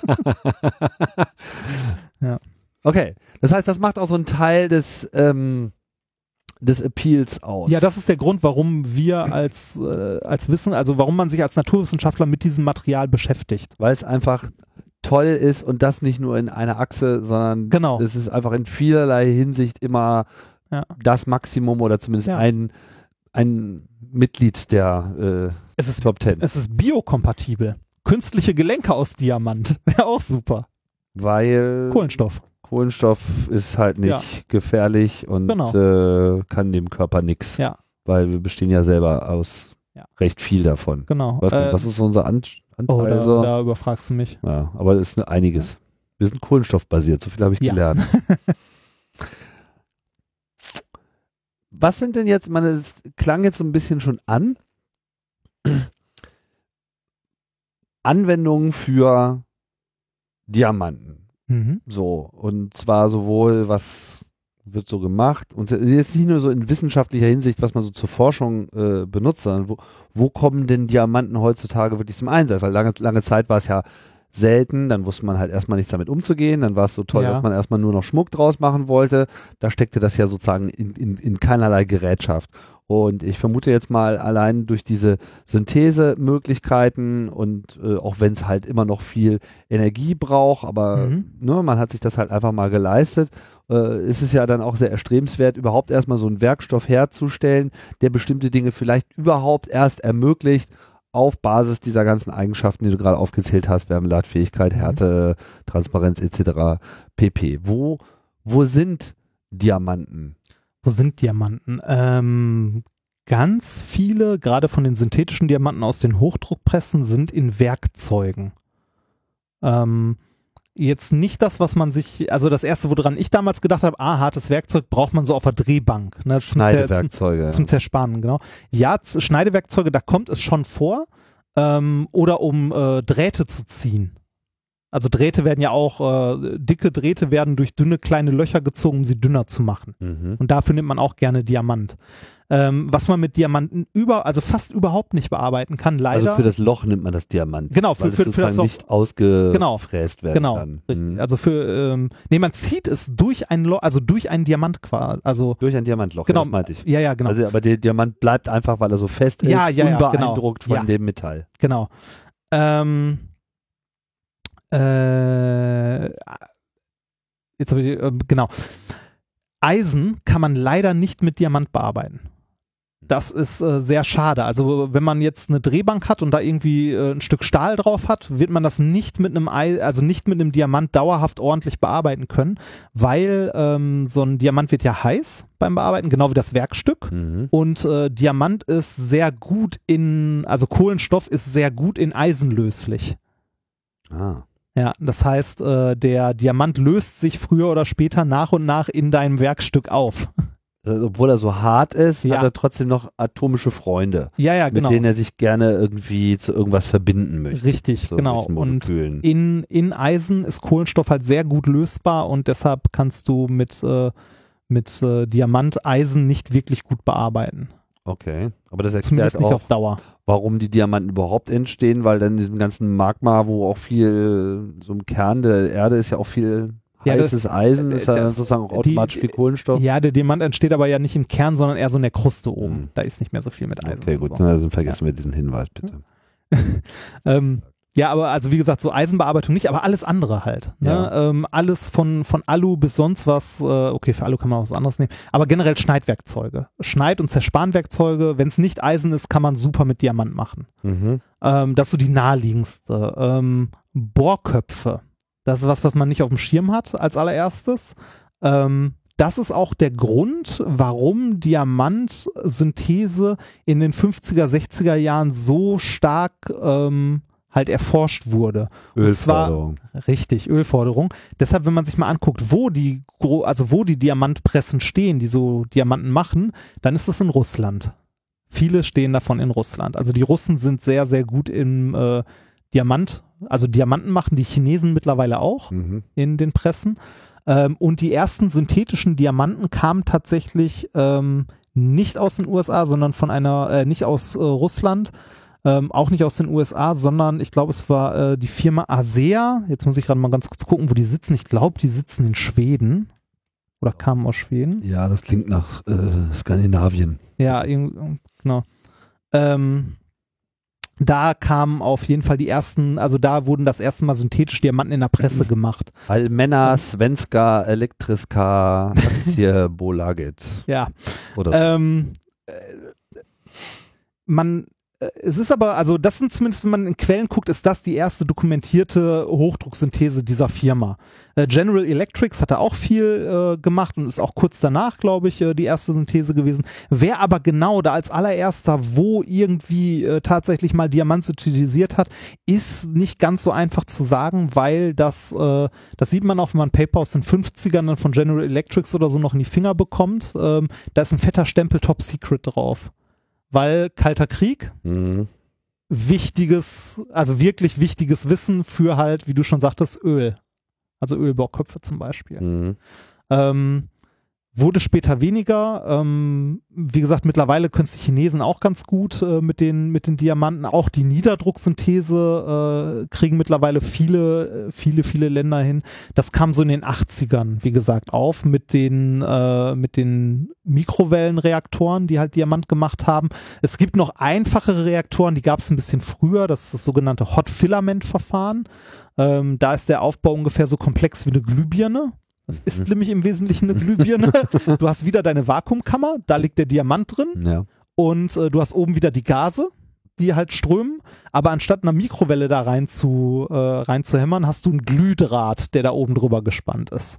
Ja. Okay, das heißt, das macht auch so einen Teil des, ähm, des Appeals aus. Ja, das ist der Grund, warum wir als, äh, als Wissen, also warum man sich als Naturwissenschaftler mit diesem Material beschäftigt. Weil es einfach toll ist und das nicht nur in einer Achse, sondern Genau. es ist einfach in vielerlei Hinsicht immer Ja. das Maximum oder zumindest Ja. ein, ein Mitglied der äh, Es ist, Top Ten. es ist biokompatibel. Künstliche Gelenke aus Diamant. Wäre auch super. Weil Kohlenstoff. Kohlenstoff ist halt nicht Ja. gefährlich und Genau. äh, kann dem Körper nichts. Ja. Weil wir bestehen ja selber aus Ja. recht viel davon. Genau. Was, Äh, was ist unser An Anteil? oh, da, so? da überfragst du mich. Ja, aber es ist ne- einiges. Wir sind kohlenstoffbasiert, so viel habe ich Ja. gelernt. Was sind denn jetzt, meine, es klang jetzt so ein bisschen schon an, Anwendungen für Diamanten. Mhm. So, und zwar sowohl, was wird so gemacht, und jetzt nicht nur so in wissenschaftlicher Hinsicht, was man so zur Forschung äh, benutzt, sondern wo, wo kommen denn Diamanten heutzutage wirklich zum Einsatz? Weil lange, lange Zeit war es ja selten, dann wusste man halt erstmal nichts damit umzugehen, dann war es so toll, Ja. dass man erstmal nur noch Schmuck draus machen wollte, da steckte das ja sozusagen in, in, in keinerlei Gerätschaft. Und ich vermute jetzt mal, allein durch diese Synthesemöglichkeiten und äh, auch wenn es halt immer noch viel Energie braucht, aber Mhm. ne, man hat sich das halt einfach mal geleistet, äh, ist es ja dann auch sehr erstrebenswert, überhaupt erstmal so einen Werkstoff herzustellen, der bestimmte Dinge vielleicht überhaupt erst ermöglicht, auf Basis dieser ganzen Eigenschaften, die du gerade aufgezählt hast, Wärmeleitfähigkeit, Härte, Transparenz et cetera pp. Wo, wo sind Diamanten? Wo sind Diamanten? Ähm, ganz viele, gerade von den synthetischen Diamanten aus den Hochdruckpressen, sind in Werkzeugen. Ähm, jetzt nicht das, was man sich, also das erste, woran ich damals gedacht habe, ah, hartes Werkzeug braucht man so auf der Drehbank. Ne, zum Zer- Schneidewerkzeuge. Zum, zum Zerspanen, genau. Ja, Z- Schneidewerkzeuge, da kommt es schon vor. Ähm, oder um äh, Drähte zu ziehen. Also Drähte werden ja auch, äh, dicke Drähte werden durch dünne kleine Löcher gezogen, um sie dünner zu machen. Mhm. Und dafür nimmt man auch gerne Diamant. Ähm, was man mit Diamanten über, also fast überhaupt nicht bearbeiten kann, leider. Also für das Loch nimmt man das Diamant. Genau, für- weil es für- für sozusagen das Loch. nicht ausgefräst werden genau, kann. richtig. Mhm. Also für, ähm, nee, man zieht es durch ein Loch, also durch ein Diamant quasi. Also, Durch ein Diamantloch, genau, ja, das meinte ich. ja, ja, genau. Also, aber der Diamant bleibt einfach, weil er so fest ist, Ja, ja, ja, unbeeindruckt genau. von Ja. dem Metall. Genau. Ähm, äh, jetzt habe ich, äh, genau. Eisen kann man leider nicht mit Diamant bearbeiten. das ist äh, sehr schade. Also wenn man jetzt eine Drehbank hat und da irgendwie äh, ein Stück Stahl drauf hat, wird man das nicht mit einem Ei, also nicht mit einem Diamant dauerhaft ordentlich bearbeiten können, weil ähm, so ein Diamant wird ja heiß beim Bearbeiten, genau wie das Werkstück. Mhm. Und äh, Diamant ist sehr gut in, also Kohlenstoff ist sehr gut in Eisen löslich. Ah. Ja, das heißt, äh, der Diamant löst sich früher oder später nach und nach in deinem Werkstück auf. Also, obwohl er so hart ist, Ja. hat er trotzdem noch atomische Freunde, Ja, ja, genau. mit denen er sich gerne irgendwie zu irgendwas verbinden möchte. Richtig, So genau. welchen Und Molekülen. in, in Eisen ist Kohlenstoff halt sehr gut lösbar und deshalb kannst du mit, äh, mit äh, Diamant Eisen nicht wirklich gut bearbeiten. Okay, aber das Zumindest erklärt nicht auch, auf Dauer. warum die Diamanten überhaupt entstehen, weil dann in diesem ganzen Magma, wo auch viel, so im Kern der Erde ist ja auch viel Ja, das- heißes Eisen, ist da das- sozusagen auch die- automatisch viel Kohlenstoff. Ja, der Diamant entsteht aber ja nicht im Kern, sondern eher so in der Kruste oben. Mhm. Da ist nicht mehr so viel mit Eisen. Okay, und gut, So. also vergessen wir diesen Hinweis bitte. Ähm, ja, aber also wie gesagt, so Eisenbearbeitung nicht, aber alles andere halt. Ne? Ja. Ähm, alles von, von Alu bis sonst was, äh, okay, für Alu kann man auch was anderes nehmen, aber generell Schneidwerkzeuge. Schneid- und Zerspanwerkzeuge, wenn es nicht Eisen ist, kann man super mit Diamant machen. Mhm. Ähm, das ist so die naheliegendste. Ähm, Bohrköpfe, das ist was, was man nicht auf dem Schirm hat als allererstes. Ähm, das ist auch der Grund, warum Diamantsynthese in den fünfziger, sechziger Jahren so stark ähm, halt erforscht wurde. Und zwar Ölförderung. richtig, Ölforderung. Deshalb, wenn man sich mal anguckt, wo die, gro- also wo die Diamantpressen stehen, die so Diamanten machen, dann ist es in Russland. Viele stehen davon in Russland. Also die Russen sind sehr, sehr gut im äh, Diamant, also Diamanten machen, die Chinesen mittlerweile auch Mhm. in den Pressen. Ähm, und die ersten synthetischen Diamanten kamen tatsächlich ähm, nicht aus den U S A, sondern von einer, äh, nicht aus äh, Russland, ähm, auch nicht aus den U S A, sondern ich glaube, es war äh, die Firma Asea. Jetzt muss ich gerade mal ganz kurz gucken, wo die sitzen. Ich glaube, die sitzen in Schweden oder kamen aus Schweden. Ja, das klingt nach äh, Skandinavien. Ja, irgend- genau. Ähm, da kamen auf jeden Fall die ersten, also da wurden das erste Mal synthetisch Diamanten in der Presse gemacht. Almena Svenska Elektriska Aktiebolaget. Ja. Oder so. Ähm, äh, man, äh, es ist aber, also das sind zumindest, wenn man in Quellen guckt, ist das die erste dokumentierte Hochdrucksynthese dieser Firma. Äh, General Electric hatte auch viel äh, gemacht und ist auch kurz danach, glaube ich, äh, die erste Synthese gewesen. Wer aber genau da als allererster wo irgendwie äh, tatsächlich mal Diamant synthetisiert hat, ist nicht ganz so einfach zu sagen, weil das, äh, das sieht man auch, wenn man Paper aus den fünfzigern dann von General Electric oder so noch in die Finger bekommt. Ähm, da ist ein fetter Stempel Top Secret drauf. Weil Kalter Krieg, Mhm. wichtiges, also wirklich wichtiges Wissen für halt, wie du schon sagtest, Öl. Also Ölbohrköpfe zum Beispiel. Mhm. Ähm, wurde später weniger. Ähm, wie gesagt, mittlerweile können es die Chinesen auch ganz gut äh, mit, den, mit den Diamanten. Auch die Niederdrucksynthese äh, kriegen mittlerweile viele, viele, viele Länder hin. Das kam so in den achtzigern, wie gesagt, auf mit den, äh, mit den Mikrowellenreaktoren, die halt Diamant gemacht haben. Es gibt noch einfachere Reaktoren, die gab es ein bisschen früher. Das ist das sogenannte Hot-Filament-Verfahren. Ähm, da ist der Aufbau ungefähr so komplex wie eine Glühbirne. Das ist nämlich im Wesentlichen eine Glühbirne. Du hast wieder deine Vakuumkammer, da liegt der Diamant drin Ja. und äh, du hast oben wieder die Gase, die halt strömen, aber anstatt einer Mikrowelle da rein zu, äh, rein zu hämmern, hast du einen Glühdraht, der da oben drüber gespannt ist.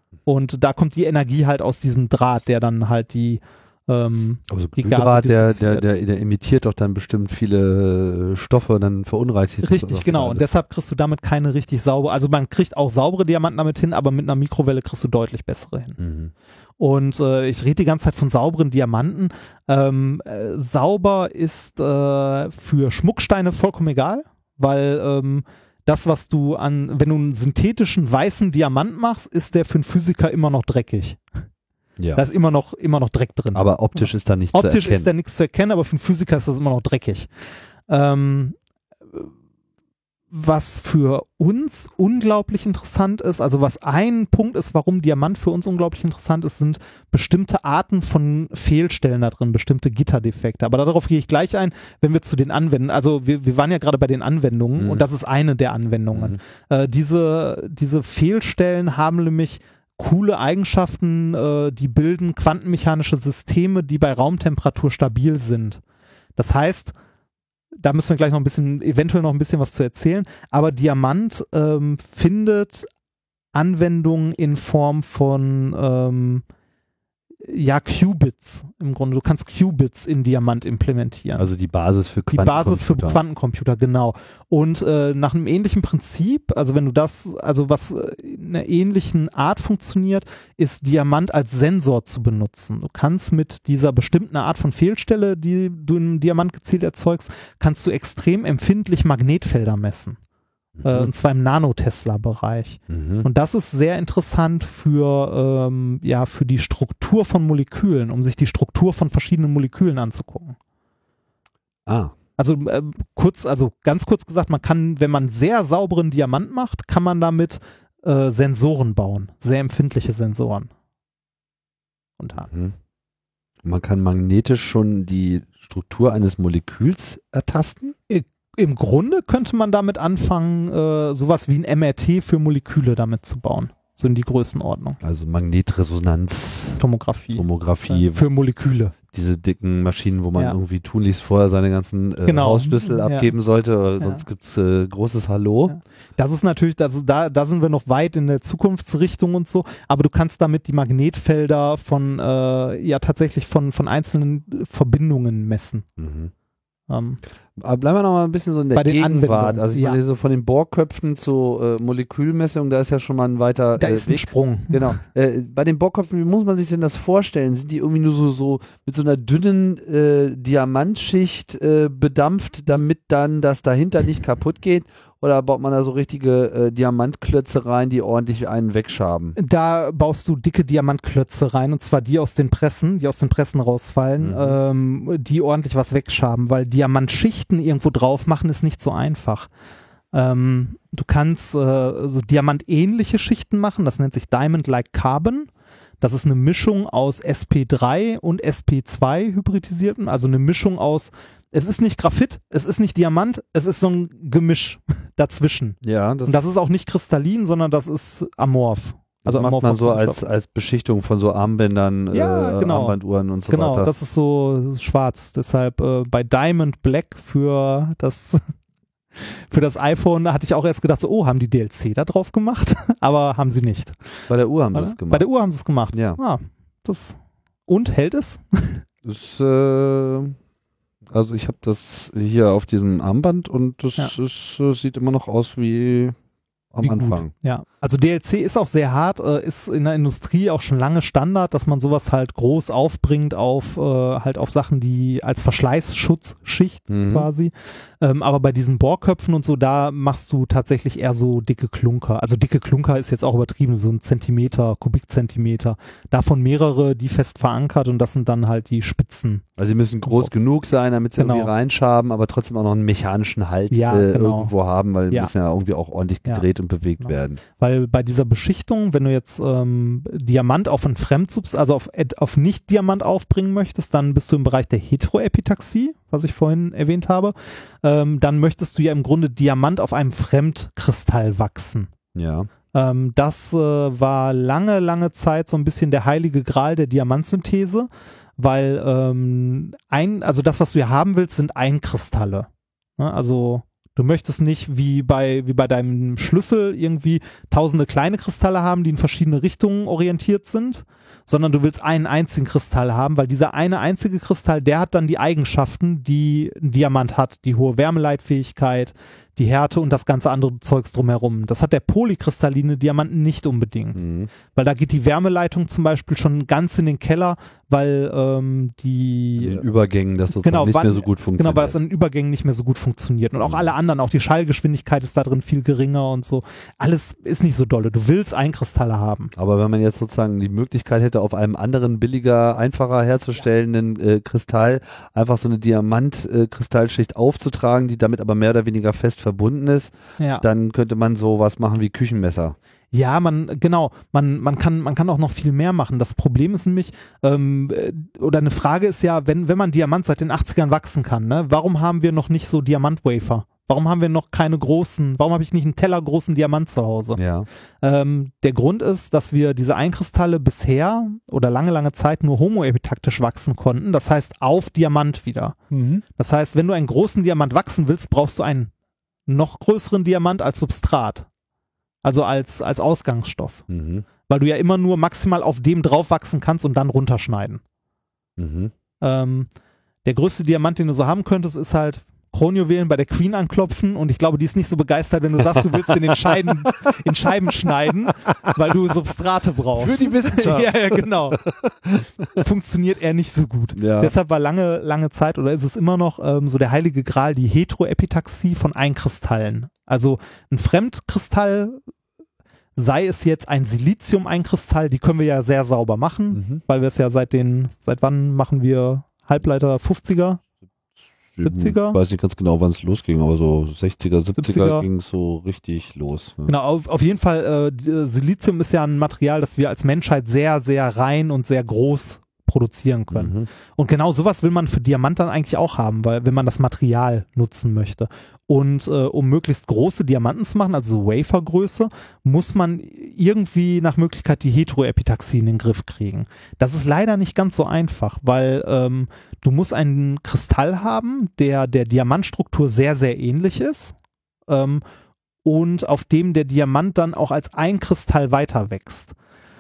Und da kommt die Energie halt aus diesem Draht, der dann halt die ähm, Aber so Die Glühdraht, Gase der, der, dissoziiert. der, der emittiert doch dann bestimmt viele Stoffe, dann verunreinigt das Richtig, auch genau. alles. Und deshalb kriegst du damit keine richtig saubere, also man kriegt auch saubere Diamanten damit hin, aber mit einer Mikrowelle kriegst du deutlich bessere hin. Mhm. Und äh, ich rede die ganze Zeit von sauberen Diamanten. Ähm, äh, sauber ist äh, für Schmucksteine vollkommen egal, weil ähm, das, was du an, wenn du einen synthetischen weißen Diamant machst, ist der für einen Physiker immer noch dreckig. Ja. Da ist immer noch, immer noch Dreck drin. Aber optisch ist da nichts Optisch zu erkennen. ist da nichts zu erkennen, aber für einen Physiker ist das immer noch dreckig. Ähm, was für uns unglaublich interessant ist, also was ein Punkt ist, warum Diamant für uns unglaublich interessant ist, sind bestimmte Arten von Fehlstellen da drin, bestimmte Gitterdefekte. Aber darauf gehe ich gleich ein, wenn wir zu den Anwendungen, also wir, wir waren ja gerade bei den Anwendungen Mhm. und das ist eine der Anwendungen. Mhm. Äh, diese, diese Fehlstellen haben nämlich coole Eigenschaften, äh, die bilden quantenmechanische Systeme, die bei Raumtemperatur stabil sind. Das heißt, da müssen wir gleich noch ein bisschen, eventuell noch ein bisschen was zu erzählen, aber Diamant ähm, findet Anwendungen in Form von ähm, ja, Qubits im Grunde. Du kannst Qubits in Diamant implementieren. Also die Basis für Die Quantencomputer. Basis für Quantencomputer, genau. Und äh, nach einem ähnlichen Prinzip, also wenn du das, also was in einer ähnlichen Art funktioniert, ist Diamant als Sensor zu benutzen. Du kannst mit dieser bestimmten Art von Fehlstelle, die du im Diamant gezielt erzeugst, kannst du extrem empfindlich Magnetfelder messen. Mhm. Äh, und zwar im Nanotesla-Bereich. Mhm. Und das ist sehr interessant für, ähm, ja, für die Struktur von Molekülen, um sich die Struktur von verschiedenen Molekülen anzugucken. Ah. Also äh, kurz, also ganz kurz gesagt, man kann, wenn man sehr sauberen Diamant macht, kann man damit äh, Sensoren bauen, sehr empfindliche Sensoren. Und Mhm. Man kann magnetisch schon die Struktur eines Moleküls ertasten? im Grunde könnte man damit anfangen, äh, sowas wie ein M R T für Moleküle damit zu bauen. So in die Größenordnung. Also Magnetresonanz, Tomographie. Tomographie, Für Moleküle. diese dicken Maschinen, wo man Ja. irgendwie tunlichst vorher seine ganzen äh, Genau. Hausschlüssel Ja. abgeben sollte, weil Ja. sonst gibt's äh, großes Hallo. Ja. Das ist natürlich, das ist, da, da sind wir noch weit in der Zukunftsrichtung und so, aber du kannst damit die Magnetfelder von, äh, ja tatsächlich von, von einzelnen Verbindungen messen. Mhm. Ähm, Aber bleiben wir noch mal ein bisschen so in der Bei den Gegenwart. Anwendungen, Also ich ja. meine, so von den Bohrköpfen zu äh, Molekülmessung, da ist ja schon mal ein weiter da äh, ist ein Weg. Sprung. Genau. Äh, bei den Bohrköpfen, wie muss man sich denn das vorstellen? Sind die irgendwie nur so, so mit so einer dünnen äh, Diamantschicht äh, bedampft, damit dann das dahinter nicht kaputt geht? Oder baut man da so richtige äh, Diamantklötze rein, die ordentlich einen wegschaben? Da baust du dicke Diamantklötze rein, und zwar die aus den Pressen, die aus den Pressen rausfallen, Mhm. ähm, die ordentlich was wegschaben, weil Diamantschichten irgendwo drauf machen ist nicht so einfach. Ähm, du kannst äh, so diamantähnliche Schichten machen, das nennt sich Diamond-like Carbon. Das ist eine Mischung aus S P drei und S P zwei hybridisierten, also eine Mischung aus, es ist nicht Graphit, es ist nicht Diamant, es ist so ein Gemisch dazwischen. Ja, das, Und das ist auch nicht kristallin, sondern das ist amorph. Also macht amorpher man so als, Kunststoff. als Beschichtung von so Armbändern, Ja, äh, genau. Armbanduhren und so Genau, weiter. das ist so schwarz. Deshalb äh, bei Diamond Black für das für das iPhone hatte ich auch erst gedacht, so, oh, haben die D L C da drauf gemacht? Aber haben sie nicht. Bei der Uhr haben sie Oder? das gemacht. Bei der Uhr haben sie es gemacht. Ja. Ah, das und hält es? Das, äh, also ich habe das hier auf diesem Armband und das Ja. ist, äh, sieht immer noch aus wie am Wie gut. Anfang. Ja, also D L C ist auch sehr hart, äh, ist in der Industrie auch schon lange Standard, dass man sowas halt groß aufbringt auf äh, halt auf Sachen, die als Verschleißschutzschicht Mhm. quasi. Ähm, aber bei diesen Bohrköpfen und so, da machst du tatsächlich eher so dicke Klunker. Also dicke Klunker ist jetzt auch übertrieben, so ein Zentimeter, Kubikzentimeter. Davon mehrere, die fest verankert, und das sind dann halt die Spitzen. Also sie müssen groß genug sein, damit sie Genau. irgendwie reinschaben, aber trotzdem auch noch einen mechanischen Halt Ja, äh, genau. irgendwo haben, weil die Ja. müssen ja irgendwie auch ordentlich Ja. gedreht und bewegt Genau. werden. Weil bei dieser Beschichtung, wenn du jetzt ähm, Diamant auf ein Fremdsubs, also auf, auf Nicht-Diamant aufbringen möchtest, dann bist du im Bereich der Heteroepitaxie, was ich vorhin erwähnt habe. Ähm, dann möchtest du ja im Grunde Diamant auf einem Fremdkristall wachsen. Ja. Ähm, das äh, war lange, lange Zeit so ein bisschen der heilige Gral der Diamantsynthese, weil ähm, ein, also das, was du hier haben willst, sind Einkristalle. Ne? Also du möchtest nicht wie bei, wie bei deinem Schlüssel irgendwie tausende kleine Kristalle haben, die in verschiedene Richtungen orientiert sind, sondern du willst einen einzigen Kristall haben, weil dieser eine einzige Kristall, der hat dann die Eigenschaften, die ein Diamant hat, die hohe Wärmeleitfähigkeit, die Härte und das ganze andere Zeugs drumherum. Das hat der polykristalline Diamant nicht unbedingt, Mhm. weil da geht die Wärmeleitung zum Beispiel schon ganz in den Keller, weil ähm, die In den Übergängen, das sozusagen Genau, nicht weil- mehr so gut funktioniert. Genau, weil es an den Übergängen nicht mehr so gut funktioniert. Und auch alle anderen, auch die Schallgeschwindigkeit ist da drin viel geringer und so. Alles ist nicht so dolle. Du willst Einkristalle haben. Aber wenn man jetzt sozusagen die Möglichkeit hätte, auf einem anderen, billiger, einfacher herzustellenden äh, Kristall einfach so eine Diamant-Kristallschicht aufzutragen, die damit aber mehr oder weniger fest verbunden ist, Ja, dann könnte man so was machen wie Küchenmesser. ja, man, genau, man, man kann, man kann auch noch viel mehr machen. Das Problem ist nämlich, ähm, äh, oder eine Frage ist ja, wenn, wenn man Diamant seit den achtzigern wachsen kann, ne, warum haben wir noch nicht so Diamantwafer? Warum haben wir noch keine großen, warum habe ich nicht einen tellergroßen Diamant zu Hause? Ja. Ähm, der Grund ist, dass wir diese Einkristalle bisher oder lange, lange Zeit nur homoepitaktisch wachsen konnten. Das heißt auf Diamant wieder. Mhm. Das heißt, wenn du einen großen Diamant wachsen willst, brauchst du einen noch größeren Diamant als Substrat. Also als, als Ausgangsstoff. Mhm. Weil du ja immer nur maximal auf dem drauf wachsen kannst und dann runterschneiden. Mhm. Ähm, der größte Diamant, den du so haben könntest, ist halt Kronjuwelen bei der Queen anklopfen und ich glaube, die ist nicht so begeistert, wenn du sagst, du willst in den Scheiben, in Scheiben schneiden, weil du Substrate brauchst. Für die Wissenschaft. Ja, ja, genau. Funktioniert eher nicht so gut. Ja. Deshalb war lange, lange Zeit oder ist es immer noch ähm, so der heilige Gral, die Heteroepitaxie von Einkristallen. Also ein Fremdkristall, sei es jetzt ein Silizium-Einkristall, die können wir ja sehr sauber machen, Mhm. weil wir es ja seit den, seit wann machen wir Halbleiter fünfziger? siebziger? Ich weiß nicht ganz genau, wann es losging, aber so sechziger, siebziger, siebziger. ging es so richtig los. Ja. Genau, auf, auf jeden Fall, äh, die- Silizium ist ja ein Material, das wir als Menschheit sehr, sehr rein und sehr groß produzieren können. Mhm. Und genau sowas will man für Diamant dann eigentlich auch haben, weil wenn man das Material nutzen möchte. Und äh, um möglichst große Diamanten zu machen, also Wafergröße, muss man irgendwie nach Möglichkeit die Heteroepitaxie in den Griff kriegen. Das ist leider nicht ganz so einfach, weil ähm, du musst einen Kristall haben, der der Diamantstruktur sehr, sehr ähnlich ist ähm, und auf dem der Diamant dann auch als ein Kristall weiter wächst.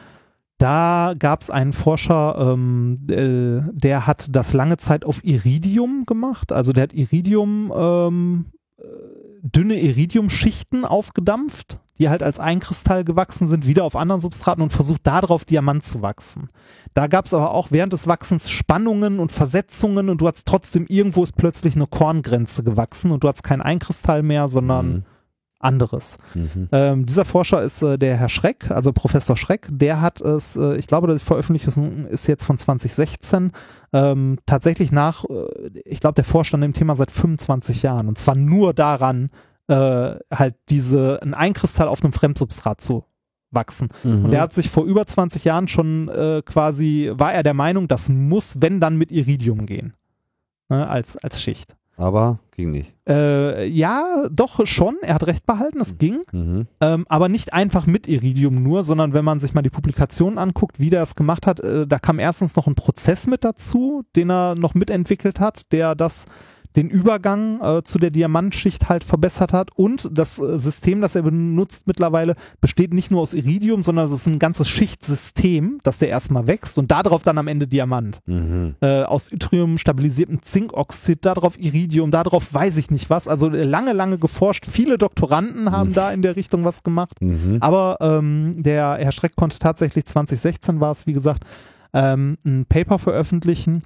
Da gab es einen Forscher, ähm, äh, der hat das lange Zeit auf Iridium gemacht. Also der hat Iridium, ähm, äh, dünne Iridiumschichten aufgedampft, die halt als Einkristall gewachsen sind, wieder auf anderen Substraten und versucht darauf Diamant zu wachsen. Da gab es aber auch während des Wachsens Spannungen und Versetzungen und du hast trotzdem, irgendwo ist plötzlich eine Korngrenze gewachsen und du hast kein Einkristall mehr, sondern Mhm. anderes. Mhm. Ähm, dieser Forscher ist äh, der Herr Schreck, also Professor Schreck, der hat es, äh, ich glaube, die Veröffentlichung ist jetzt von zwanzig sechzehn, ähm, tatsächlich nach, äh, ich glaube, der forscht an dem Thema seit fünfundzwanzig Jahren und zwar nur daran, äh, halt diese, ein Einkristall auf einem Fremdsubstrat zu wachsen. Mhm. Und er hat sich vor über zwanzig Jahren schon äh, quasi, war er der Meinung, das muss, wenn dann mit Iridium gehen, ne, als, als Schicht. Aber ging nicht. Äh, ja, doch schon, er hat recht behalten, es ging. Mhm. Ähm, aber nicht einfach mit Iridium nur, sondern wenn man sich mal die Publikationen anguckt, wie der es gemacht hat, äh, da kam erstens noch ein Prozess mit dazu, den er noch mitentwickelt hat, der das den Übergang äh, zu der Diamantschicht halt verbessert hat und das äh, System, das er benutzt mittlerweile, besteht nicht nur aus Iridium, sondern es ist ein ganzes Schichtsystem, das der erstmal wächst und darauf dann am Ende Diamant. Mhm. Äh, aus Yttrium stabilisiertem Zinkoxid, darauf Iridium, darauf weiß ich nicht was. Also äh, lange, lange geforscht. Viele Doktoranden haben Mhm. da in der Richtung was gemacht. Mhm. Aber ähm, der Herr Schreck konnte tatsächlich zwanzig sechzehn war es, wie gesagt, ähm, ein Paper veröffentlichen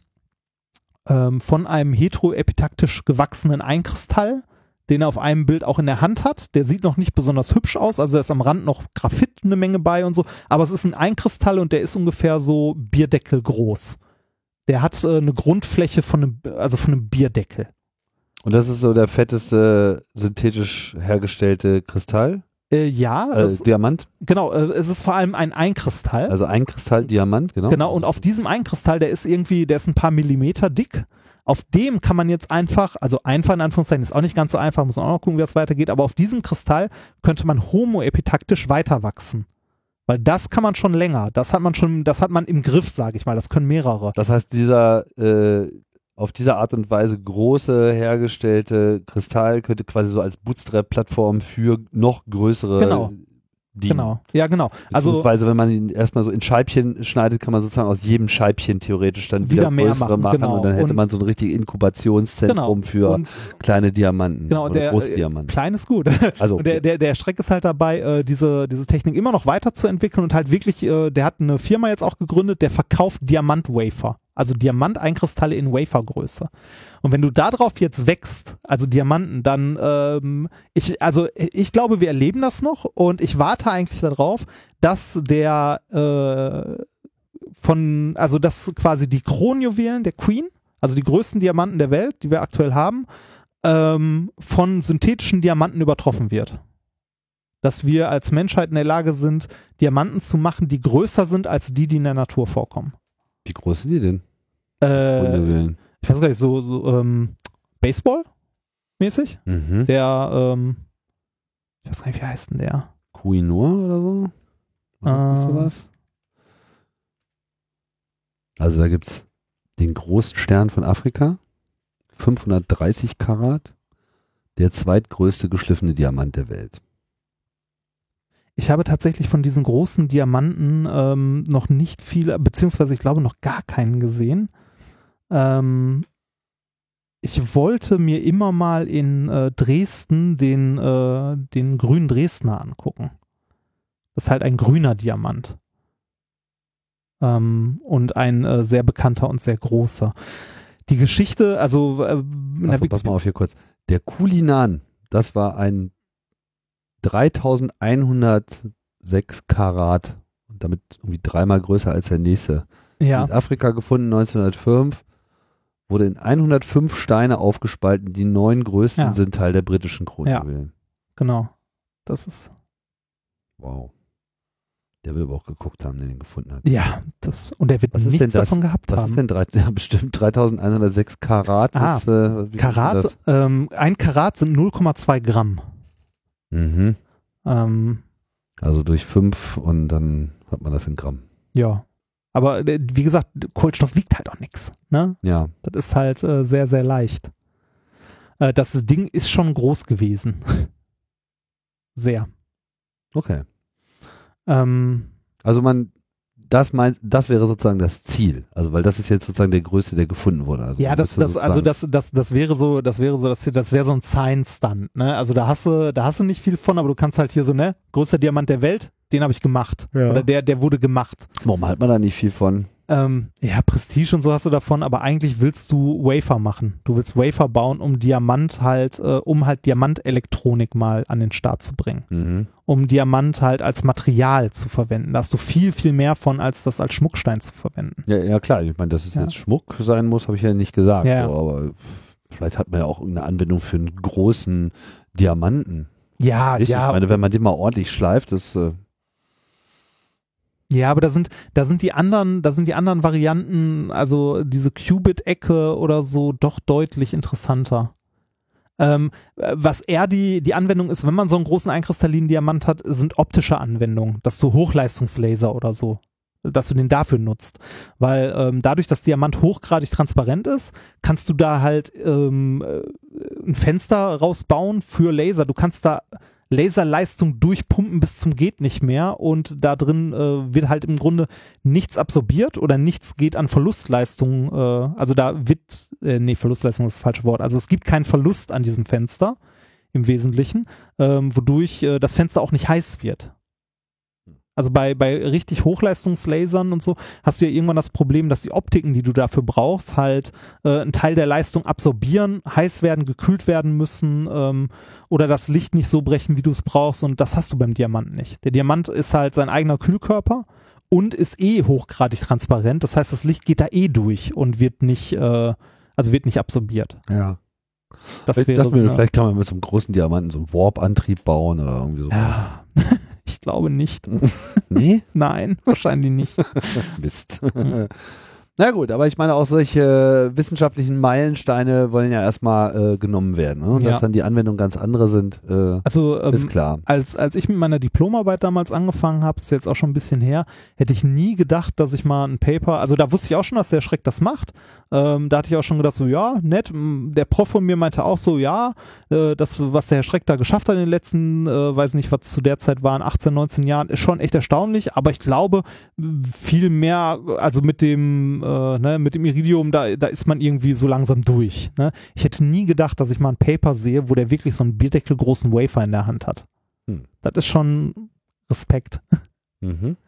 ähm, von einem heteroepitaktisch gewachsenen Einkristall, den er auf einem Bild auch in der Hand hat. Der sieht noch nicht besonders hübsch aus, also da ist am Rand noch Graphit eine Menge bei und so, aber es ist ein Einkristall und der ist ungefähr so Bierdeckel groß. Der hat äh, eine Grundfläche von einem, also von einem Bierdeckel. Und das ist so der fetteste synthetisch hergestellte Kristall, Äh, ja, äh, es, Diamant, genau, äh, es ist vor allem ein Einkristall. also ein Kristall Diamant, genau. Genau, und auf diesem Einkristall, der ist irgendwie, der ist ein paar Millimeter dick. Auf dem kann man jetzt einfach, also einfach in Anführungszeichen, ist auch nicht ganz so einfach, muss man auch noch gucken, wie das weitergeht, aber auf diesem Kristall könnte man homoepitaktisch weiter wachsen. Weil das kann man schon länger, das hat man schon, das hat man im Griff, sage ich mal, das können mehrere. Das heißt, dieser äh, auf diese Art und Weise große hergestellte Kristall könnte quasi so als Bootstrap-Plattform für noch größere Genau. dienen. Genau, ja genau. Also Beziehungsweise, wenn man ihn erstmal so in Scheibchen schneidet, kann man sozusagen aus jedem Scheibchen theoretisch dann wieder, Wieder mehr größere machen, machen genau. und dann hätte Und- man so ein richtiges Inkubationszentrum genau. für Und kleine Diamanten genau, oder der große äh, Diamanten. klein ist gut. Also Und der, der, der Schreck ist halt dabei, äh, diese, diese Technik immer noch weiterzuentwickeln und halt wirklich, äh, der hat eine Firma jetzt auch gegründet, der verkauft Diamant-Wafer. Also Diamanteinkristalle in Wafergröße. Und wenn du darauf jetzt wächst, also Diamanten, dann, ähm, ich, also ich glaube, wir erleben das noch und ich warte eigentlich darauf, dass der äh, von, also dass quasi die Kronjuwelen der Queen, also die größten Diamanten der Welt, die wir aktuell haben, ähm, von synthetischen Diamanten übertroffen wird. Dass wir als Menschheit in der Lage sind, Diamanten zu machen, die größer sind als die, die in der Natur vorkommen. Wie groß sind die denn? Äh, Kronjuwelen. ich weiß gar nicht, so, so ähm, Baseball? mäßig. Mhm. Der, ähm, ich weiß gar nicht, wie heißt denn der? Koh-i-Noor oder so? War das nicht Äh. sowas? Also da gibt's den großen Stern von Afrika, fünfhundertdreißig Karat, der zweitgrößte geschliffene Diamant der Welt. Ich habe tatsächlich von diesen großen Diamanten ähm, noch nicht viele, beziehungsweise ich glaube noch gar keinen gesehen. Ähm, ich wollte mir immer mal in äh, Dresden den, äh, den grünen Dresdner angucken. Das ist halt ein grüner Diamant. Ähm, und ein äh, sehr bekannter und sehr großer. Die Geschichte, also äh, in der Achso, pass mal auf hier kurz. Der Cullinan, das war ein dreitausendeinhundertsechs Karat und damit irgendwie dreimal größer als der nächste. ja, In Afrika gefunden neunzehnhundertfünf, wurde in hundertfünf Steine aufgespalten. Die neun größten Ja. sind Teil der britischen Kronjuwelen. genau. Das ist, Wow. Der will aber auch geguckt haben, der den gefunden hat. ja, das, und er wird Was ist nichts denn das? davon gehabt Was haben. ist denn drei, ja, bestimmt dreitausendeinhundertsechs Karat? Ah, ist, äh, wie Karat, ist ähm, ein Karat sind null Komma zwei Gramm. das? Mhm. Ähm, Also durch fünf und dann hat man das in Gramm. ja. Aber äh, wie gesagt, Kohlenstoff wiegt halt auch nichts. Ne? Ja. Das ist halt äh, sehr, sehr leicht. Äh, das Ding ist schon groß gewesen. Sehr. Okay. Ähm, Also man, das meint, das wäre sozusagen das Ziel. Also weil das ist jetzt sozusagen der größte, der gefunden wurde. Also ja, man das, müsste das, also sozusagen- das, das, das wäre so, das wäre so, das, das wäre so ein Science-Stunt, ne? Also da hast du, da hast du nicht viel von, aber du kannst halt hier so, ne, größter Diamant der Welt, den habe ich gemacht. Ja. Oder der, der wurde gemacht. Warum hat man da nicht viel von? Ähm, ja, Prestige und so hast du davon, aber eigentlich willst du Wafer machen. Du willst Wafer bauen, um Diamant halt, äh, um halt Diamantelektronik mal an den Start zu bringen. Mhm. Um Diamant halt als Material zu verwenden. Da hast du viel, viel mehr von, als das als Schmuckstein zu verwenden. Ja, ja klar, ich meine, dass es Ja. jetzt Schmuck sein muss, habe ich ja nicht gesagt. Ja. So, aber vielleicht hat man ja auch irgendeine Anwendung für einen großen Diamanten. Ja, Richtig? ja, Ich meine, wenn man den mal ordentlich schleift, das äh, ja, aber da sind, da sind die anderen, da sind die anderen Varianten, also diese Qubit-Ecke oder so, doch deutlich interessanter. Ähm, was eher die, die Anwendung ist, wenn man so einen großen einkristallinen Diamant hat, sind optische Anwendungen, dass du Hochleistungslaser oder so, dass du den dafür nutzt. Weil ähm, dadurch, dass Diamant hochgradig transparent ist, kannst du da halt ähm, äh, ein Fenster rausbauen für Laser. Du kannst da Laserleistung durchpumpen bis zum geht nicht mehr und da drin äh, wird halt im Grunde nichts absorbiert oder nichts geht an Verlustleistung, äh, also da wird, äh, nee, Verlustleistung ist das falsche Wort, also es gibt keinen Verlust an diesem Fenster im Wesentlichen, ähm, wodurch äh, das Fenster auch nicht heiß wird. Also bei, bei richtig Hochleistungslasern und so hast du ja irgendwann das Problem, dass die Optiken, die du dafür brauchst, halt äh, einen Teil der Leistung absorbieren, heiß werden, gekühlt werden müssen ähm, oder das Licht nicht so brechen, wie du es brauchst, und das hast du beim Diamanten nicht. Der Diamant ist halt sein eigener Kühlkörper und ist eh hochgradig transparent, das heißt, das Licht geht da eh durch und wird nicht, äh, also wird nicht absorbiert. ja. Das Ich wäre dachte mir, so eine- vielleicht kann man mit so einem großen Diamanten so einen Warp-Antrieb bauen oder irgendwie sowas. ja, ich glaube nicht. Nee? Nein, wahrscheinlich nicht. Mist. Mhm. Na gut, aber ich meine auch solche wissenschaftlichen Meilensteine wollen ja erstmal äh, genommen werden. Ne? Und Ja. dass dann die Anwendungen ganz andere sind, äh, Also ähm, ist klar. Als, als ich mit meiner Diplomarbeit damals angefangen habe, ist jetzt auch schon ein bisschen her, hätte ich nie gedacht, dass ich mal ein Paper, also da wusste ich auch schon, dass der Schreck das macht. Ähm, da hatte ich auch schon gedacht, so ja, nett. M, Der Prof von mir meinte auch so, ja, äh, das, was der Herr Schreck da geschafft hat in den letzten, äh, weiß nicht, was zu der Zeit waren, achtzehn, neunzehn Jahren, ist schon echt erstaunlich. Aber ich glaube, viel mehr, also mit dem, äh, ne, mit dem Iridium, da, da ist man irgendwie so langsam durch. Ne? Ich hätte nie gedacht, dass ich mal ein Paper sehe, wo der wirklich so einen bierdeckelgroßen Wafer in der Hand hat. Hm. Das ist schon Respekt. Mhm.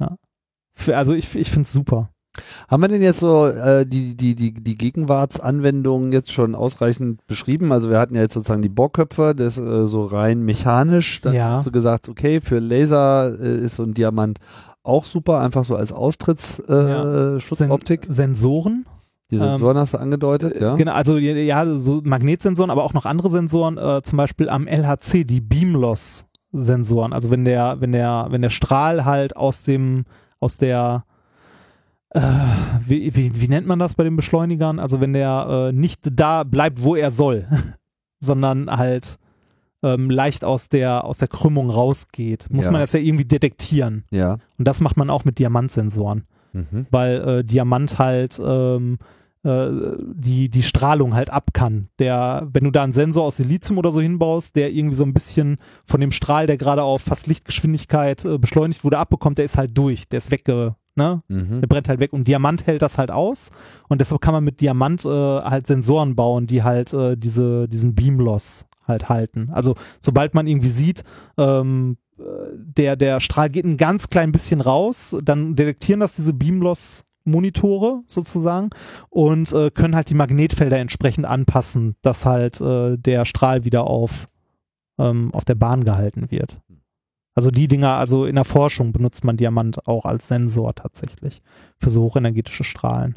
Für, also ich, ich finde es super. Haben wir denn jetzt so äh, die, die, die, die Gegenwartsanwendungen jetzt schon ausreichend beschrieben? Also wir hatten ja jetzt sozusagen die Bohrköpfe, das äh, so rein mechanisch. Dann Ja. hast du gesagt, okay, für Laser äh, ist so ein Diamant auch super, einfach so als Austrittsschutzoptik. Äh, Schutzoptik. Sen Sensoren. Die Sensoren hast du angedeutet, ja? Genau, also ja, so Magnetsensoren, aber auch noch andere Sensoren, äh, zum Beispiel am L H C, die Beamloss-Sensoren. Also wenn der, wenn der, wenn der Strahl halt aus dem, aus der Äh, wie, wie, wie nennt man das bei den Beschleunigern? Also wenn der äh, nicht da bleibt, wo er soll. sondern halt ähm, leicht aus der, aus der Krümmung rausgeht, muss Ja. man das ja irgendwie detektieren. Ja. Und das macht man auch mit Diamantsensoren, Mhm. weil äh, Diamant halt ähm, äh, die, die Strahlung halt ab kann. Der, wenn du da einen Sensor aus Silizium oder so hinbaust, der irgendwie so ein bisschen von dem Strahl, der gerade auf fast Lichtgeschwindigkeit äh, beschleunigt wurde, abbekommt, der ist halt durch, der ist wegge, ne? Mhm. Der brennt halt weg und Diamant hält das halt aus und deshalb kann man mit Diamant äh, halt Sensoren bauen, die halt äh, diese, diesen Beamloss halt halten. Also sobald man irgendwie sieht, ähm, äh, der, der Strahl geht ein ganz klein bisschen raus, dann detektieren das diese Beamloss-Monitore sozusagen und äh, können halt die Magnetfelder entsprechend anpassen, dass halt äh, der Strahl wieder auf, ähm, auf der Bahn gehalten wird. Also die Dinger, also in der Forschung benutzt man Diamant auch als Sensor tatsächlich für so hochenergetische Strahlen.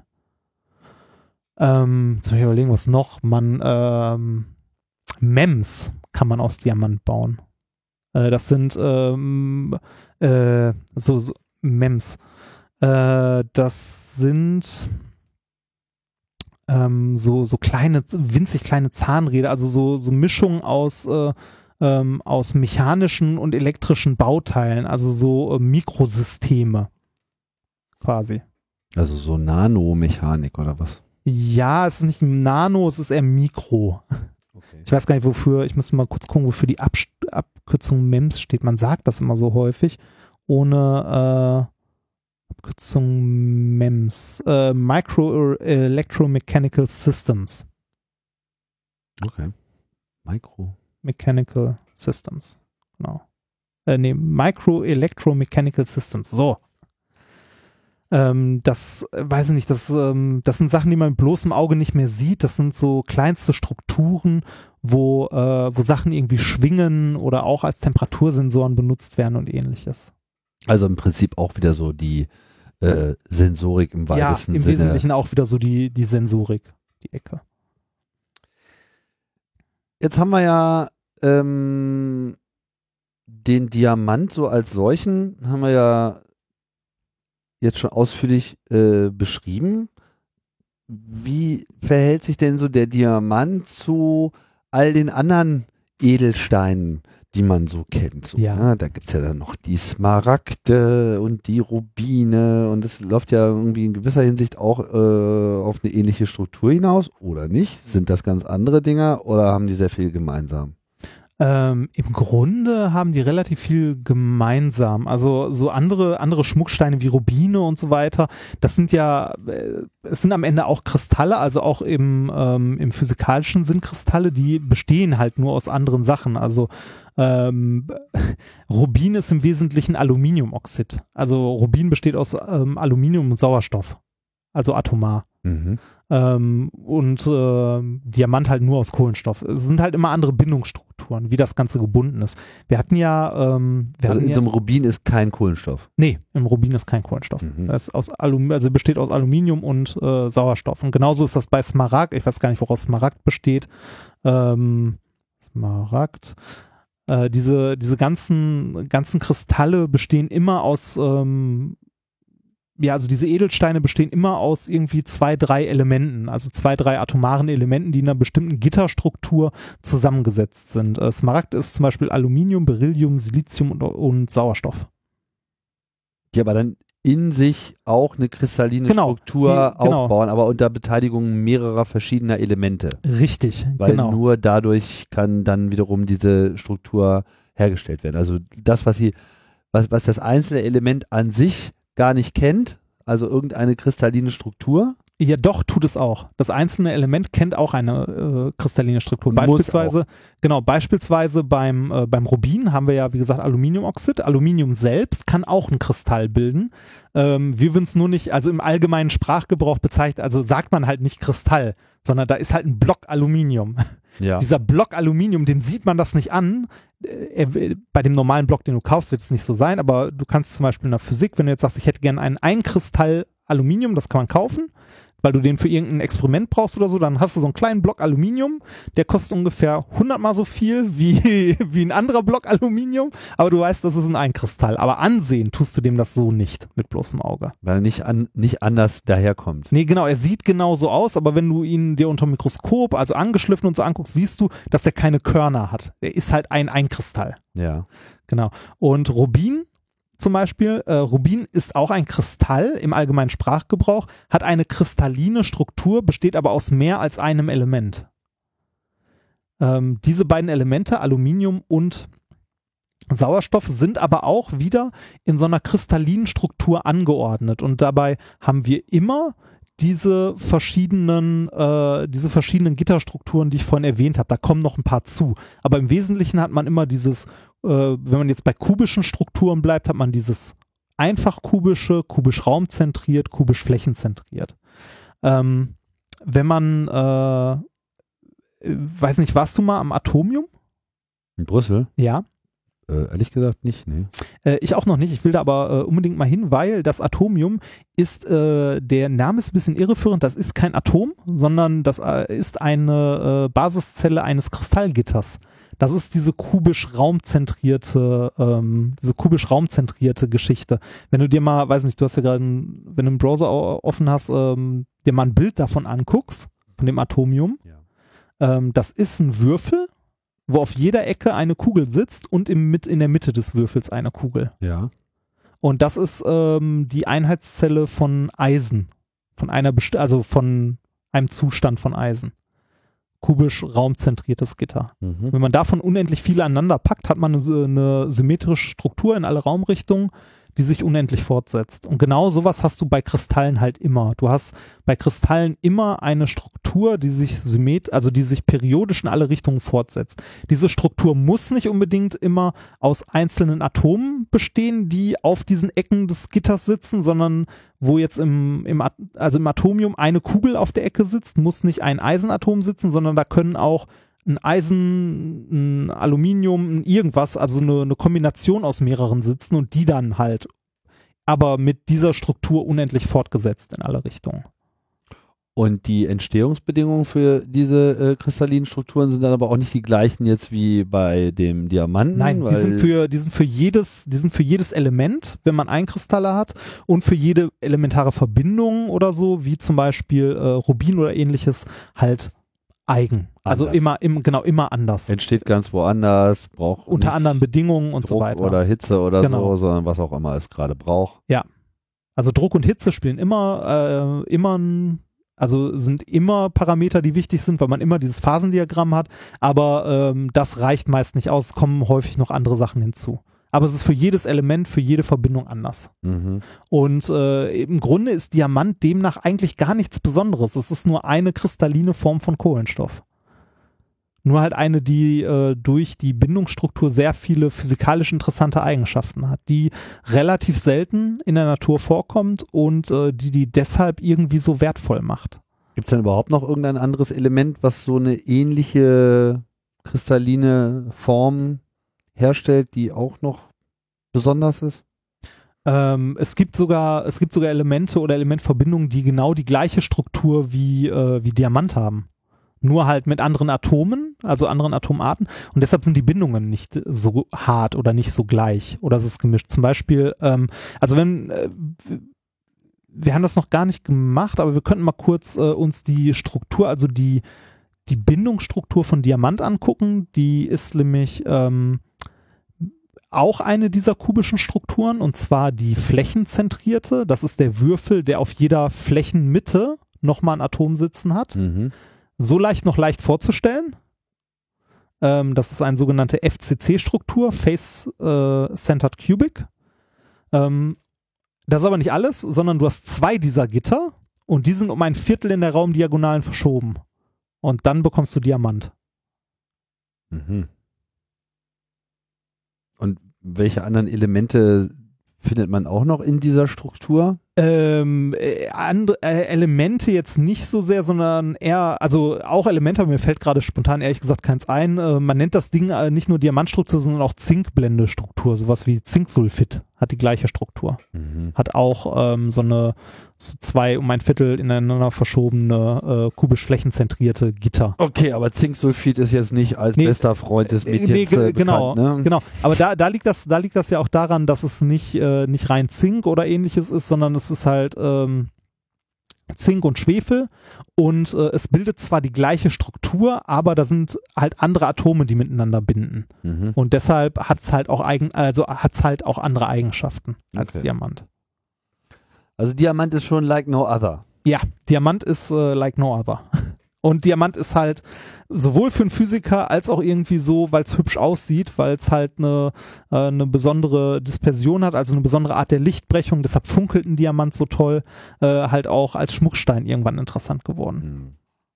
Ähm, jetzt muss ich überlegen, was noch. Man, ähm, M E M S kann man aus Diamant bauen. Äh, das sind ähm, äh, so, so M E M S. Äh, das sind ähm, so, so kleine, winzig kleine Zahnräder, also so, so Mischungen aus äh, Ähm, aus mechanischen und elektrischen Bauteilen, also so äh, Mikrosysteme quasi. Also so Nanomechanik oder was? Ja, es ist nicht Nano, es ist eher Mikro. Okay. Ich weiß gar nicht wofür, ich müsste mal kurz gucken, wofür die Abst Abkürzung M E M S steht. Man sagt das immer so häufig, ohne äh, Abkürzung M E M S. Äh, Micro Electromechanical Systems. Okay. Micro. Mechanical Systems. Genau. Äh, nee, Micro Electromechanical Systems. So. Ähm, das, äh, weiß ich nicht, das, ähm, das sind Sachen, die man mit bloßem Auge nicht mehr sieht. Das sind so kleinste Strukturen, wo, äh, wo Sachen irgendwie schwingen oder auch als Temperatursensoren benutzt werden und ähnliches. Also im Prinzip auch wieder so die äh, Sensorik im Ja, weitesten im Sinne. Wesentlichen auch wieder so die, die Sensorik, die Ecke. Jetzt haben wir ja ähm, den Diamant so als solchen, haben wir ja jetzt schon ausführlich äh, beschrieben. Wie verhält sich denn so der Diamant zu all den anderen Edelsteinen, die man so kennt? So, Ja. ne? Da gibt es ja dann noch die Smaragde und die Rubine und das läuft ja irgendwie in gewisser Hinsicht auch äh, auf eine ähnliche Struktur hinaus oder nicht? Sind das ganz andere Dinger oder haben die sehr viel gemeinsam? Ähm, im Grunde haben die relativ viel gemeinsam. Also so andere, andere Schmucksteine wie Rubine und so weiter, das sind ja, äh, es sind am Ende auch Kristalle, also auch im, ähm, im physikalischen Sinn Kristalle, die bestehen halt nur aus anderen Sachen. Also ähm, Rubin ist im Wesentlichen Aluminiumoxid. Also Rubin besteht aus ähm, Aluminium und Sauerstoff, also atomar. Mhm. Ähm, und äh, Diamant halt nur aus Kohlenstoff. Es sind halt immer andere Bindungsstrukturen, wie das Ganze gebunden ist. Wir hatten ja, ähm, wir Also hatten in ja so einem Rubin ist kein Kohlenstoff. nee, im Rubin ist kein Kohlenstoff. Mhm. Das ist aus Alum also besteht aus Aluminium und äh, Sauerstoff. Und genauso ist das bei Smaragd. Ich weiß gar nicht, woraus Smaragd besteht. Ähm, Smaragd. Äh, diese, diese ganzen, ganzen Kristalle bestehen immer aus ähm, ja, also diese Edelsteine bestehen immer aus irgendwie zwei, drei Elementen, also zwei, drei atomaren Elementen, die in einer bestimmten Gitterstruktur zusammengesetzt sind. Äh, Smaragd ist zum Beispiel Aluminium, Beryllium, Silizium und, und Sauerstoff. Die aber dann in sich auch eine kristalline Genau, Struktur die- genau. aufbauen, aber unter Beteiligung mehrerer verschiedener Elemente. Richtig, Weil genau. nur dadurch kann dann wiederum diese Struktur hergestellt werden. Also das, was sie, was, was das einzelne Element an sich gar nicht kennt, also irgendeine kristalline Struktur. Ja, doch, tut es auch. Das einzelne Element kennt auch eine äh, kristalline Struktur. Muss Beispielsweise, genau, beispielsweise beim, äh, beim Rubin haben wir ja, wie gesagt, Aluminiumoxid. Aluminium selbst kann auch einen Kristall bilden. Ähm, wir würden es nur nicht, also im allgemeinen Sprachgebrauch bezeichnet, also sagt man halt nicht Kristall, sondern da ist halt ein Block Aluminium. Ja. Dieser Block Aluminium, dem sieht man das nicht an. Äh, er- bei dem normalen Block, den du kaufst, wird es nicht so sein, aber du kannst zum Beispiel in der Physik, wenn du jetzt sagst, ich hätte gerne einen Einkristall Aluminium, das kann man kaufen. weil du den für irgendein Experiment brauchst oder so, dann hast du so einen kleinen Block Aluminium, der kostet ungefähr hundertmal so viel wie, wie ein anderer Block Aluminium, aber du weißt, das ist ein Einkristall. Aber ansehen tust du dem das so nicht mit bloßem Auge. Weil er nicht, an, nicht anders daherkommt. Nee, genau, er sieht genau so aus, aber wenn du ihn dir unter dem Mikroskop, also angeschliffen und so anguckst, siehst du, dass er keine Körner hat. Er ist halt ein Einkristall. Ja. Genau. Und Rubin zum Beispiel, äh, Rubin ist auch ein Kristall im allgemeinen Sprachgebrauch, hat eine kristalline Struktur, besteht aber aus mehr als einem Element. Ähm, diese beiden Elemente, Aluminium und Sauerstoff, sind aber auch wieder in so einer kristallinen Struktur angeordnet und dabei haben wir immer diese verschiedenen, äh, diese verschiedenen Gitterstrukturen, die ich vorhin erwähnt habe. Da kommen noch ein paar zu. Aber im Wesentlichen hat man immer dieses, äh, wenn man jetzt bei kubischen Strukturen bleibt, hat man dieses einfach kubische, kubisch raumzentriert, kubisch flächenzentriert. Ähm, wenn man, äh, weiß nicht, warst du mal am Atomium? In Brüssel? Ja. Äh, ehrlich gesagt nicht, nee. Äh, ich auch noch nicht, ich will da aber äh, unbedingt mal hin, weil das Atomium ist, äh, der Name ist ein bisschen irreführend, das ist kein Atom, sondern das äh, ist eine äh, Basiszelle eines Kristallgitters. Das ist diese kubisch raumzentrierte, ähm, diese kubisch raumzentrierte Geschichte. Wenn du dir mal, weiß nicht, du hast ja gerade, wenn du einen Browser offen hast, ähm, dir mal ein Bild davon anguckst, von dem Atomium, Ja. ähm, das ist ein Würfel, wo auf jeder Ecke eine Kugel sitzt und im, mit, in der Mitte des Würfels eine Kugel. Ja. Und das ist ähm, die Einheitszelle von Eisen. Von einer Best- also von einem Zustand von Eisen. Kubisch raumzentriertes Gitter. Mhm. Wenn man davon unendlich viele aneinander packt, hat man eine, eine symmetrische Struktur in alle Raumrichtungen, die sich unendlich fortsetzt. Und genau sowas hast du bei Kristallen halt immer. Du hast bei Kristallen immer eine Struktur, die sich symmet, also die sich periodisch in alle Richtungen fortsetzt. Diese Struktur muss nicht unbedingt immer aus einzelnen Atomen bestehen, die auf diesen Ecken des Gitters sitzen, sondern wo jetzt im, im, also im Atomium eine Kugel auf der Ecke sitzt, muss nicht ein Eisenatom sitzen, sondern da können auch ein Eisen, ein Aluminium, ein irgendwas, also eine, eine Kombination aus mehreren sitzen und die dann halt, aber mit dieser Struktur unendlich fortgesetzt in alle Richtungen. Und die Entstehungsbedingungen für diese äh, kristallinen Strukturen sind dann aber auch nicht die gleichen jetzt wie bei dem Diamanten? Nein, die weil sind für, die sind für jedes, die sind für jedes Element, wenn man Einkristalle hat und für jede elementare Verbindung oder so, wie zum Beispiel äh, Rubin oder ähnliches, halt eigen. Also Anders. immer, im, genau, immer anders. entsteht ganz woanders, braucht Unter nicht anderen Bedingungen und so Druck weiter. oder Hitze oder Genau. so, sondern was auch immer es gerade braucht. Also Druck und Hitze spielen immer, äh, immer, ein- also sind immer Parameter, die wichtig sind, weil man immer dieses Phasendiagramm hat, aber ähm, das reicht meist nicht aus, es kommen häufig noch andere Sachen hinzu. Aber es ist für jedes Element, für jede Verbindung anders. Mhm. Und äh, im Grunde ist Diamant demnach eigentlich gar nichts Besonderes. Es ist nur eine kristalline Form von Kohlenstoff. Nur halt eine, die äh, durch die Bindungsstruktur sehr viele physikalisch interessante Eigenschaften hat, die relativ selten in der Natur vorkommt und äh, die die deshalb irgendwie so wertvoll macht. Gibt es denn überhaupt noch irgendein anderes Element, was so eine ähnliche kristalline Form herstellt, die auch noch besonders ist? Ähm, es gibt sogar, es gibt sogar Elemente oder Elementverbindungen, die genau die gleiche Struktur wie, äh, wie Diamant haben. Nur halt mit anderen Atomen, also anderen Atomarten. Und deshalb sind die Bindungen nicht so hart oder nicht so gleich. Oder es ist gemischt. Zum Beispiel, ähm, also wenn, äh, wir haben das noch gar nicht gemacht, aber wir könnten mal kurz äh, uns die Struktur, also die, die Bindungsstruktur von Diamant angucken. Die ist nämlich ähm, auch eine dieser kubischen Strukturen, und zwar die flächenzentrierte. Das ist der Würfel, der auf jeder Flächenmitte nochmal ein Atom sitzen hat. Mhm. So leicht noch leicht vorzustellen. Ähm, das ist eine sogenannte F C C-Struktur, Face äh, Centered Cubic. Ähm, das ist aber nicht alles, sondern du hast zwei dieser Gitter und die sind um ein Viertel in der Raumdiagonalen verschoben. Und dann bekommst du Diamant. Mhm. Und welche anderen Elemente findet man auch noch in dieser Struktur? Ähm, äh, andere äh, Elemente jetzt nicht so sehr, sondern eher, also auch Elemente, aber mir fällt gerade spontan ehrlich gesagt keins ein. Äh, man nennt das Ding äh, nicht nur Diamantstruktur, sondern auch Zinkblendestruktur, sowas wie Zinksulfid hat die gleiche Struktur. Mhm. Hat auch ähm, so eine so zwei um ein Viertel ineinander verschobene, äh, kubisch flächenzentrierte Gitter. Okay, aber Zinksulfid ist jetzt nicht als Nee, bester Freund des Äh, Mädchens nee, ge- äh, genau, bekannt, ne? genau. Aber da, da liegt das, da liegt das ja auch daran, dass es nicht, äh, nicht rein Zink oder ähnliches ist, sondern es ist halt ähm, Zink und Schwefel und äh, es bildet zwar die gleiche Struktur, aber da sind halt andere Atome, die miteinander binden. Mhm. Und deshalb hat es halt auch eigen, also hat's halt auch andere Eigenschaften als Okay. Diamant. Also Diamant ist schon like no other. Ja, Diamant ist äh, like no other. Und Diamant ist halt sowohl für einen Physiker als auch irgendwie so, weil es hübsch aussieht, weil es halt eine, äh, eine besondere Dispersion hat, also eine besondere Art der Lichtbrechung, deshalb funkelt ein Diamant so toll, äh, halt auch als Schmuckstein irgendwann interessant geworden. Hm.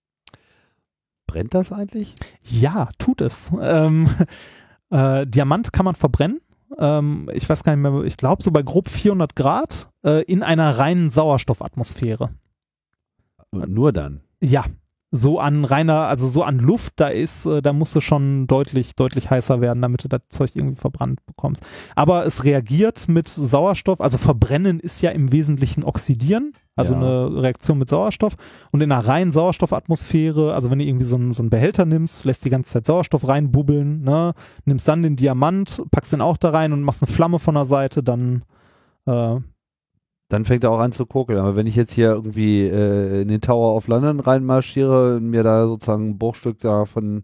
Brennt das eigentlich? Ja, tut es. Ähm, äh, Diamant kann man verbrennen. Ähm, ich weiß gar nicht mehr, ich glaube so bei grob vierhundert Grad äh, in einer reinen Sauerstoffatmosphäre. Nur dann. Ja, so an reiner, also so an Luft, da ist, äh, da musst du schon deutlich, deutlich heißer werden, damit du das Zeug irgendwie verbrannt bekommst. Aber es reagiert mit Sauerstoff, also verbrennen ist ja im Wesentlichen oxidieren, also Ja. eine Reaktion mit Sauerstoff. Und in einer reinen Sauerstoffatmosphäre, also wenn du irgendwie so einen, so einen Behälter nimmst, lässt die ganze Zeit Sauerstoff reinbubbeln, ne, nimmst dann den Diamant, packst den auch da rein und machst eine Flamme von der Seite, dann äh, Dann fängt er auch an zu kokeln. Aber wenn ich jetzt hier irgendwie äh, in den Tower of London reinmarschiere und mir da sozusagen ein Bruchstück da von,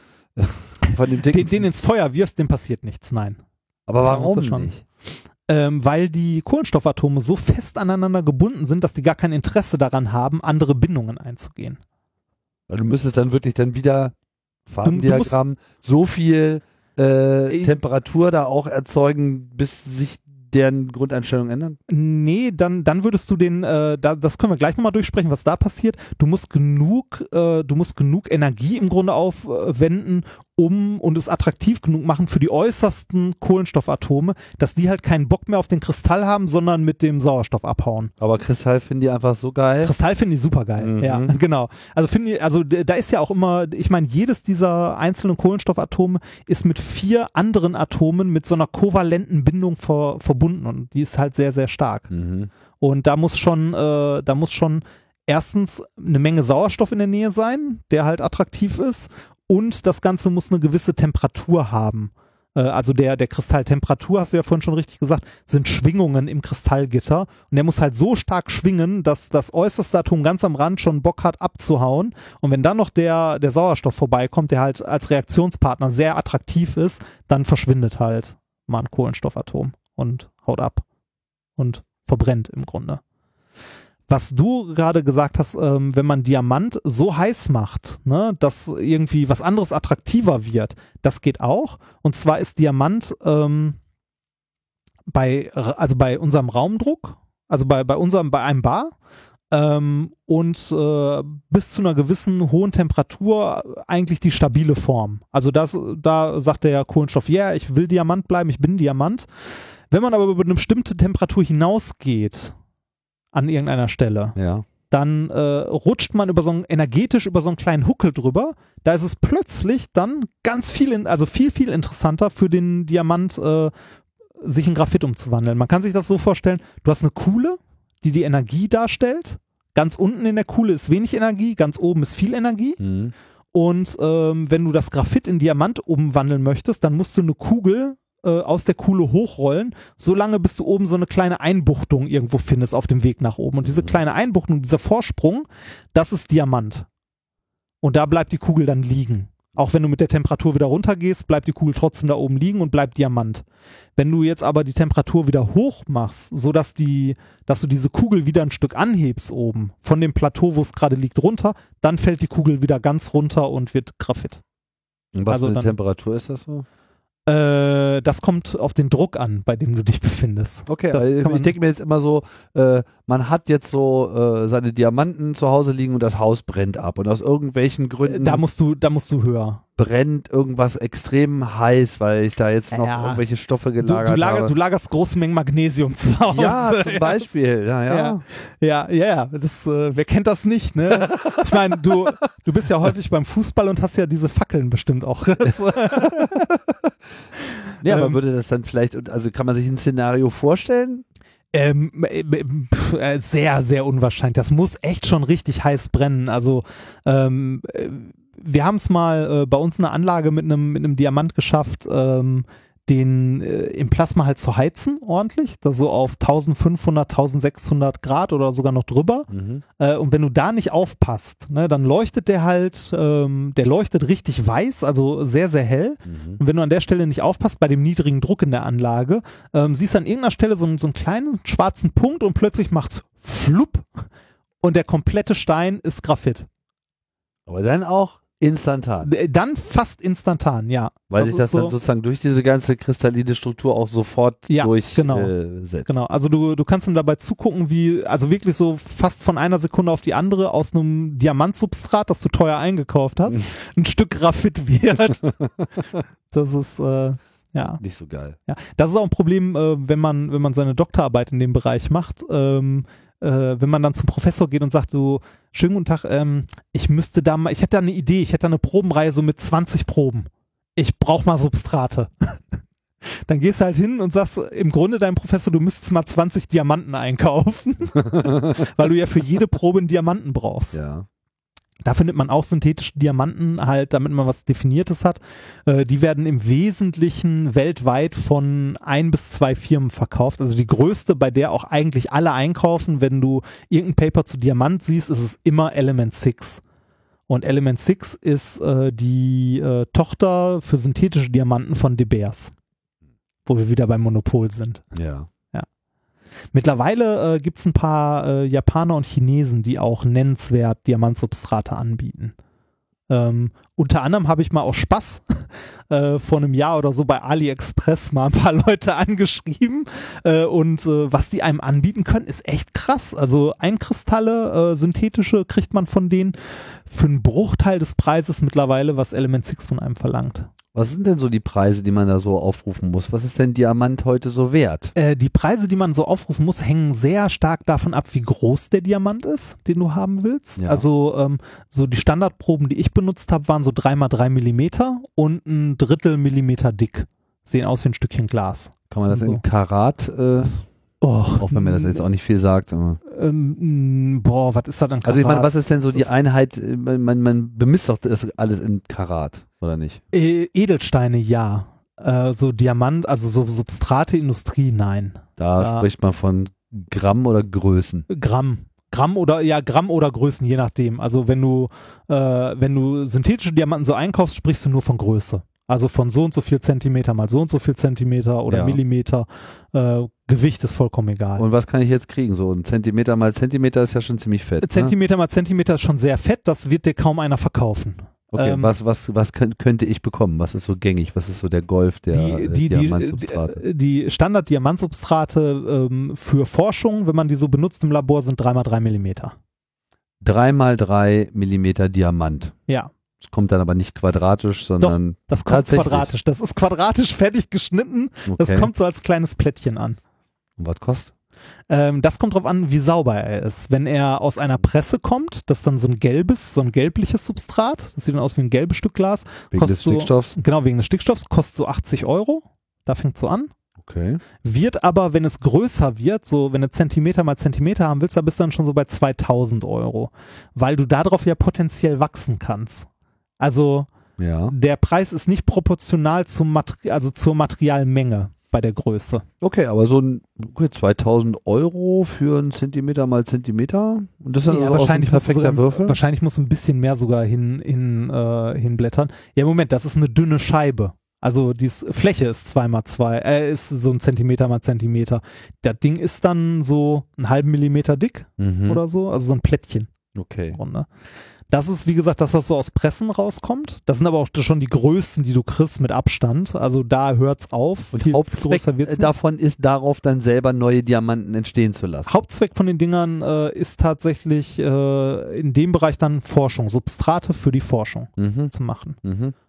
von dem Ding... den, den ins Feuer wirfst, dem passiert nichts, nein. aber warum das ist schon- nicht? Ähm, weil die Kohlenstoffatome so fest aneinander gebunden sind, dass die gar kein Interesse daran haben, andere Bindungen einzugehen. Weil du müsstest dann wirklich dann wieder du Farbendiagramm so viel äh, Ich- Temperatur da auch erzeugen, bis sich deren Grundeinstellungen ändern? Nee, dann, dann würdest du den, äh, da, das können wir gleich nochmal durchsprechen, was da passiert. Du musst genug, äh, du musst genug Energie im Grunde aufwenden, um und es attraktiv genug machen für die äußersten Kohlenstoffatome, dass die halt keinen Bock mehr auf den Kristall haben, sondern mit dem Sauerstoff abhauen. Aber Kristall finden die einfach so geil. Kristall finde ich super geil. Mhm. Ja, genau. Also finde ich, also d- da ist ja auch immer, ich meine, jedes dieser einzelnen Kohlenstoffatome ist mit vier anderen Atomen mit so einer kovalenten Bindung ver, verbunden und die ist halt sehr, sehr stark. Mhm. Und da muss schon, äh, da muss schon erstens eine Menge Sauerstoff in der Nähe sein, der halt attraktiv ist, und das Ganze muss eine gewisse Temperatur haben. Äh, also der, der Kristalltemperatur, hast du ja vorhin schon richtig gesagt, sind Schwingungen im Kristallgitter. Und der muss halt so stark schwingen, dass das äußerste Atom ganz am Rand schon Bock hat abzuhauen. Und wenn dann noch der, der Sauerstoff vorbeikommt, der halt als Reaktionspartner sehr attraktiv ist, dann verschwindet halt mal ein Kohlenstoffatom und haut ab und verbrennt im Grunde. Was du gerade gesagt hast, ähm, wenn man Diamant so heiß macht, ne, dass irgendwie was anderes attraktiver wird, das geht auch. Und zwar ist Diamant ähm, bei, also bei unserem Raumdruck, also bei, bei unserem, bei einem Bar, ähm, und äh, bis zu einer gewissen hohen Temperatur eigentlich die stabile Form. Also das, da sagt der Kohlenstoff, ja, yeah, ich will Diamant bleiben, ich bin Diamant. Wenn man aber über eine bestimmte Temperatur hinausgeht, an irgendeiner Stelle, Ja. dann äh, rutscht man über so einen, energetisch über so einen kleinen Huckel drüber. Da ist es plötzlich dann ganz viel, in, also viel, viel interessanter für den Diamant, äh, sich in Graphit umzuwandeln. Man kann sich das so vorstellen, du hast eine Kuhle, die die Energie darstellt. Ganz unten in der Kuhle ist wenig Energie, ganz oben ist viel Energie. Mhm. Und ähm, wenn du das Graphit in Diamant umwandeln möchtest, dann musst du eine Kugel äh, aus der Kuhle hochrollen, solange bis du oben so eine kleine Einbuchtung irgendwo findest auf dem Weg nach oben. Und diese kleine Einbuchtung, dieser Vorsprung, das ist Diamant. Und da bleibt die Kugel dann liegen. Auch wenn du mit der Temperatur wieder runtergehst, bleibt die Kugel trotzdem da oben liegen und bleibt Diamant. Wenn du jetzt aber die Temperatur wieder hoch machst, sodass die, dass du diese Kugel wieder ein Stück anhebst oben, von dem Plateau, wo es gerade liegt, runter, dann fällt die Kugel wieder ganz runter und wird Graphit. Und was Also für eine dann- Temperatur ist das so? Äh, das kommt auf den Druck an, bei dem du dich befindest. Okay, Das also kann man- ich denke mir jetzt immer so, äh, man hat jetzt so äh, seine Diamanten zu Hause liegen und das Haus brennt ab und aus irgendwelchen Gründen... Da musst du, da musst du höher. brennt irgendwas extrem heiß, weil ich da jetzt noch Ja. irgendwelche Stoffe Du, gelagert du, lager, habe. du lagerst große Mengen Magnesium zu Hause. Ja, zum Beispiel. Ja, ja. Ja, ja, ja, ja. Das, äh, wer kennt das nicht, ne? Ich meine, du, du bist ja häufig beim Fußball und hast ja diese Fackeln bestimmt auch. Nee, aber Ähm, würde das dann vielleicht, also kann man sich ein Szenario vorstellen? Ähm, äh, pf, äh, sehr, sehr unwahrscheinlich. Das muss echt schon richtig heiß brennen. Also ähm, äh, wir haben es mal äh, bei uns eine Anlage mit einem mit einem Diamant geschafft, ähm, den äh, im Plasma halt zu heizen, ordentlich. Das so auf eintausendfünfhundert, eintausendsechshundert Grad oder sogar noch drüber. Mhm. Äh, und wenn du da nicht aufpasst, ne, dann leuchtet der halt, ähm, der leuchtet richtig weiß, also sehr, sehr hell. Mhm. Und wenn du an der Stelle nicht aufpasst, bei dem niedrigen Druck in der Anlage, ähm, siehst du an irgendeiner Stelle so, einen- so einen kleinen schwarzen Punkt und plötzlich macht's flupp und der komplette Stein ist Graphit. Aber dann auch instantan, D- Dann fast instantan, ja. weil Das sich das ist so- dann sozusagen durch diese ganze kristalline Struktur auch sofort Ja, genau. durchsetzt. Genau, also du, du kannst ihm dabei zugucken, wie, also wirklich so fast von einer Sekunde auf die andere aus einem Diamantsubstrat, das du teuer eingekauft hast, ein Stück Graphit wird. Das ist, äh, ja. Nicht so geil. Ja, das ist auch ein Problem, äh, wenn man, wenn man seine Doktorarbeit in dem Bereich macht. Ähm, äh, wenn man dann zum Professor geht und sagt so, schönen guten Tag, ähm, ich müsste da mal, ich hätte da eine Idee, ich hätte da eine Probenreihe so mit zwanzig Proben. Ich brauche mal Substrate. Dann gehst du halt hin und sagst im Grunde deinem Professor, du müsstest mal zwanzig Diamanten einkaufen, weil du ja für jede Probe einen Diamanten brauchst. Ja. Da findet man auch synthetische Diamanten halt, damit man was Definiertes hat. Äh, die werden im Wesentlichen weltweit von ein bis zwei Firmen verkauft. Also die größte, bei der auch eigentlich alle einkaufen. Wenn du irgendein Paper zu Diamant siehst, ist es immer Element six. Und Element six ist äh, die äh, Tochter für synthetische Diamanten von De Beers. Wo wir wieder beim Monopol sind. Ja. Mittlerweile äh, gibt es ein paar äh, Japaner und Chinesen, die auch nennenswert Diamantsubstrate anbieten. Ähm, unter anderem habe ich mal aus Spaß äh, vor einem Jahr oder so bei AliExpress mal ein paar Leute angeschrieben äh, und äh, was die einem anbieten können, ist echt krass. Also Einkristalle, äh, synthetische kriegt man von denen für einen Bruchteil des Preises mittlerweile, was Element six von einem verlangt. Was sind denn so die Preise, die man da so aufrufen muss? Was ist denn Diamant heute so wert? Äh, die Preise, die man so aufrufen muss, hängen sehr stark davon ab, wie groß der Diamant ist, den du haben willst. Ja. Also ähm, so die Standardproben, die ich benutzt habe, waren so drei mal drei Millimeter und ein Drittel Millimeter dick. Sehen aus wie ein Stückchen Glas. Kann man das Sind in Karat, äh, Och, auch wenn mir das jetzt auch nicht viel sagt. Aber. ähm, boah, was ist das denn? Also ich meine, Karat? was ist denn so die Einheit, äh, man, man, man bemisst doch das alles in Karat, oder nicht? Äh, Edelsteine, ja. Äh, so Diamant, also so Substrate, Industrie, nein. Da Ja. spricht man von Gramm oder Größen. Gramm. Gramm oder ja, Gramm oder Größen, je nachdem. Also wenn du, äh, wenn du synthetische Diamanten so einkaufst, sprichst du nur von Größe. Also von so und so viel Zentimeter mal so und so viel Zentimeter oder Ja. Millimeter. Äh, Gewicht ist vollkommen egal. Und was kann ich jetzt kriegen? So ein Zentimeter mal Zentimeter ist ja schon ziemlich fett. Ne? Zentimeter mal Zentimeter ist schon sehr fett, das wird dir kaum einer verkaufen. Okay, ähm, was, was, was könnt, könnte ich bekommen? Was ist so gängig? Was ist so der Golf der Die, äh, die, die, Diamantsubstrate? die, die Standard-Diamantsubstrate ähm, für Forschung, wenn man die so benutzt im Labor, sind drei mal drei Millimeter. drei mal drei Millimeter Diamant. Ja, Das kommt dann aber nicht quadratisch, sondern das kommt tatsächlich. quadratisch. Das ist quadratisch fertig geschnitten. Das Okay. kommt so als kleines Plättchen an. Und was kostet? Ähm, das kommt drauf an, wie sauber er ist. Wenn er aus einer Presse kommt, das ist dann so ein gelbes, so ein gelbliches Substrat. Das sieht dann aus wie ein gelbes Stück Glas. Wegen Kostet des so- Stickstoffs? Genau, wegen des Stickstoffs. Kostet so achtzig Euro. Da fängt so an. Okay. Wird aber, wenn es größer wird, so wenn du Zentimeter mal Zentimeter haben willst, da bist du dann schon so bei zweitausend Euro. Weil du darauf ja potenziell wachsen kannst. Also Ja. der Preis ist nicht proportional zum Materi- also zur Materialmenge bei der Größe. Okay, aber so ein okay, zweitausend Euro für einen Zentimeter mal Zentimeter? Und das ist dann Ja, also auch ein wahrscheinlich musst du perfekter sogar, Würfel? wahrscheinlich musst du ein bisschen mehr sogar hin, hin, äh, hinblättern. Ja, Moment, das ist eine dünne Scheibe. Also die ist- Fläche ist zwei mal zwei, äh, ist so ein Zentimeter mal Zentimeter. Das Ding ist dann so einen halben Millimeter dick Mhm. oder so, also so ein Plättchen. Okay. Runde. Das ist, wie gesagt, das, was so aus Pressen rauskommt. Das sind aber auch schon die größten, die du kriegst mit Abstand. Also da hört's auf. Und Viel Hauptzweck größer wird's äh, nicht. davon ist, darauf dann selber neue Diamanten entstehen zu lassen. Hauptzweck von den Dingern äh, ist tatsächlich äh, in dem Bereich dann Forschung, Substrate für die Forschung Mhm. zu machen. Mhm.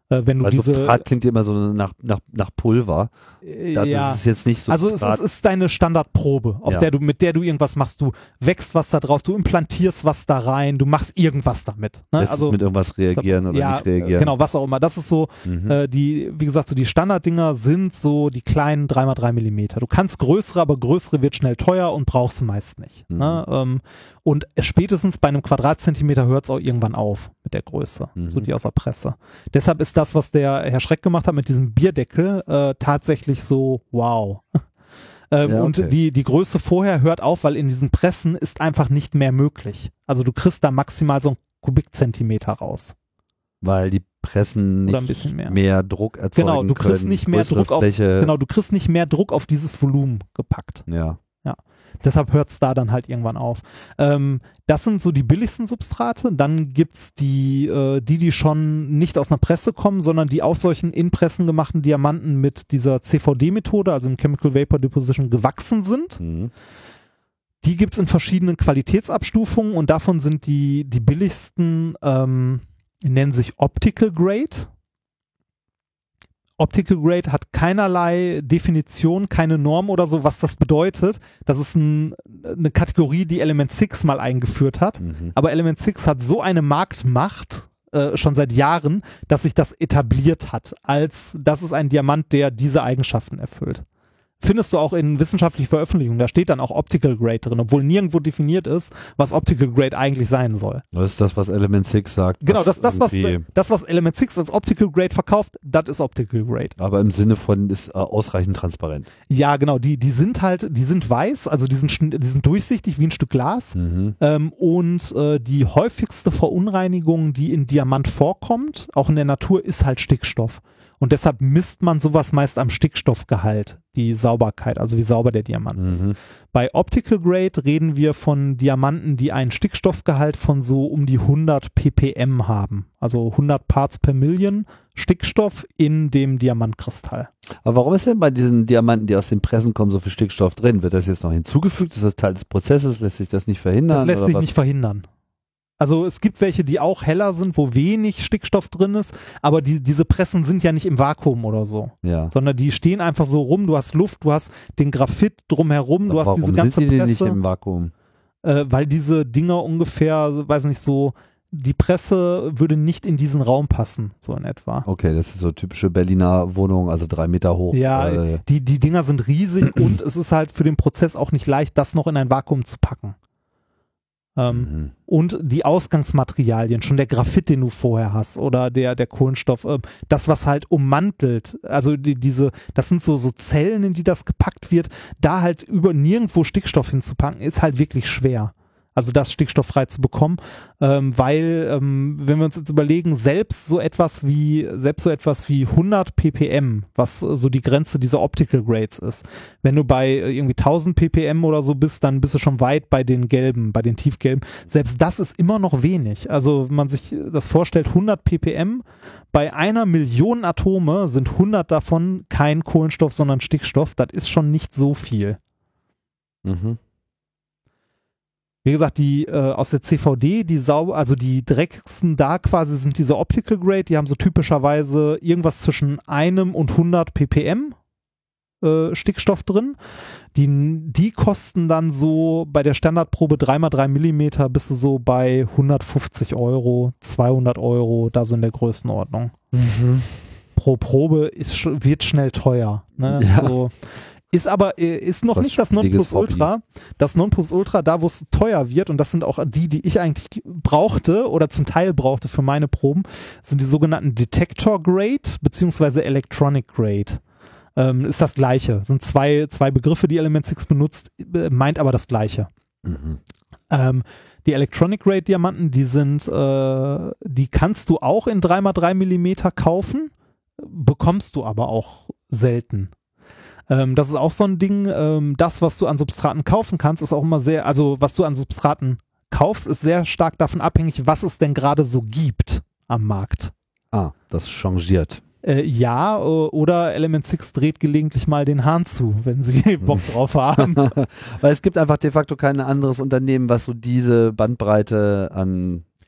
Äh, wenn du Weil diese, Substrat klingt immer so nach, nach, nach Pulver. Das ja. ist es jetzt nicht so. Also es ist, ist deine Standardprobe, auf Ja. der du, mit der du irgendwas machst. Du wächst was da drauf, du implantierst was da rein, du machst irgendwas damit. Ne? Lässt es mit irgendwas reagieren oder ja, nicht reagieren. Genau, was auch immer. Das ist so, Mhm. äh, die, wie gesagt, so die Standarddinger sind so die kleinen drei mal drei Millimeter. Du kannst größere, aber größere wird schnell teuer und brauchst du meist nicht. Mhm. Ne? Ähm, und spätestens bei einem Quadratzentimeter hört es auch irgendwann auf mit der Größe, Mhm. so die aus der Presse. Deshalb ist das, was der Herr Schreck gemacht hat mit diesem Bierdeckel, äh, tatsächlich so wow. ähm, Ja, okay. Und die, die Größe vorher hört auf, weil in diesen Pressen ist einfach nicht mehr möglich. Also du kriegst da maximal so einen Kubikzentimeter raus. Weil die Pressen Oder ein nicht bisschen mehr. mehr Druck erzeugen Genau, du kriegst können, nicht mehr größere Druck auf, Fläche. genau, du kriegst nicht mehr Druck auf dieses Volumen gepackt. Ja. Deshalb hört es da dann halt irgendwann auf. Ähm, das sind so die billigsten Substrate. Dann gibt's die, äh, die, die schon nicht aus einer Presse kommen, sondern die auf solchen in Pressen gemachten Diamanten mit dieser C V D-Methode, also im Chemical Vapor Deposition, gewachsen sind. Mhm. Die gibt's in verschiedenen Qualitätsabstufungen und davon sind die, die billigsten, ähm, nennen sich Optical Grade. Optical Grade hat keinerlei Definition, keine Norm oder so, was das bedeutet. Das ist ein, eine Kategorie, die Element sechs mal eingeführt hat. Mhm. Aber Element sechs hat so eine Marktmacht äh, schon seit Jahren, dass sich das etabliert hat, als das ist ein Diamant, der diese Eigenschaften erfüllt. Findest du auch in wissenschaftlichen Veröffentlichungen, da steht dann auch Optical Grade drin, obwohl nirgendwo definiert ist, was Optical Grade eigentlich sein soll. Das ist das, was Element sechs sagt. Genau, das, das, was, irgendwie- das, was Element sechs als Optical Grade verkauft, das ist Optical Grade. Aber im Sinne von ist äh, ausreichend transparent. Ja, genau, die, die sind halt, die sind weiß, also die sind, schn- die sind durchsichtig wie ein Stück Glas. Mhm. Ähm, und äh, die häufigste Verunreinigung, die in Diamant vorkommt, auch in der Natur, ist halt Stickstoff. Und deshalb misst man sowas meist am Stickstoffgehalt, die Sauberkeit, also wie sauber der Diamant ist. Mhm. Bei Optical Grade reden wir von Diamanten, die einen Stickstoffgehalt von so um die hundert ppm haben. Also hundert Parts per Million Stickstoff in dem Diamantkristall. Aber warum ist denn bei diesen Diamanten, die aus den Pressen kommen, so viel Stickstoff drin? Wird das jetzt noch hinzugefügt? Ist das Teil des Prozesses? Lässt sich das nicht verhindern? Das lässt oder sich was? nicht verhindern. Also es gibt welche, die auch heller sind, wo wenig Stickstoff drin ist, aber die, diese Pressen sind ja nicht im Vakuum oder so, Ja. sondern die stehen einfach so rum, du hast Luft, du hast den Graphit drumherum, du hast Warum diese ganze sind die denn nicht Presse, im Vakuum? äh, weil diese Dinger ungefähr, weiß nicht so, die Presse würde nicht in diesen Raum passen, so in etwa. Okay, das ist so typische Berliner Wohnung, also drei Meter hoch. Ja, Äh, die, die Dinger sind riesig und es ist halt für den Prozess auch nicht leicht, das noch in ein Vakuum zu packen. Ähm, mhm. Und die Ausgangsmaterialien, schon der Graphit, den du vorher hast, oder der, der Kohlenstoff, äh, das, was halt ummantelt, also die, diese, das sind so, so Zellen, in die das gepackt wird, da halt über nirgendwo Stickstoff hinzupacken, ist halt wirklich schwer. Also das stickstofffrei zu bekommen, ähm, weil, ähm, wenn wir uns jetzt überlegen, selbst so etwas wie, selbst so etwas wie hundert ppm, was äh, so die Grenze dieser Optical Grades ist, wenn du bei äh, irgendwie tausend ppm oder so bist, dann bist du schon weit bei den gelben, bei den tiefgelben. Selbst das ist immer noch wenig. Also wenn man sich das vorstellt, hundert ppm, bei einer Million Atome sind hundert davon kein Kohlenstoff, sondern Stickstoff. Das ist schon nicht so viel. Mhm. Wie gesagt, die äh, aus der C V D, die sauber, also die dreckigsten da quasi sind diese Optical Grade, die haben so typischerweise irgendwas zwischen einem und hundert ppm äh, Stickstoff drin. Die, die kosten dann so bei der Standardprobe drei mal drei Millimeter bist du so bei hundertfünfzig Euro, zweihundert Euro, da so in der Größenordnung. Mhm. Pro Probe ist, sch- wird schnell teuer. Ne? Ja. So. Ist aber, äh, ist noch Was nicht das billiges Nonplusultra. Das Nonplusultra, da wo es teuer wird, und das sind auch die, die ich eigentlich brauchte oder zum Teil brauchte für meine Proben, sind die sogenannten Detector Grade beziehungsweise Electronic Grade. Ähm, ist das Gleiche. Sind zwei, zwei Begriffe, die Element sechs benutzt, äh, meint aber das Gleiche. Mhm. Ähm, die Electronic Grade Diamanten, die sind, äh, die kannst du auch in drei mal drei Millimeter kaufen, bekommst du aber auch selten. Ähm, das ist auch so ein Ding, ähm, das, was du an Substraten kaufen kannst, ist auch immer sehr, also was du an Substraten kaufst, ist sehr stark davon abhängig, was es denn gerade so gibt am Markt. Ah, das changiert. Äh, ja, äh, oder Element sechs dreht gelegentlich mal den Hahn zu, wenn sie Bock drauf haben. Weil es gibt einfach de facto kein anderes Unternehmen, was so diese Bandbreite an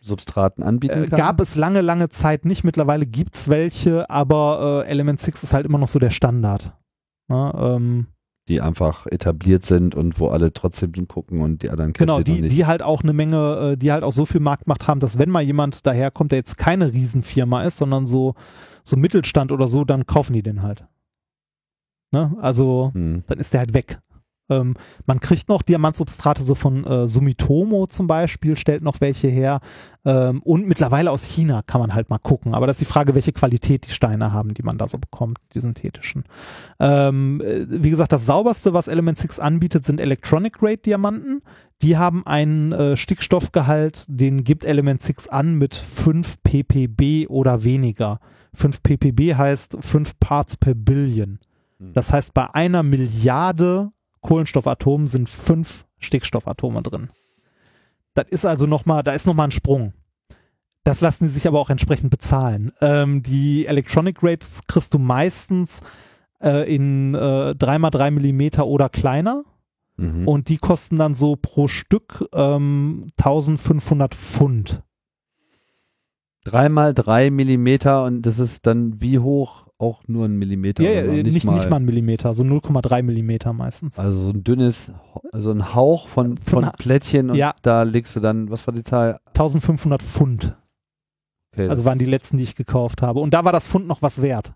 Substraten anbieten Äh, kann? gab es lange, lange Zeit nicht. Mittlerweile gibt es welche, aber äh, Element sechs ist halt immer noch so der Standard. Na, ähm, die einfach etabliert sind und wo alle trotzdem hingucken und die anderen kennen genau, sie noch die, nicht. die halt auch eine Menge, äh, die halt auch so viel Marktmacht haben, dass wenn mal jemand daherkommt, der jetzt keine Riesenfirma ist, sondern so, so Mittelstand oder so, dann kaufen die den halt. Ne? Also Hm. dann ist der halt weg. Ähm, man kriegt noch Diamantsubstrate so von äh, Sumitomo zum Beispiel, stellt noch welche her ähm, und mittlerweile aus China kann man halt mal gucken, aber das ist die Frage, welche Qualität die Steine haben, die man da so bekommt, die synthetischen. Ähm, äh, wie gesagt, das sauberste, was Element sechs anbietet, sind Electronic Grade Diamanten. Die haben einen äh, Stickstoffgehalt, den gibt Element sechs an mit fünf ppb oder weniger. fünf ppb heißt fünf Parts per Billion. Das heißt, bei einer Milliarde Kohlenstoffatomen sind fünf Stickstoffatome drin. Das ist also nochmal, da ist nochmal ein Sprung. Das lassen die sich aber auch entsprechend bezahlen. Ähm, die Electronic Grades kriegst du meistens äh, in äh, drei mal drei Millimeter oder kleiner Mhm. und die kosten dann so pro Stück ähm, eintausendfünfhundert Pfund. Drei mal drei Millimeter und das ist dann wie hoch? Auch nur ein Millimeter? Ja, oder ja, noch nicht, nicht, mal, mal ein Millimeter, so null Komma drei Millimeter meistens. Also so ein dünnes, also ein Hauch von, von Von- Plättchen und ja. da legst du dann, was war die Zahl? eintausendfünfhundert Pfund. Okay, Also waren die letzten, die ich gekauft habe. Und da war das Pfund noch was wert.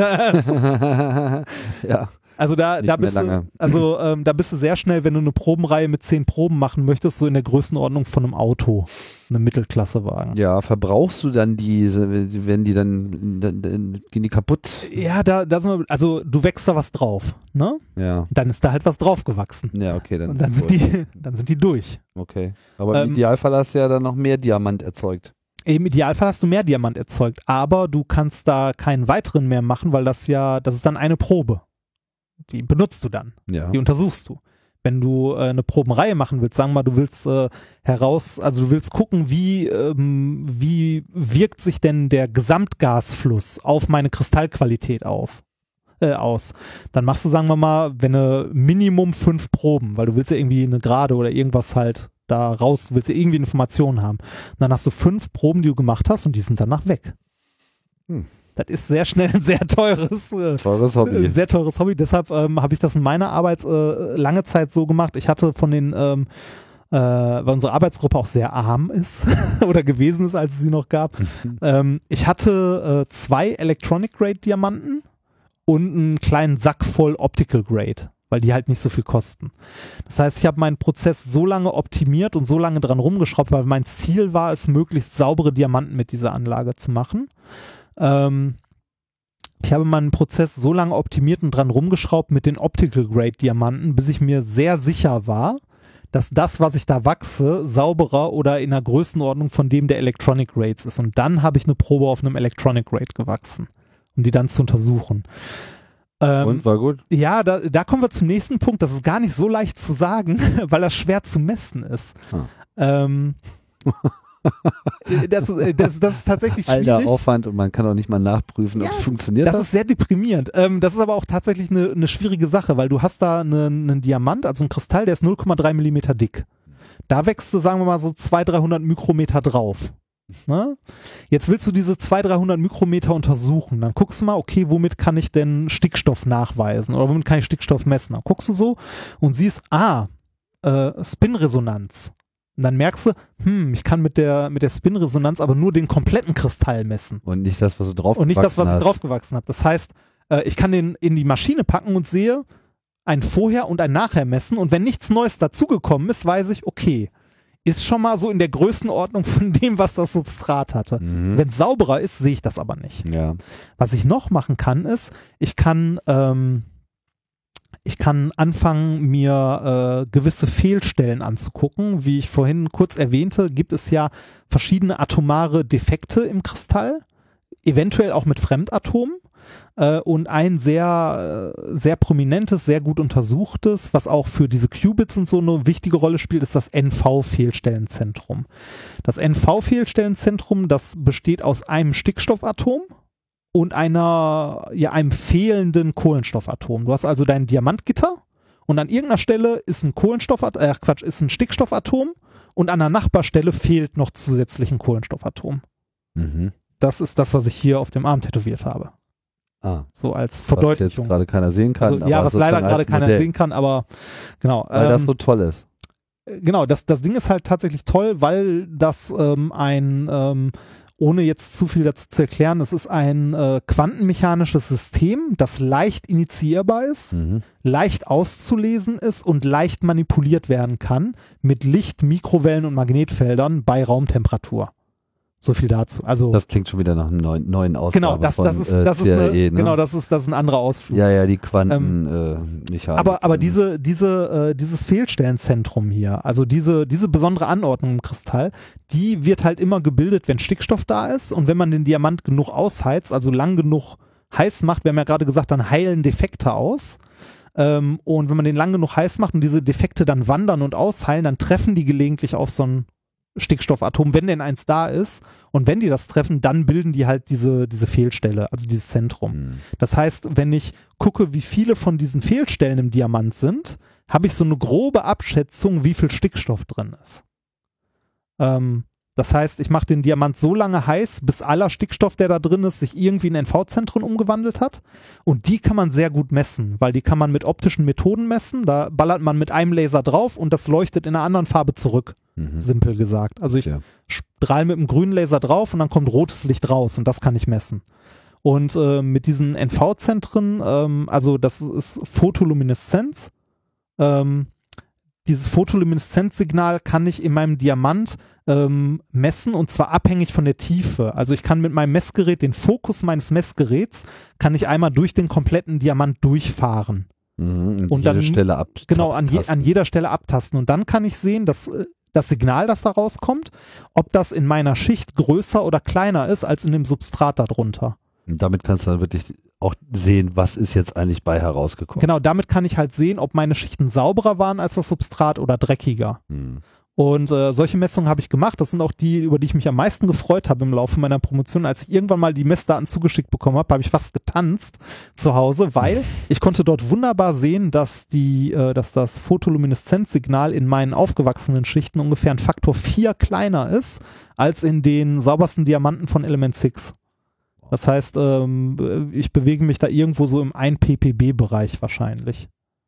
ja. Also da, Nicht da mehr bist du, lange. also ähm, da bist du sehr schnell, wenn du eine Probenreihe mit zehn Proben machen möchtest, so in der Größenordnung von einem Auto, einem Mittelklassewagen. Ja, verbrauchst du dann diese, wenn die dann, dann, dann gehen die kaputt? Ja, da, da sind wir, also du wächst da was drauf, ne? Ja. Dann ist da halt was draufgewachsen. Ja, okay, dann. Und dann sind gut. die, dann sind die durch. Okay. Aber im Ähm, Idealfall hast du ja dann noch mehr Diamant erzeugt. Im Idealfall hast du mehr Diamant erzeugt, aber du kannst da keinen weiteren mehr machen, weil das ja, das ist dann eine Probe. Die benutzt du dann. Ja. Die untersuchst du. Wenn du äh, eine Probenreihe machen willst, sagen wir mal, du willst äh, heraus, also du willst gucken, wie, ähm, wie wirkt sich denn der Gesamtgasfluss auf meine Kristallqualität auf, äh, aus. Dann machst du, sagen wir mal, wenn eine Minimum fünf Proben, weil du willst ja irgendwie eine Gerade oder irgendwas halt da raus, du willst ja irgendwie Informationen haben. Und dann hast du fünf Proben, die du gemacht hast und die sind danach weg. Hm. Das ist sehr schnell ein sehr teures äh, Teures Hobby. ein sehr teures Hobby, deshalb ähm, habe ich das in meiner Arbeit äh, lange Zeit so gemacht. Ich hatte von den, ähm, äh, weil unsere Arbeitsgruppe auch sehr arm ist oder gewesen ist, als es sie noch gab, ähm, ich hatte äh, zwei Electronic Grade Diamanten und einen kleinen Sack voll Optical Grade, weil die halt nicht so viel kosten. Das heißt, ich habe meinen Prozess so lange optimiert und so lange dran rumgeschraubt, weil mein Ziel war es, möglichst saubere Diamanten mit dieser Anlage zu machen. Ähm, ich habe meinen Prozess so lange optimiert und dran rumgeschraubt mit den Optical Grade Diamanten, bis ich mir sehr sicher war, dass das, was ich da wachse, sauberer oder in der Größenordnung von dem der Electronic Grades ist. Und dann habe ich eine Probe auf einem Electronic Grade gewachsen, um die dann zu untersuchen. Ähm, Und war gut? ja, da, da kommen wir zum nächsten Punkt. Das ist gar nicht so leicht zu sagen, weil das schwer zu messen ist. Ah. Ähm, das, das, das ist tatsächlich schwierig. Alter Aufwand und man kann auch nicht mal nachprüfen, Ja, ob es funktioniert Das hat. ist sehr deprimierend. Ähm, das ist aber auch tatsächlich eine, eine schwierige Sache, weil du hast da einen, einen Diamant, also einen Kristall, der ist null Komma drei Millimeter dick. Da wächst du, sagen wir mal, so zweihundert, dreihundert Mikrometer drauf. Ne? Jetzt willst du diese zweihundert, dreihundert Mikrometer untersuchen. Dann guckst du mal, okay, womit kann ich denn Stickstoff nachweisen oder womit kann ich Stickstoff messen? Dann guckst du so und siehst, ah, äh, Spinresonanz. Und dann merkst du, hm, ich kann mit der, mit der Spinresonanz aber nur den kompletten Kristall messen. Und nicht das, was du drauf Und nicht das, was hast. ich draufgewachsen habe. Das heißt, äh, ich kann den in die Maschine packen und sehe ein Vorher und ein Nachher messen. Und wenn nichts Neues dazugekommen ist, weiß ich, okay, ist schon mal so in der Größenordnung von dem, was das Substrat hatte. Mhm. Wenn es sauberer ist, sehe ich das aber nicht. Ja. Was ich noch machen kann, ist, ich kann, ähm, ich kann anfangen, mir äh, gewisse Fehlstellen anzugucken. Wie ich vorhin kurz erwähnte, gibt es ja verschiedene atomare Defekte im Kristall, eventuell auch mit Fremdatomen. Äh, und ein sehr, äh, sehr prominentes, sehr gut untersuchtes, was auch für diese Qubits und so eine wichtige Rolle spielt, ist das N V-Fehlstellenzentrum. Das N V-Fehlstellenzentrum, das besteht aus einem Stickstoffatom und einer, ja, einem fehlenden Kohlenstoffatom. Du hast also dein Diamantgitter und an irgendeiner Stelle ist ein Kohlenstoffatom, äh, Quatsch, ist ein Stickstoffatom und an der Nachbarstelle fehlt noch zusätzlich ein Kohlenstoffatom. Mhm. Das ist das, was ich hier auf dem Arm tätowiert habe. Ah, So als was Verdeutlichung. jetzt gerade keiner sehen kann. Also, ja, aber was leider sozusagen gerade als keiner Modell, sehen kann, aber genau. Weil ähm, das so toll ist. Genau, das, das Ding ist halt tatsächlich toll, weil das ähm, ein, ähm, ohne jetzt zu viel dazu zu erklären, es ist ein äh, quantenmechanisches System, das leicht initiierbar ist, Mhm. leicht auszulesen ist und leicht manipuliert werden kann mit Licht, Mikrowellen und Magnetfeldern bei Raumtemperatur. So viel dazu. Also Das klingt schon wieder nach einem neuen, neuen Ausgabe genau, das, von das ist, äh, das ist C R eine, E, ne? genau, das ist, das ist ein anderer Ausflug. Ja, ja, die Quanten äh, Mechanik. Aber, aber diese, diese, äh, dieses Fehlstellenzentrum hier, also diese, diese besondere Anordnung im Kristall, die wird halt immer gebildet, wenn Stickstoff da ist und wenn man den Diamant genug ausheizt, also lang genug heiß macht, wir haben ja gerade gesagt, dann heilen Defekte aus. Ähm, und wenn man den lang genug heiß macht und diese Defekte dann wandern und ausheilen, dann treffen die gelegentlich auf so ein Stickstoffatom, wenn denn eins da ist. Und wenn die das treffen, dann bilden die halt diese, diese Fehlstelle, also dieses Zentrum. Mhm. Das heißt, wenn ich gucke, wie viele von diesen Fehlstellen im Diamant sind, habe ich so eine grobe Abschätzung, wie viel Stickstoff drin ist. Ähm, das heißt, ich mache den Diamant so lange heiß, bis aller Stickstoff, der da drin ist, sich irgendwie in N V-Zentren umgewandelt hat. Und die kann man sehr gut messen, weil die kann man mit optischen Methoden messen. Da ballert man mit einem Laser drauf und das leuchtet in einer anderen Farbe zurück. Mhm. Simpel gesagt. Also ich Ja. strahle mit einem grünen Laser drauf und dann kommt rotes Licht raus und das kann ich messen. Und äh, mit diesen N V-Zentren, ähm, also das ist Photolumineszenz, ähm, dieses Photolumineszenzsignal kann ich in meinem Diamant ähm, messen und zwar abhängig von der Tiefe. Also ich kann mit meinem Messgerät, den Fokus meines Messgeräts, kann ich einmal durch den kompletten Diamant durchfahren. Mhm. Und, Und jede dann- Stelle ab. Genau, an, je, tasten. an jeder Stelle abtasten. Und dann kann ich sehen, dass äh, das Signal, das da rauskommt, ob das in meiner Schicht größer oder kleiner ist als in dem Substrat darunter. Und damit kannst du dann wirklich auch sehen, was ist jetzt eigentlich bei herausgekommen. Genau, damit kann ich halt sehen, ob meine Schichten sauberer waren als das Substrat oder dreckiger. Mhm. Und äh, solche Messungen habe ich gemacht. Das sind auch die, über die ich mich am meisten gefreut habe im Laufe meiner Promotion. Als ich irgendwann mal die Messdaten zugeschickt bekommen habe, habe ich fast getanzt zu Hause, weil ich konnte dort wunderbar sehen, dass die, äh, dass das Photolumineszenzsignal in meinen aufgewachsenen Schichten ungefähr ein Faktor vier kleiner ist als in den saubersten Diamanten von Element sechs. Das heißt, ähm, ich bewege mich da irgendwo so im ein ppb-Bereich wahrscheinlich.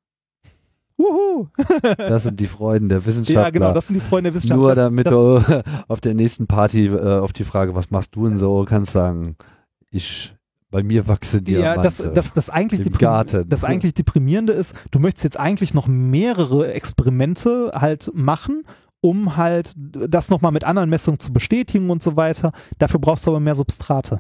Wuhu! Das sind die Freuden der Wissenschaftler. Ja, genau, das sind die Freunde der Wissenschaft. Nur das, damit das, du auf der nächsten Party äh, auf die Frage, was machst du denn so, kannst sagen, ich, bei mir wachsen ja, das, Diamante das, das, eigentlich im deprim- Garten. das eigentlich Deprimierende ist, du möchtest jetzt eigentlich noch mehrere Experimente halt machen, um halt das nochmal mit anderen Messungen zu bestätigen und so weiter. Dafür brauchst du aber mehr Substrate.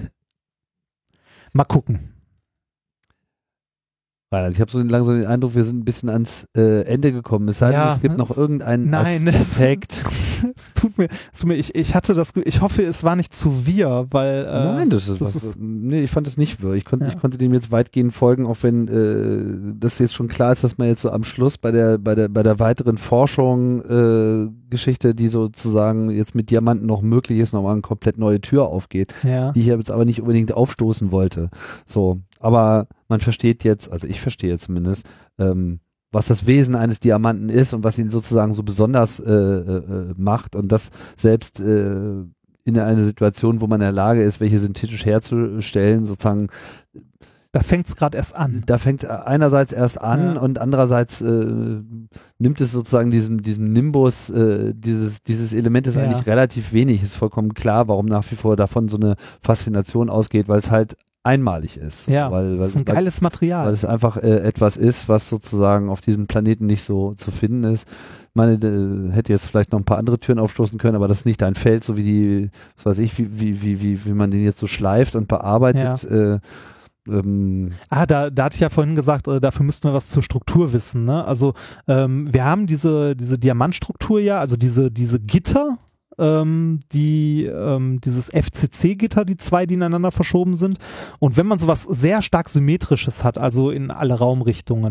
Mal gucken. Reinhard, ich habe so langsam den Eindruck, wir sind ein bisschen ans äh, Ende gekommen. Es sei denn, Ja, es gibt noch es- irgendeinen nein, es- Aspekt. Es tut mir, es tut mir ich, ich hatte das, Ge- ich hoffe, es war nicht zu wir, weil äh, Nein, das ist, das was, ist nee, ich fand es nicht wirr. Ich konnte, Ja. ich konnte dem jetzt weitgehend folgen, auch wenn äh, das jetzt schon klar ist, dass man jetzt so am Schluss bei der, bei der, bei der weiteren Forschung äh, Geschichte, die sozusagen jetzt mit Diamanten noch möglich ist, nochmal eine komplett neue Tür aufgeht, ja. die ich jetzt aber nicht unbedingt aufstoßen wollte. So, aber man versteht jetzt, also ich verstehe zumindest, ähm, was das Wesen eines Diamanten ist und was ihn sozusagen so besonders äh, äh, macht und das selbst äh, in einer Situation, wo man in der Lage ist, welche synthetisch herzustellen, sozusagen, Da fängt es gerade erst an. da fängt es einerseits erst an Ja. und andererseits äh, nimmt es sozusagen diesem, diesem Nimbus, äh, dieses, dieses Element ist Ja. eigentlich relativ wenig, ist vollkommen klar, warum nach wie vor davon so eine Faszination ausgeht, weil es halt einmalig ist. Ja, weil, weil, das ist ein weil, geiles Material. weil es einfach äh, etwas ist, was sozusagen auf diesem Planeten nicht so zu finden ist. Ich meine, äh, hätte jetzt vielleicht noch ein paar andere Türen aufstoßen können, aber das ist nicht dein Feld, so wie die, was weiß ich, wie, wie, wie, wie, wie man den jetzt so schleift und bearbeitet. Äh, ähm, Ah, da, da hatte ich ja vorhin gesagt, äh, dafür müssten wir was zur Struktur wissen. Ne? Also ähm, wir haben diese, diese Diamantstruktur ja, also diese, diese Gitter, ähm, die, ähm, dieses F C C-Gitter, die zwei, die ineinander verschoben sind. Und wenn man sowas sehr stark Symmetrisches hat, also in alle Raumrichtungen,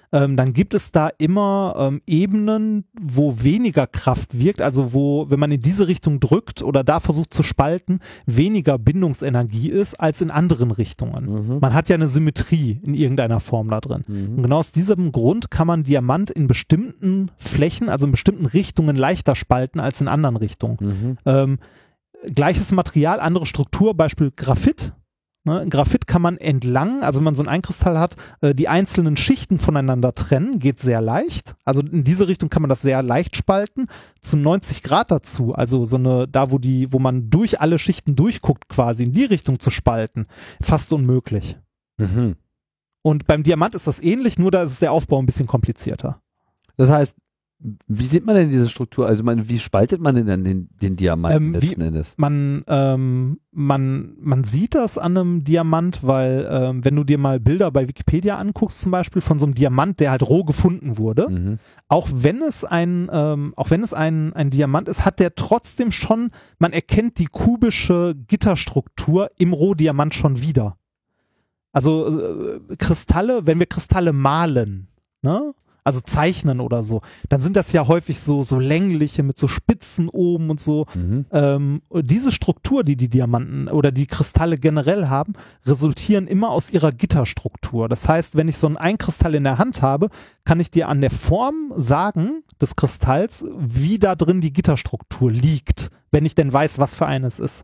ähm, dann gibt es da immer ähm, Ebenen, wo weniger Kraft wirkt, also wo, wenn man in diese Richtung drückt oder da versucht zu spalten, weniger Bindungsenergie ist als in anderen Richtungen. Mhm. Man hat ja eine Symmetrie in irgendeiner Form da drin. Mhm. Und genau aus diesem Grund kann man Diamant in bestimmten Flächen, also in bestimmten Richtungen leichter spalten als in anderen Richtungen. Mhm. Ähm, gleiches Material, andere Struktur, Beispiel Graphit. Ne? Graphit kann man entlang, also wenn man so einen Einkristall hat, äh, die einzelnen Schichten voneinander trennen, geht sehr leicht. Also in diese Richtung kann man das sehr leicht spalten. Zu neunzig Grad dazu, also so eine, da wo die, wo man durch alle Schichten durchguckt quasi, in die Richtung zu spalten, fast unmöglich. Mhm. Und beim Diamant ist das ähnlich, nur da ist der Aufbau ein bisschen komplizierter. Das heißt, wie sieht man denn diese Struktur? Also man, wie spaltet man denn dann den, den Diamanten Ähm, letzten wie- Endes? Man, ähm, man, man sieht das an einem Diamant, weil ähm, wenn du dir mal Bilder bei Wikipedia anguckst, zum Beispiel von so einem Diamant, der halt roh gefunden wurde, Mhm. auch wenn es ein, ähm, auch wenn es ein, ein Diamant ist, hat der trotzdem schon, man erkennt die kubische Gitterstruktur im Rohdiamant schon wieder. Also äh, Kristalle, wenn wir Kristalle malen, ne? Also zeichnen oder so, dann sind das ja häufig so, so längliche mit so Spitzen oben und so. Mhm. Ähm, diese Struktur, die die Diamanten oder die Kristalle generell haben, resultieren immer aus ihrer Gitterstruktur. Das heißt, wenn ich so einen Einkristall in der Hand habe, kann ich dir an der Form sagen des Kristalls, wie da drin die Gitterstruktur liegt, wenn ich denn weiß, was für eines ist.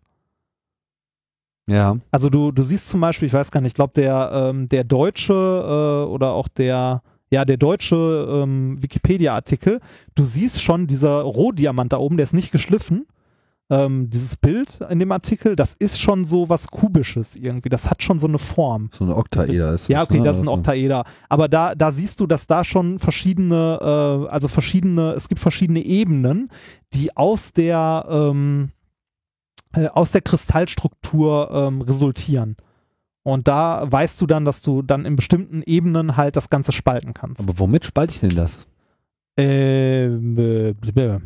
Ja. Also du, du siehst zum Beispiel, ich weiß gar nicht, ich glaube der, ähm, der deutsche äh, oder auch der Ja, der deutsche ähm, Wikipedia-Artikel, du siehst schon, dieser Rohdiamant da oben, der ist nicht geschliffen. Ähm, dieses Bild in dem Artikel, das ist schon so was Kubisches irgendwie. Das hat schon so eine Form. So eine Oktaeder ist Ja, das, okay, ne? das ist ein Also- Oktaeder. Aber da, da siehst du, dass da schon verschiedene, äh, also verschiedene, es gibt verschiedene Ebenen, die aus der, ähm, äh, aus der Kristallstruktur ähm, resultieren. Und da weißt du dann, dass du dann in bestimmten Ebenen halt das Ganze spalten kannst. Aber womit spalte ich denn das? Ähm, äh,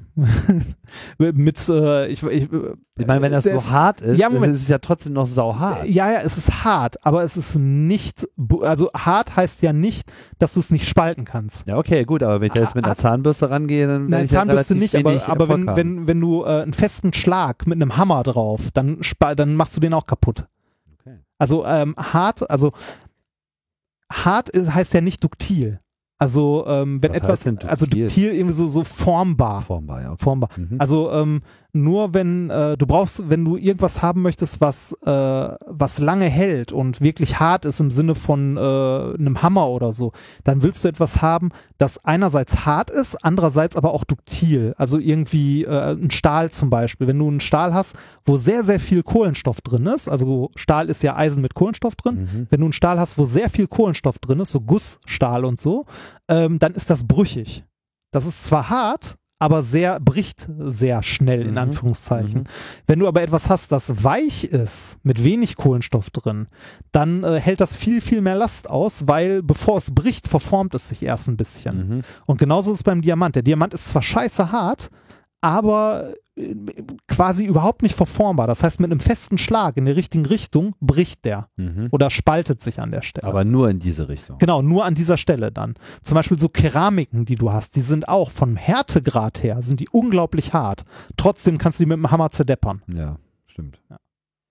mit, äh, ich, ich, Ich meine, wenn das der so ist- hart ist, Ja, Moment. ist es ja trotzdem noch sauhart. Ja, ja, es ist hart, aber es ist nicht, bu- also hart heißt ja nicht, dass du es nicht spalten kannst. Ja, okay, gut, aber wenn ich da jetzt mit einer Zahnbürste rangehe, dann werde Nein, ich ja Zahnbürste relativ nicht, aber, wenig aber wenn, Erfolg haben. wenn, wenn du äh, einen festen Schlag mit einem Hammer drauf, dann, spa- dann machst du den auch kaputt. Okay. Also ähm, hart, also hart ist, heißt ja nicht duktil. Also ähm, wenn Was etwas, heißt denn also duktil? duktil irgendwie so, so formbar. Formbar, ja. Okay. Formbar. Mhm. Also ähm, nur wenn äh, du brauchst, wenn du irgendwas haben möchtest, was äh, was lange hält und wirklich hart ist im Sinne von äh, einem Hammer oder so, dann willst du etwas haben, das einerseits hart ist, andererseits aber auch duktil. Also irgendwie äh, ein Stahl zum Beispiel. Wenn du einen Stahl hast, wo sehr sehr viel Kohlenstoff drin ist, also Stahl ist ja Eisen mit Kohlenstoff drin. Mhm. Wenn du einen Stahl hast, wo sehr viel Kohlenstoff drin ist, so Gussstahl und so, ähm, dann ist das brüchig. Das ist zwar hart, aber sehr, bricht sehr schnell, in Mhm. Anführungszeichen. Mhm. Wenn du aber etwas hast, das weich ist, mit wenig Kohlenstoff drin, dann äh, hält das viel, viel mehr Last aus, weil bevor es bricht, verformt es sich erst ein bisschen. Mhm. Und genauso ist es beim Diamant. Der Diamant ist zwar scheiße hart, aber äh, quasi überhaupt nicht verformbar. Das heißt, mit einem festen Schlag in die richtige Richtung bricht der Mhm. oder spaltet sich an der Stelle. Aber nur in diese Richtung. Genau, nur an dieser Stelle dann. Zum Beispiel so Keramiken, die du hast, die sind auch vom Härtegrad her, sind die unglaublich hart. Trotzdem kannst du die mit dem Hammer zerdeppern. Ja, stimmt. Ja.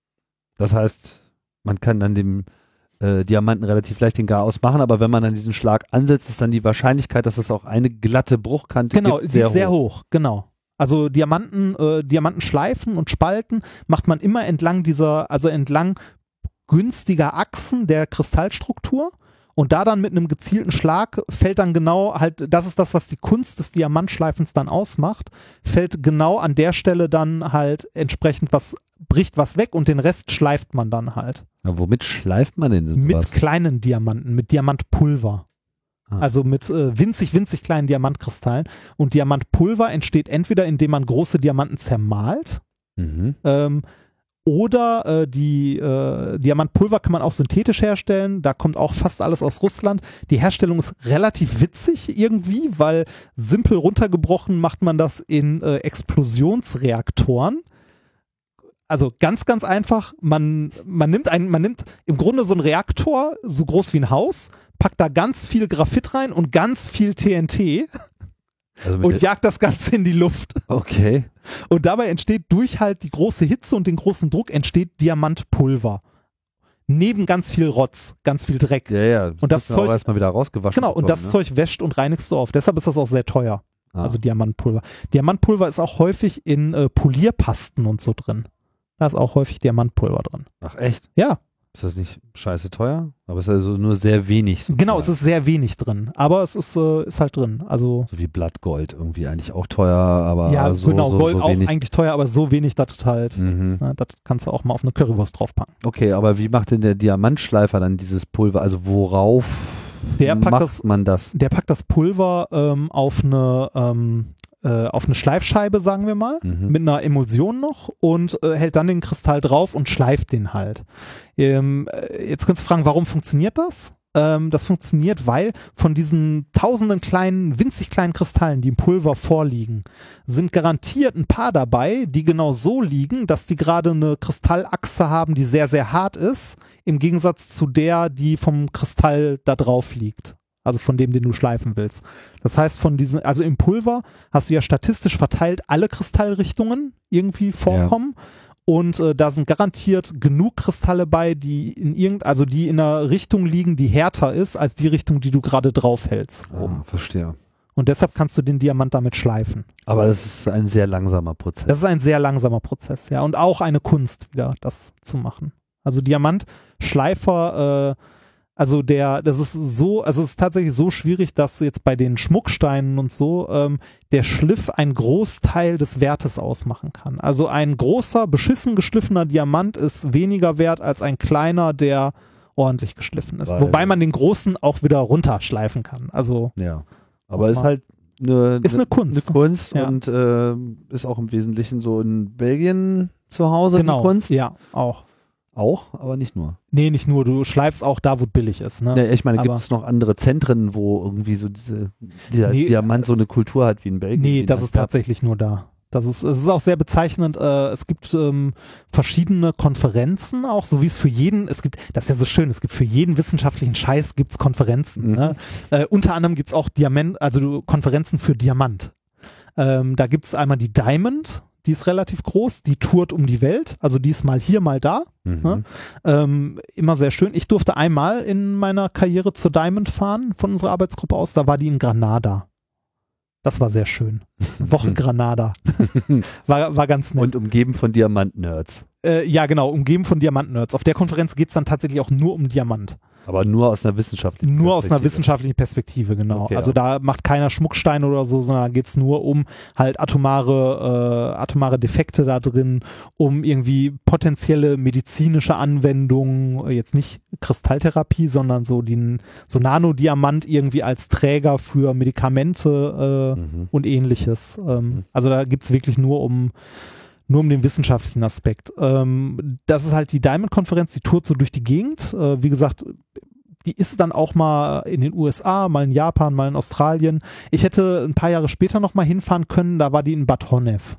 Das heißt, man kann dann dem äh, Diamanten relativ leicht den Garaus machen, aber wenn man dann diesen Schlag ansetzt, ist dann die Wahrscheinlichkeit, dass es auch eine glatte Bruchkante Genau, gibt, sie sehr, ist sehr hoch. hoch, genau. Also Diamanten, äh, Diamanten schleifen und spalten macht man immer entlang dieser, also entlang günstiger Achsen der Kristallstruktur. Und da dann mit einem gezielten Schlag fällt dann genau halt, das ist das, was die Kunst des Diamantschleifens dann ausmacht, fällt genau an der Stelle dann halt entsprechend was, bricht was weg und den Rest schleift man dann halt. Ja, womit schleift man denn Mit sowas? kleinen Diamanten, mit Diamantpulver. Ah. Also mit äh, winzig, winzig kleinen Diamantkristallen. Und Diamantpulver entsteht entweder, indem man große Diamanten zermahlt, Mhm. ähm, oder äh, die äh, Diamantpulver kann man auch synthetisch herstellen. Da kommt auch fast alles aus Russland. Die Herstellung ist relativ witzig irgendwie, weil simpel runtergebrochen macht man das in äh, Explosionsreaktoren. Also ganz, ganz einfach, man, man nimmt einen, man nimmt im Grunde so einen Reaktor, so groß wie ein Haus, packt da ganz viel Graphit rein und ganz viel T N T Also mit und der- jagt das Ganze in die Luft. okay. Und dabei entsteht durch halt die große Hitze und den großen Druck entsteht Diamantpulver. Neben ganz viel Rotz, ganz viel Dreck. Ja, ja. Und das muss man auch Zeug- erstmal wieder rausgewaschen. Genau, und bekommen, das ne? Zeug wäscht und reinigst du auf. Deshalb ist das auch sehr teuer. Ah. Also Diamantpulver. Diamantpulver ist auch häufig in äh, Polierpasten und so drin. Da ist auch häufig Diamantpulver drin. Ach, echt? Ja, Ist das nicht scheiße teuer? Aber es ist also nur sehr wenig. sozusagen. genau, es ist sehr wenig drin. Aber es ist, äh, ist halt drin. Also So wie Blattgold irgendwie eigentlich auch teuer, aber ja, so, genau, so, Gold so auch wenig. eigentlich teuer, aber so wenig, dass es halt, Mhm. na, das kannst du auch mal auf eine Currywurst draufpacken. Okay, aber wie macht denn der Diamantschleifer dann dieses Pulver? Also worauf Der packt macht das- man das? Der packt das Pulver ähm, auf eine ähm, äh, auf eine Schleifscheibe, sagen wir mal, Mhm. mit einer Emulsion noch und äh, hält dann den Kristall drauf und schleift den halt. Ähm, äh, jetzt kannst du fragen, warum funktioniert das? Ähm, das funktioniert, weil von diesen tausenden kleinen, winzig kleinen Kristallen, die im Pulver vorliegen, sind garantiert ein paar dabei, die genau so liegen, dass die gerade eine Kristallachse haben, die sehr, sehr hart ist, im Gegensatz zu der, die vom Kristall da drauf liegt. Also von dem, den du schleifen willst. Das heißt, von diesen, also im Pulver hast du ja statistisch verteilt alle Kristallrichtungen irgendwie vorkommen. Und äh, da sind garantiert genug Kristalle bei, die in irgend, also die in einer Richtung liegen, die härter ist als die Richtung, die du gerade draufhältst. Ah, verstehe. Und deshalb kannst du den Diamant damit schleifen. Aber das ist ein sehr langsamer Prozess. Das ist ein sehr langsamer Prozess, ja. Und auch eine Kunst, wieder das zu machen. Also Diamantschleifer, äh, also der, das ist so, also es ist tatsächlich so schwierig, dass jetzt bei den Schmucksteinen und so ähm, der Schliff einen Großteil des Wertes ausmachen kann. Also ein großer, beschissen geschliffener Diamant ist weniger wert als ein kleiner, der ordentlich geschliffen ist. Weil- Wobei man den großen auch wieder runterschleifen kann. Also Ja. Aber ist halt eine, ist eine Kunst. eine Kunst Ja. und äh, ist auch im Wesentlichen so in Belgien zu Hause genau, die Kunst. ja, auch. Auch, aber nicht nur. Nee, nicht nur, du schleifst auch da, wo es billig ist. Ne? Ja, ich meine, gibt aber- es noch andere Zentren, wo irgendwie so diese, dieser Nee, Diamant so eine Kultur hat wie in Belgien? Nee, wie das in ist tatsächlich nur da. Das ist, es ist auch sehr bezeichnend. Äh, es gibt ähm, verschiedene Konferenzen, auch so wie es für jeden, es gibt, das ist ja so schön, es gibt für jeden wissenschaftlichen Scheiß gibt's Konferenzen. Mhm. Ne? Äh, unter anderem gibt's auch Diamant, also Konferenzen für Diamant. Ähm, da gibt's einmal die Diamond, die ist relativ groß, die tourt um die Welt, also die ist mal hier, mal da. Mhm. Ne? Ähm, immer sehr schön. Ich durfte einmal in meiner Karriere zur Diamond fahren, von unserer Arbeitsgruppe aus, da war die in Granada. Das war sehr schön. Woche Granada. War, war ganz nett. Und umgeben von Diamant-Nerds. Äh, ja, genau, umgeben von Diamant-Nerds. Auf der Konferenz geht's dann tatsächlich auch nur um Diamant. Aber nur aus einer wissenschaftlichen Nur aus einer Perspektive. wissenschaftlichen Perspektive, genau. Okay, also ja. da macht keiner Schmucksteine oder so, sondern da geht's nur um halt atomare, äh, atomare Defekte da drin, um irgendwie potenzielle medizinische Anwendungen, jetzt nicht Kristalltherapie, sondern so den, so Nanodiamant irgendwie als Träger für Medikamente äh, Mhm. und ähnliches. Ähm, Mhm. Also da gibt's wirklich nur um nur um den wissenschaftlichen Aspekt. Ähm, das ist halt die Diamond-Konferenz, die tourt so durch die Gegend. Äh, wie gesagt, die ist dann auch mal in den U S A, mal in Japan, mal in Australien. Ich hätte ein paar Jahre später noch mal hinfahren können, da war die in Bad Honnef.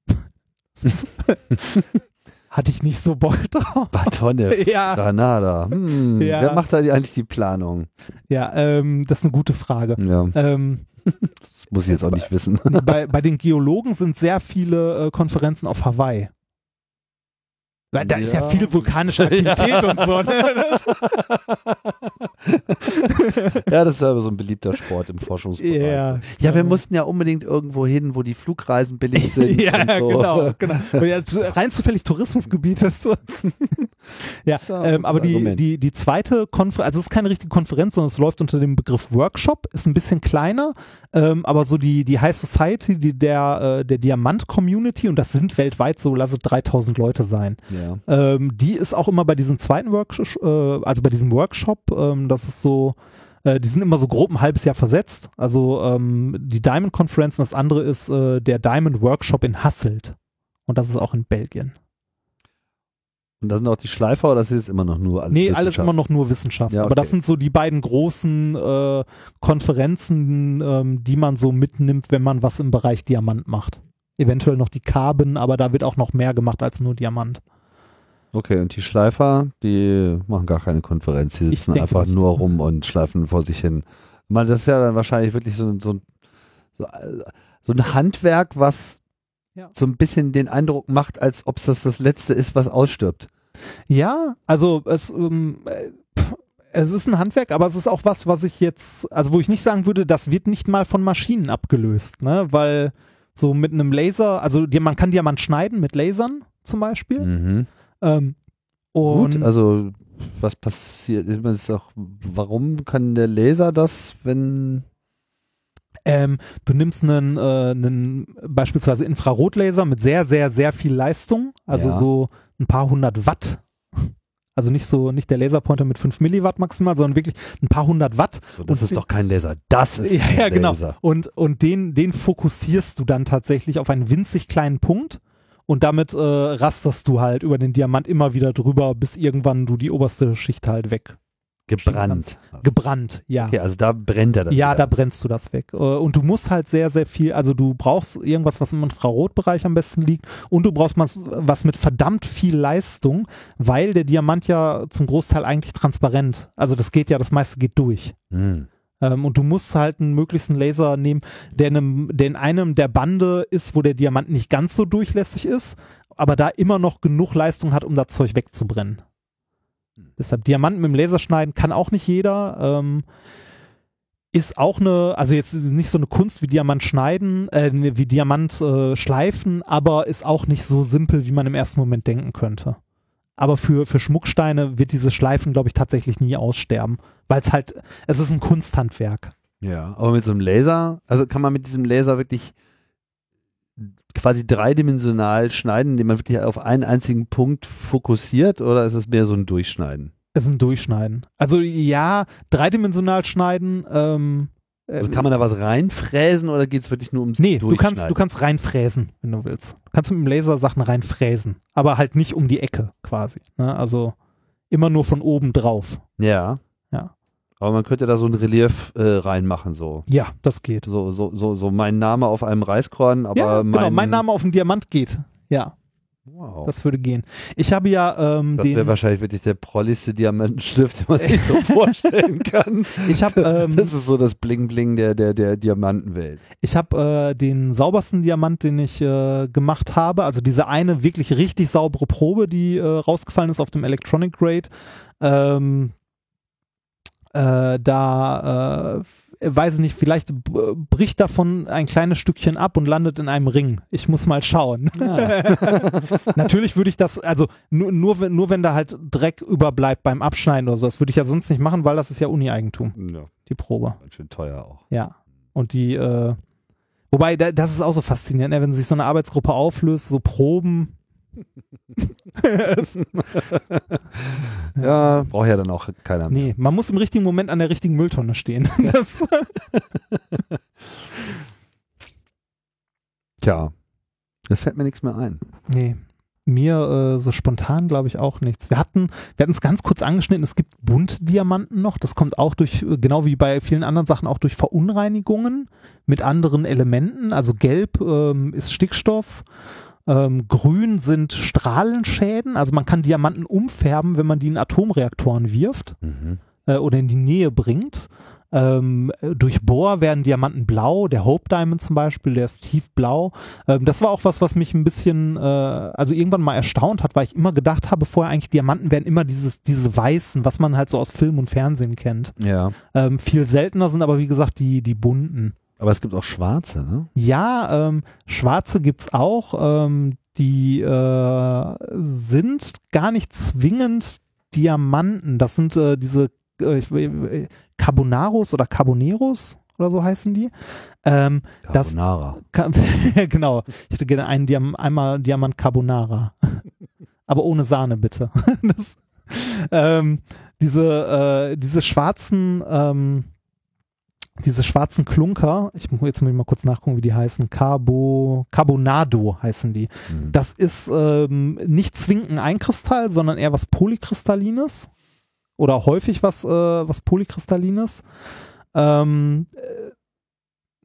Hatte ich nicht so Bock drauf. Batonne, Ja, Granada. Hm, Ja. Wer macht da die, eigentlich die Planung? ja, ähm, das ist eine gute Frage. Ja, Ähm, das muss ich jetzt auch nicht wissen. bei, bei den Geologen sind sehr viele äh, Konferenzen auf Hawaii. Weil da ist ja Ja. viel vulkanische Aktivität und so. Ne? Das, Ja, das ist aber so ein beliebter Sport im Forschungsbereich. Ja. ja, wir mussten ja unbedingt irgendwo hin, wo die Flugreisen billig sind. ja, und so. genau, genau. Weil jetzt rein zufällig Tourismusgebiet ist. Ja, Das ist ja auch ein ähm, aber gutes die, Argument. die, die zweite Konferenz, also es ist keine richtige Konferenz, sondern es läuft unter dem Begriff Workshop, ist ein bisschen kleiner, ähm, aber so die, die High Society, die, der, äh, der Diamant-Community, und das sind weltweit so, lasse dreitausend Leute sein, Ja. ähm, die ist auch immer bei diesem zweiten Workshop, äh, also bei diesem Workshop, ähm, das ist so, äh, die sind immer so grob ein halbes Jahr versetzt, also ähm, die Diamond-Konferenz, und das andere ist äh, der Diamond Workshop in Hasselt, und das ist auch in Belgien. Und da sind auch die Schleifer oder das ist immer noch nur alles Nee, alles Wissenschaft? immer noch nur Wissenschaft. Ja, Aber das okay. sind so die beiden großen äh, Konferenzen, ähm, die man so mitnimmt, wenn man was im Bereich Diamant macht. eventuell noch die Carbon, aber da wird auch noch mehr gemacht als nur Diamant. Okay, und die Schleifer, die machen gar keine Konferenz, die Ich sitzen denke einfach nicht. nur rum und schleifen vor sich hin. Man, das ist ja dann wahrscheinlich wirklich so, ein- so, ein- so, so ein Handwerk, was Ja. so ein bisschen den Eindruck macht, als ob es das das Letzte ist, was ausstirbt. Ja, also es, ähm, äh, pff, es ist ein Handwerk, aber es ist auch was, was ich jetzt, also wo ich nicht sagen würde, das wird nicht mal von Maschinen abgelöst, ne? Weil so mit einem Laser, also die, man kann Diamant schneiden mit Lasern zum Beispiel. Mhm. Ähm, und Gut, also was passiert, das ist auch, warum kann der Laser das, wenn ähm, du nimmst einen, äh, einen beispielsweise Infrarotlaser mit sehr, sehr, sehr viel Leistung, also Ja. so ein paar hundert Watt. Also nicht so, nicht der Laserpointer mit fünf Milliwatt maximal, sondern wirklich ein paar hundert Watt. so, das Und ist doch kein Laser, das ist Ja, ein ja, genau. Laser. Und, und den, den fokussierst du dann tatsächlich auf einen winzig kleinen Punkt und damit äh, rasterst du halt über den Diamant immer wieder drüber, bis irgendwann du die oberste Schicht halt weg. Gebrannt. Gebrannt, ja. Okay, also da brennt er dann Ja, wieder. da brennst du das weg. Äh, Und du musst halt sehr, sehr viel, also du brauchst irgendwas, was im Infrarotbereich am besten liegt und du brauchst was, was mit verdammt viel Leistung, weil der Diamant ja zum Großteil eigentlich transparent, also das geht ja, das meiste geht durch. Hm. Ähm, und du musst halt einen möglichst einen Laser nehmen, der in, einem, der in einem der Bande ist, wo der Diamant nicht ganz so durchlässig ist, aber da immer noch genug Leistung hat, um das Zeug wegzubrennen. Deshalb Diamanten mit dem Laser schneiden kann auch nicht jeder. Ähm, ist auch eine, also jetzt ist es nicht so eine Kunst wie Diamant schneiden, äh, wie Diamant äh, schleifen, aber ist auch nicht so simpel, wie man im ersten Moment denken könnte. Aber für, für Schmucksteine wird dieses Schleifen, glaube ich, tatsächlich nie aussterben, weil es halt, es ist ein Kunsthandwerk. Ja, aber mit so einem Laser, also kann man mit diesem Laser wirklich quasi dreidimensional schneiden, indem man wirklich auf einen einzigen Punkt fokussiert, oder ist es mehr so ein Durchschneiden? Es ist ein Durchschneiden. Also ja, dreidimensional schneiden, ähm, Also kann man da was reinfräsen oder geht es wirklich nur ums nee, du Durchschneiden? kannst, du kannst reinfräsen, wenn du willst. Du kannst mit dem Laser Sachen reinfräsen, aber halt nicht um die Ecke quasi. Ne? Also immer nur von oben drauf. Ja. Ja. Aber man könnte da so ein Relief äh, reinmachen, so. Ja, das geht. So, so, so, so mein Name auf einem Reiskorn, aber ja, mein, genau, mein Name auf dem Diamant geht. Ja, Wow. das würde gehen. Ich habe ja ähm, Das wäre den, wahrscheinlich wirklich der prolligste Diamantenstift, den man sich so vorstellen kann. ich habe ähm, Das ist so das Bling-Bling der, der, der Diamantenwelt. Ich habe äh, den saubersten Diamant, den ich äh, gemacht habe, also diese eine wirklich richtig saubere Probe, die äh, rausgefallen ist auf dem Electronic Grade. Ähm, äh, da, äh, weiß ich nicht, vielleicht b- bricht davon ein kleines Stückchen ab und landet in einem Ring. Ich muss mal schauen. Natürlich würde ich das, also nur, nur, wenn, nur wenn da halt Dreck überbleibt beim Abschneiden oder so, das würde ich ja sonst nicht machen, weil das ist ja Uni-Eigentum, Ja, die Probe. ganz schön teuer auch. Ja. Und die, äh, wobei, da, das ist auch so faszinierend, ne? Wenn sich so eine Arbeitsgruppe auflöst, so Proben. Ja, braucht ja dann auch keiner mehr. Nee, man muss im richtigen Moment an der richtigen Mülltonne stehen. Das, Tja, das fällt mir nichts mehr ein. nee. Mir äh, so spontan glaube ich auch nichts. Wir hatten, wir hatten es ganz kurz angeschnitten, es gibt Buntdiamanten noch, das kommt auch durch, äh, genau wie bei vielen anderen Sachen, auch durch Verunreinigungen mit anderen Elementen. Also gelb ähm, ist Stickstoff, ähm, grün sind Strahlenschäden, also man kann Diamanten umfärben, wenn man die in Atomreaktoren wirft Mhm. äh, oder in die Nähe bringt. Ähm, durch Bohr werden Diamanten blau, der Hope Diamond zum Beispiel, der ist tiefblau. Ähm, das war auch was, was mich ein bisschen, äh, also irgendwann mal erstaunt hat, weil ich immer gedacht habe, vorher eigentlich Diamanten wären immer dieses, diese weißen, was man halt so aus Film und Fernsehen kennt. Ja, Ähm, viel seltener sind aber wie gesagt die, die bunten. aber es gibt auch schwarze, ne? Ja, ähm, schwarze gibt's auch, ähm, die äh, sind gar nicht zwingend Diamanten, das sind äh, diese äh, ich, äh, Carbonaros oder Carboneros oder so heißen die. Ähm, das, Carbonara. Ka- genau, ich hätte gerne einen Diam einmal Diamant Carbonara, aber ohne Sahne bitte. Das, ähm, diese, äh, diese schwarzen, ähm, diese schwarzen Klunker, ich muss jetzt mal kurz nachgucken, wie die heißen, Carbo, Carbonado heißen die. Mhm. Das ist ähm, nicht zwingend ein Einkristall, sondern eher was Polykristallines oder häufig was, äh, was Polykristallines. Ähm, äh,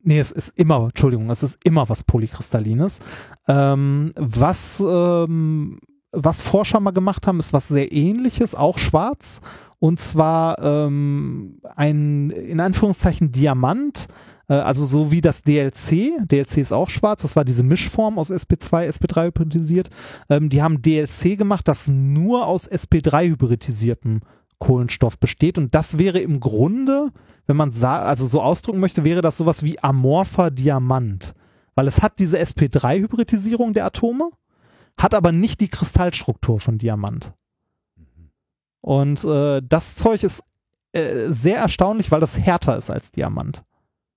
Nee, es ist immer, Entschuldigung, es ist immer was Polykristallines. Ähm, was, ähm, was Forscher mal gemacht haben, ist was sehr Ähnliches, auch schwarz. Und zwar ähm, ein, in Anführungszeichen, Diamant, äh, also so wie das D L C. D L C ist auch schwarz, das war diese Mischform aus S P zwei, S P drei hybridisiert. Ähm, die haben D L C gemacht, das nur aus S P drei hybridisiertem Kohlenstoff besteht. Und das wäre im Grunde, wenn man sa- also so ausdrücken möchte, wäre das sowas wie amorpher Diamant. Weil es hat diese S P drei Hybridisierung der Atome, hat aber nicht die Kristallstruktur von Diamant. Und äh, das Zeug ist äh, sehr erstaunlich, weil das härter ist als Diamant.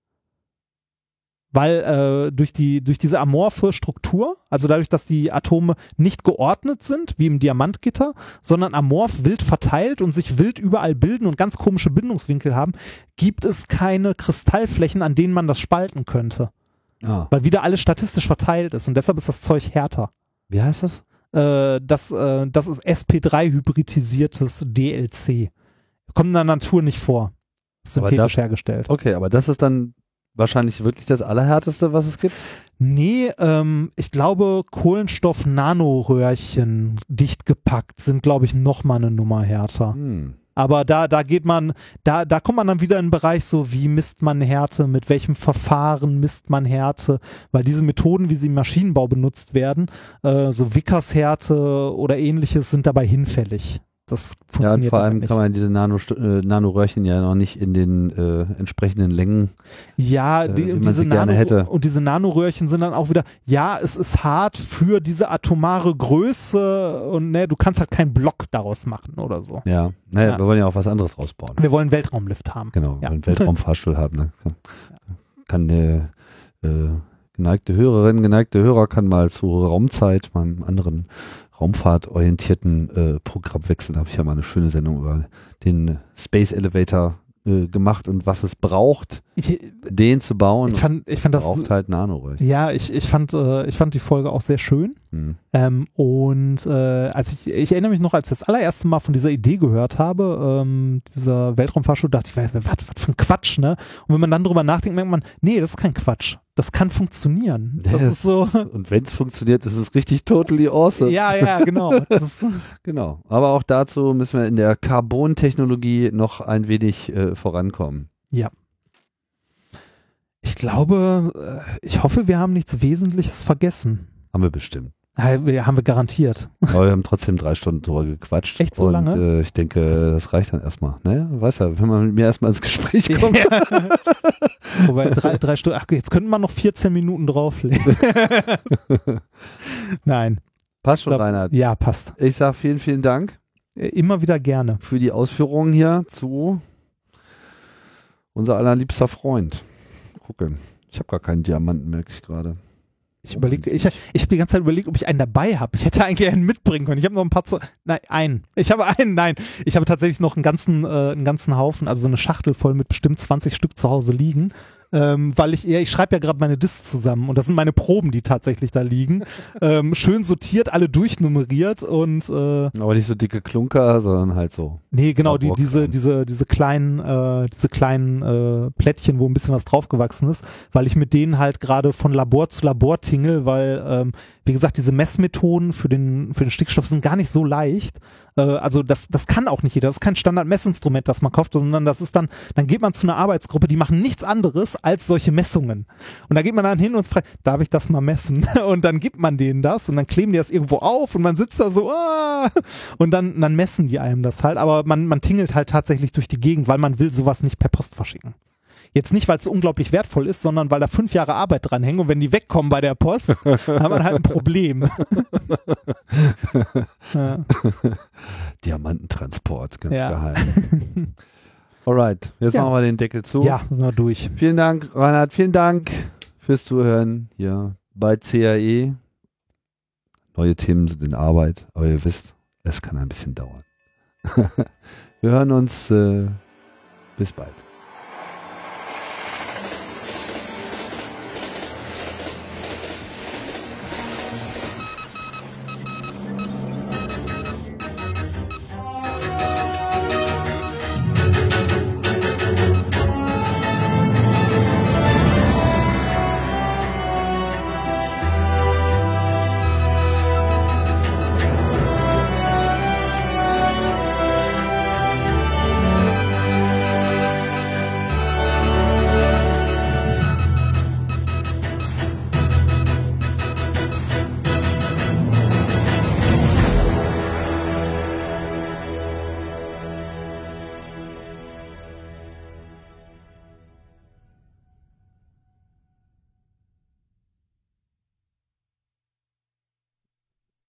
Weil äh, durch, die, durch diese amorphe Struktur, also dadurch, dass die Atome nicht geordnet sind, wie im Diamantgitter, sondern amorph wild verteilt und sich wild überall bilden und ganz komische Bindungswinkel haben, gibt es keine Kristallflächen, an denen man das spalten könnte. Ah. Weil wieder alles statistisch verteilt ist und deshalb ist das Zeug härter. Wie heißt das? Äh, das, äh, das ist S P drei hybridisiertes D L C. Kommt in der Natur nicht vor. Ist Aber synthetisch da- hergestellt. Okay, aber das ist dann wahrscheinlich wirklich das Allerhärteste, was es gibt? Nee, ähm, ich glaube, Kohlenstoff-Nanoröhrchen dicht gepackt sind, glaube ich, nochmal eine Nummer härter. Hm. Aber da, da geht man, da, da kommt man dann wieder in den Bereich so, wie misst man Härte, mit welchem Verfahren misst man Härte, weil diese Methoden, wie sie im Maschinenbau benutzt werden, äh, so Vickers-Härte oder ähnliches, sind dabei hinfällig. Das Ja, und funktioniert vor aber allem nicht. kann man diese Nano, äh, Nanoröhrchen ja noch nicht in den äh, entsprechenden Längen. Ja, äh, die, wie und, man diese sie gerne Nano, hätte. und diese Nanoröhrchen sind dann auch wieder, ja, es ist hart für diese atomare Größe und ne, du kannst halt keinen Block daraus machen oder so. Ja, naja, Ja. wir wollen ja auch was anderes rausbauen. Wir wollen einen Weltraumlift haben. Genau, wir Ja. wollen einen Weltraumfahrstuhl haben. Ne? Kann, kann der äh, geneigte Hörerin, geneigte Hörer kann mal zu Raumzeit, meinem anderen raumfahrtorientierten äh, Programm wechseln. Da habe ich ja mal eine schöne Sendung über den Space Elevator äh, gemacht und was es braucht, Ich, den zu bauen. ich fand, ich fand das, braucht halt Nanoröhrchen. ja, ich, ich fand, äh, ich fand die Folge auch sehr schön. Hm. Ähm, und äh, als ich, ich erinnere mich noch, als ich das allererste Mal von dieser Idee gehört habe, ähm, dieser Weltraumfahrstuhl, dachte ich, was, was für ein Quatsch, ne? Und wenn man dann drüber nachdenkt, merkt man, nee, das ist kein Quatsch. Das kann funktionieren. Das Das- ist so. Und wenn es funktioniert, ist es richtig totally awesome. Ja, ja, genau. Das ist, Genau. Aber auch dazu müssen wir in der Carbon-Technologie noch ein wenig äh, vorankommen. ich glaube, äh, ich hoffe, wir haben nichts Wesentliches vergessen. Haben wir bestimmt. Ja, wir- haben wir garantiert. Aber wir haben trotzdem drei Stunden drüber gequatscht. Echt so und, lange? Äh, ich denke, das reicht dann erstmal. Ne? Weißt du, wenn man mit mir erstmal ins Gespräch kommt. Ja. Wobei, drei, drei Stunden, ach, jetzt könnten wir noch vierzehn Minuten drauflegen. Nein. Passt schon, Glaub- Reinhard. Ja, passt. Ich sage vielen, vielen Dank Äh, Immer wieder gerne. für die Ausführungen hier zu unser allerliebster Freund. Gucke, ich habe gar keinen Diamanten, merke ich gerade. Ich überlegte, ich, ich habe die ganze Zeit überlegt, ob ich einen dabei habe. Ich hätte eigentlich einen mitbringen können. Ich habe noch ein paar zu, nein, einen. Ich habe einen, nein. Ich habe tatsächlich noch einen ganzen, äh, einen ganzen Haufen, also so eine Schachtel voll mit bestimmt zwanzig Stück zu Hause liegen. Ähm, weil ich, ja, ich schreibe ja gerade meine Discs zusammen und das sind meine Proben, die tatsächlich da liegen. Ähm, schön sortiert, alle durchnummeriert und äh, Aber nicht so dicke Klunker, sondern halt so. nee, genau, die, Laborkram. diese, diese, diese kleinen, äh, diese kleinen äh, Plättchen, wo ein bisschen was draufgewachsen ist, weil ich mit denen halt gerade von Labor zu Labor tingle, weil, ähm, wie gesagt, diese Messmethoden für den, für den Stickstoff sind gar nicht so leicht. Äh, also das, das kann auch nicht jeder. Das ist kein Standard-Messinstrument, das man kauft, sondern das ist dann, dann geht man zu einer Arbeitsgruppe, die machen nichts anderes als solche Messungen. Und da geht man dann hin und fragt, darf ich das mal messen? Und dann gibt man denen das und dann kleben die das irgendwo auf und man sitzt da so, ah! Und dann, dann messen die einem das halt. Aber man, man tingelt halt tatsächlich durch die Gegend, weil man will sowas nicht per Post verschicken. Jetzt nicht, weil es so unglaublich wertvoll ist, sondern weil da fünf Jahre Arbeit dranhängen und wenn die wegkommen bei der Post, dann hat man halt ein Problem. Ja. Diamantentransport, ganz Ja. geheim. Alright, jetzt Ja. machen wir den Deckel zu. Ja, na durch. Vielen Dank, Reinhard. Vielen Dank fürs Zuhören hier bei C A E. Neue Themen sind in Arbeit, aber ihr wisst, es kann ein bisschen dauern. Wir hören uns. Äh, bis bald.